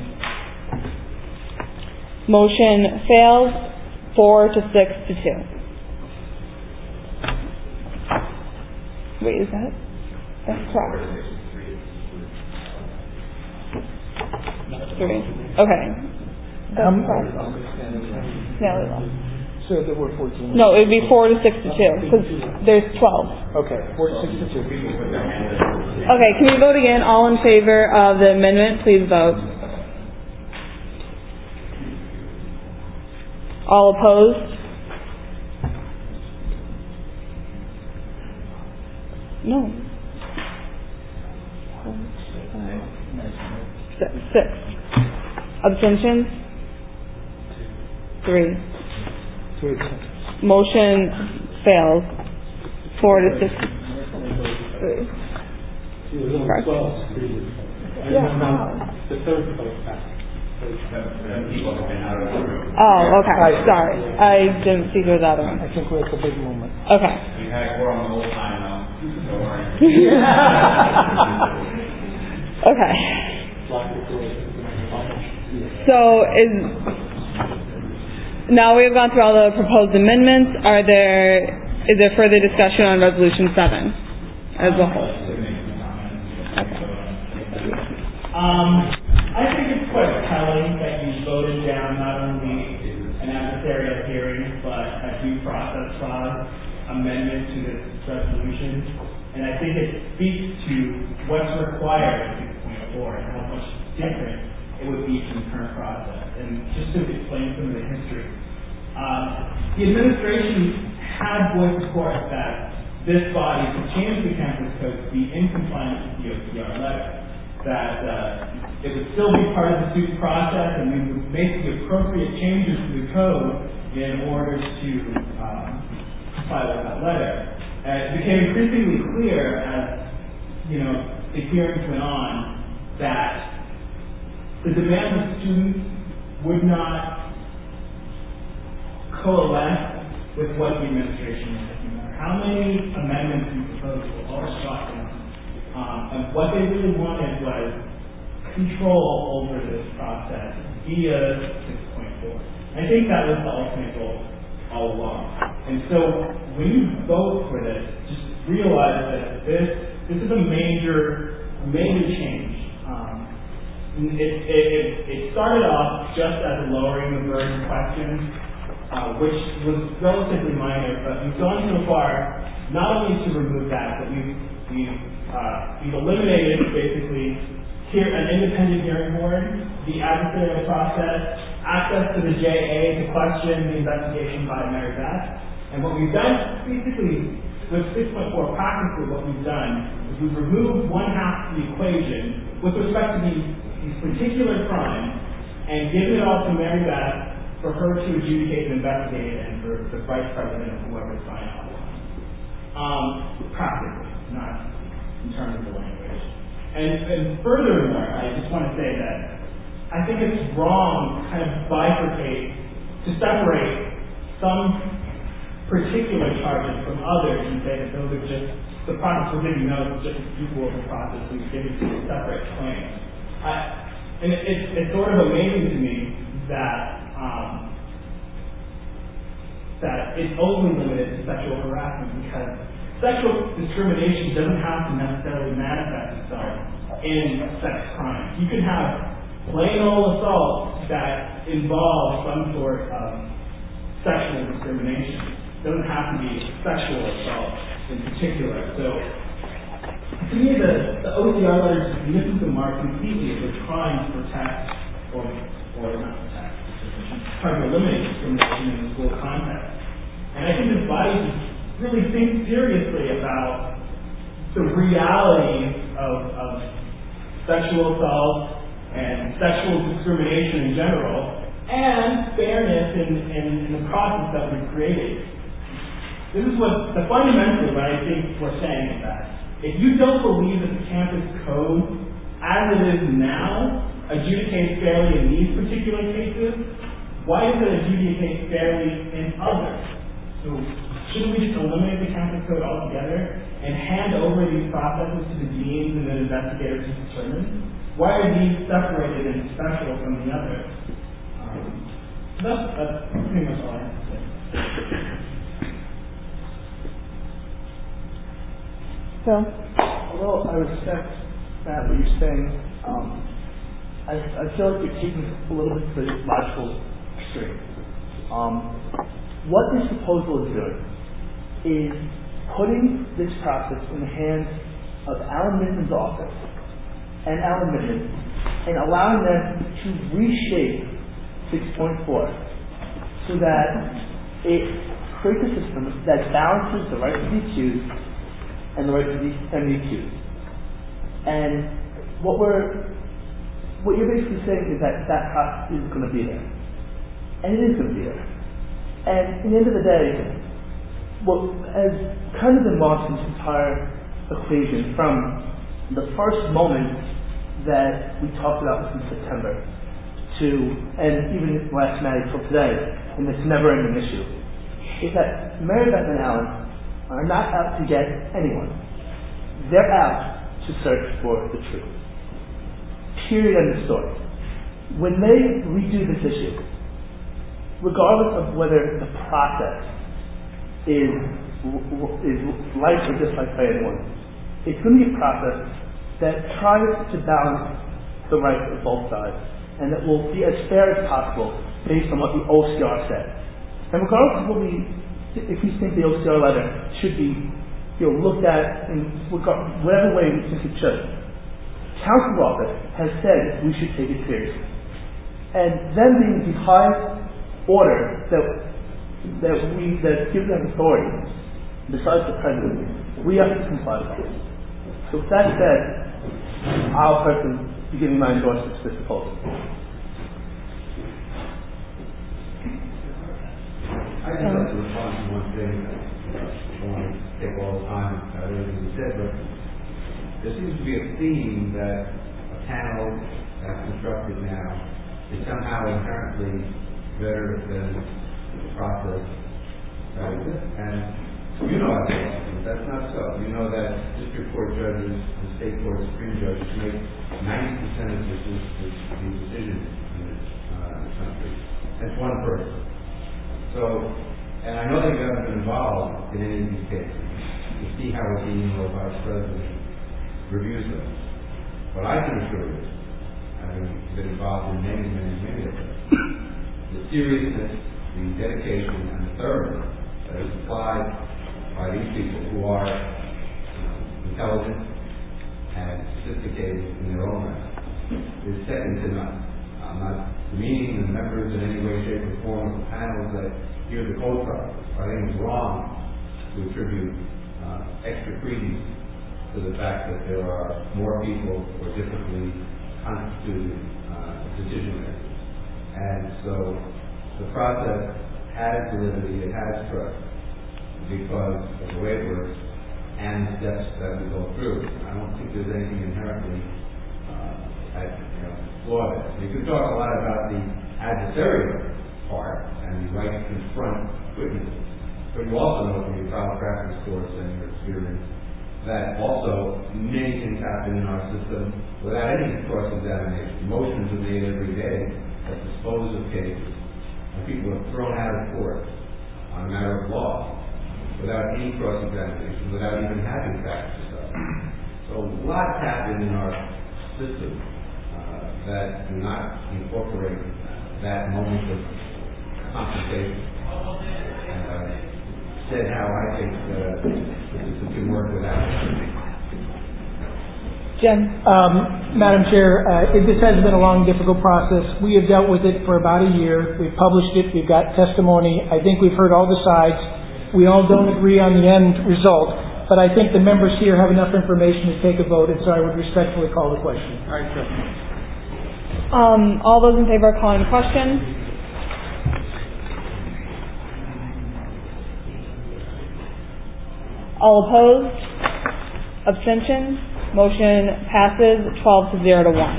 Motion fails 4 to 6 to 2. Wait, is that's correct? 3. Okay. That's correct. Yeah, so there were 14. No, it would be 4 to 6 to 2 because there's 12. Okay, 4 to 6 to 2. Okay, can we vote again? All in favor of the amendment, please vote. All opposed? No. 6. Abstentions? 3. Motion fails. 4 to 6. 3. The third vote passed. Oh, okay. Sorry. I didn't see who that was. I think we're at the big moment. Okay. We had a quorum the whole time, though. Don't worry. Okay. So now we've gone through all the proposed amendments. Is there further discussion on Resolution 7 as a whole? I think it's quite telling that you voted down not only an adversarial hearing, but a due process clause amendment to this resolution. And I think it speaks to what's required in 6.4 and how much different it would be from the current process. And just to explain some of the history, the administration had voiced support that this body could change the campus code to be in compliance with the OCR letter, that it would still be part of the suit process, and we would make the appropriate changes to the code in order to comply with that letter. And it became increasingly clear as the hearings went on that the demands of students would not coalesce with what the administration was looking for. How many amendments we proposed were all shot down. And what they really wanted was control over this process via 6.4. I think that was the ultimate goal all along. And so when you vote for this, just realize that this is a major change. It started off just as lowering the burden question, which was relatively minor, but we've gone so far not only to remove that, but we've eliminated basically an independent hearing board, the adversarial process, access to the JA to question the investigation by Mary Beth. And what we've done, basically, with 6.4 practically what we've done is we've removed one half of the equation with respect to these particular crimes and given it all to Mary Beth for her to adjudicate and investigate and for the vice president or whoever sign off. Practically, not in terms of the language. And furthermore, I just want to say that I think it's wrong to kind of bifurcate, to separate some particular charges from others and say that those are just, the process we're giving those is just equal to the process we've given to separate claims. And it's sort of amazing to me that it's only limited to sexual harassment, because sexual discrimination doesn't have to necessarily manifest itself in sex crimes. You can have plain old assault that involves some sort of sexual discrimination. It doesn't have to be sexual assault in particular. So, to me, the OCR letters misses the mark completely if we're trying to protect or not protect, trying to eliminate discrimination in the school context. And I think this body really think seriously about the reality of sexual assault and sexual discrimination in general, and fairness in the process that we've created. This is what fundamentally what I think we're saying is that if you don't believe that the campus code, as it is now, adjudicates fairly in these particular cases, why does it adjudicate fairly in others? So shouldn't we just eliminate the campus code altogether and hand over these processes to the deans and the investigators to determine? Why are these separated and special from the others? That's pretty much all I have to say. So, although I respect Matt, what you're saying, I feel like you're taking a little bit to the logical extreme. What this proposal is doing is putting this process in the hands of Alan Mitten's office and Alan Mitten and allowing them to reshape 6.4 so that it creates a system that balances the right to be accused and the right to be accused. And what you're basically saying is that process is going to be there. And it is going to be there. And at the end of the day, what has kind of been lost in this entire equation from the first moment that we talked about this in September to, and even last night till today, and this never-ending issue, is that Mary Beth and Alan are not out to get anyone. They're out to search for the truth. Period, end of story. When they redo this issue, regardless of whether the process is liked or disliked by anyone, it's going to be a process that tries to balance the rights of both sides, and that will be as fair as possible based on what the OCR said. And regardless of if we think the OCR letter should be looked at in whatever way we think it should, Council office has said we should take it seriously. And them being the highest order that gives them authority, besides the president, we have to comply with it. So with that said, I'll personally be giving my endorsement to this proposal. I'd just like to respond to one thing. I don't want to take all the time out of everything you said, but there seems to be a theme that a panel that's constructed now is somehow inherently better than the process that exists. And you know that's not so. You know that district court judges, the state court, Supreme judges make 90% of the decisions in this country. That's one person. So, And I know that you haven't been involved in any of these cases to see how a dean or vice president reviews them. But I can assure you, having been involved in many of them, the seriousness, the dedication, and the thoroughness that is applied by these people who are intelligent and sophisticated in their own way is second to none. I'm not demeaning the members in any way, shape, or form of the panels that hear the code process. I think it's wrong to attribute extra credence to the fact that there are more people or differently constituted decision makers. And so the process has validity, it has trust, because of the way it works and the steps that we go through. I don't think there's anything inherently flawed. You can talk a lot about the adversarial part and the right to confront witnesses, but you also know from your trial practice course and your experience that also many things happen in our system without any cross-examination. Motions are made every day that dispose of cases, and people are thrown out of court on a matter of law without any cross-examination, without even having facts to stuff. So lots happen in our system that do not incorporate that moment of confrontation. And I said how I think the system can work without it. Jen? Madam Chair, this has been a long, difficult process. We have dealt with it for about a year. We've published it. We've got testimony. I think we've heard all the sides. We all don't agree on the end result, but I think the members here have enough information to take a vote, and so I would respectfully call the question. All right, sir. All those in favor of calling the question? All opposed? Abstentions? Motion passes 12-0-1.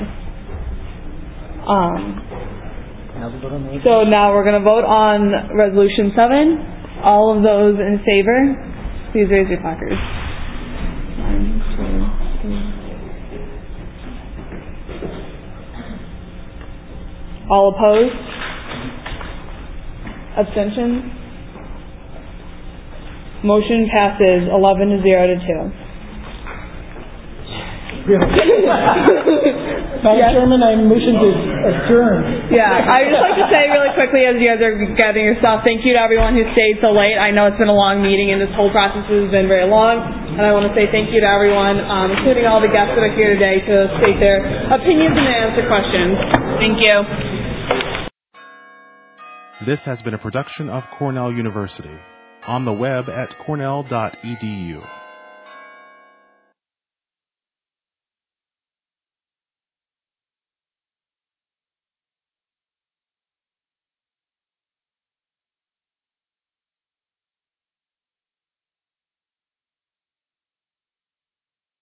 So now we're going to vote on Resolution 7. All of those in favor, please raise your placards. 1, 2, 3. All opposed? Abstentions? Motion passes 11-0-2. Madam Chairman, I motion to adjourn. Yeah, I would just like to say really quickly as you guys are gathering your stuff, thank you to everyone who stayed so late. I know it's been a long meeting and this whole process has been very long, and I want to say thank you to everyone, including all the guests that are here today, to state their opinions and answer questions. Thank you. This has been a production of Cornell University. On the web at cornell.edu.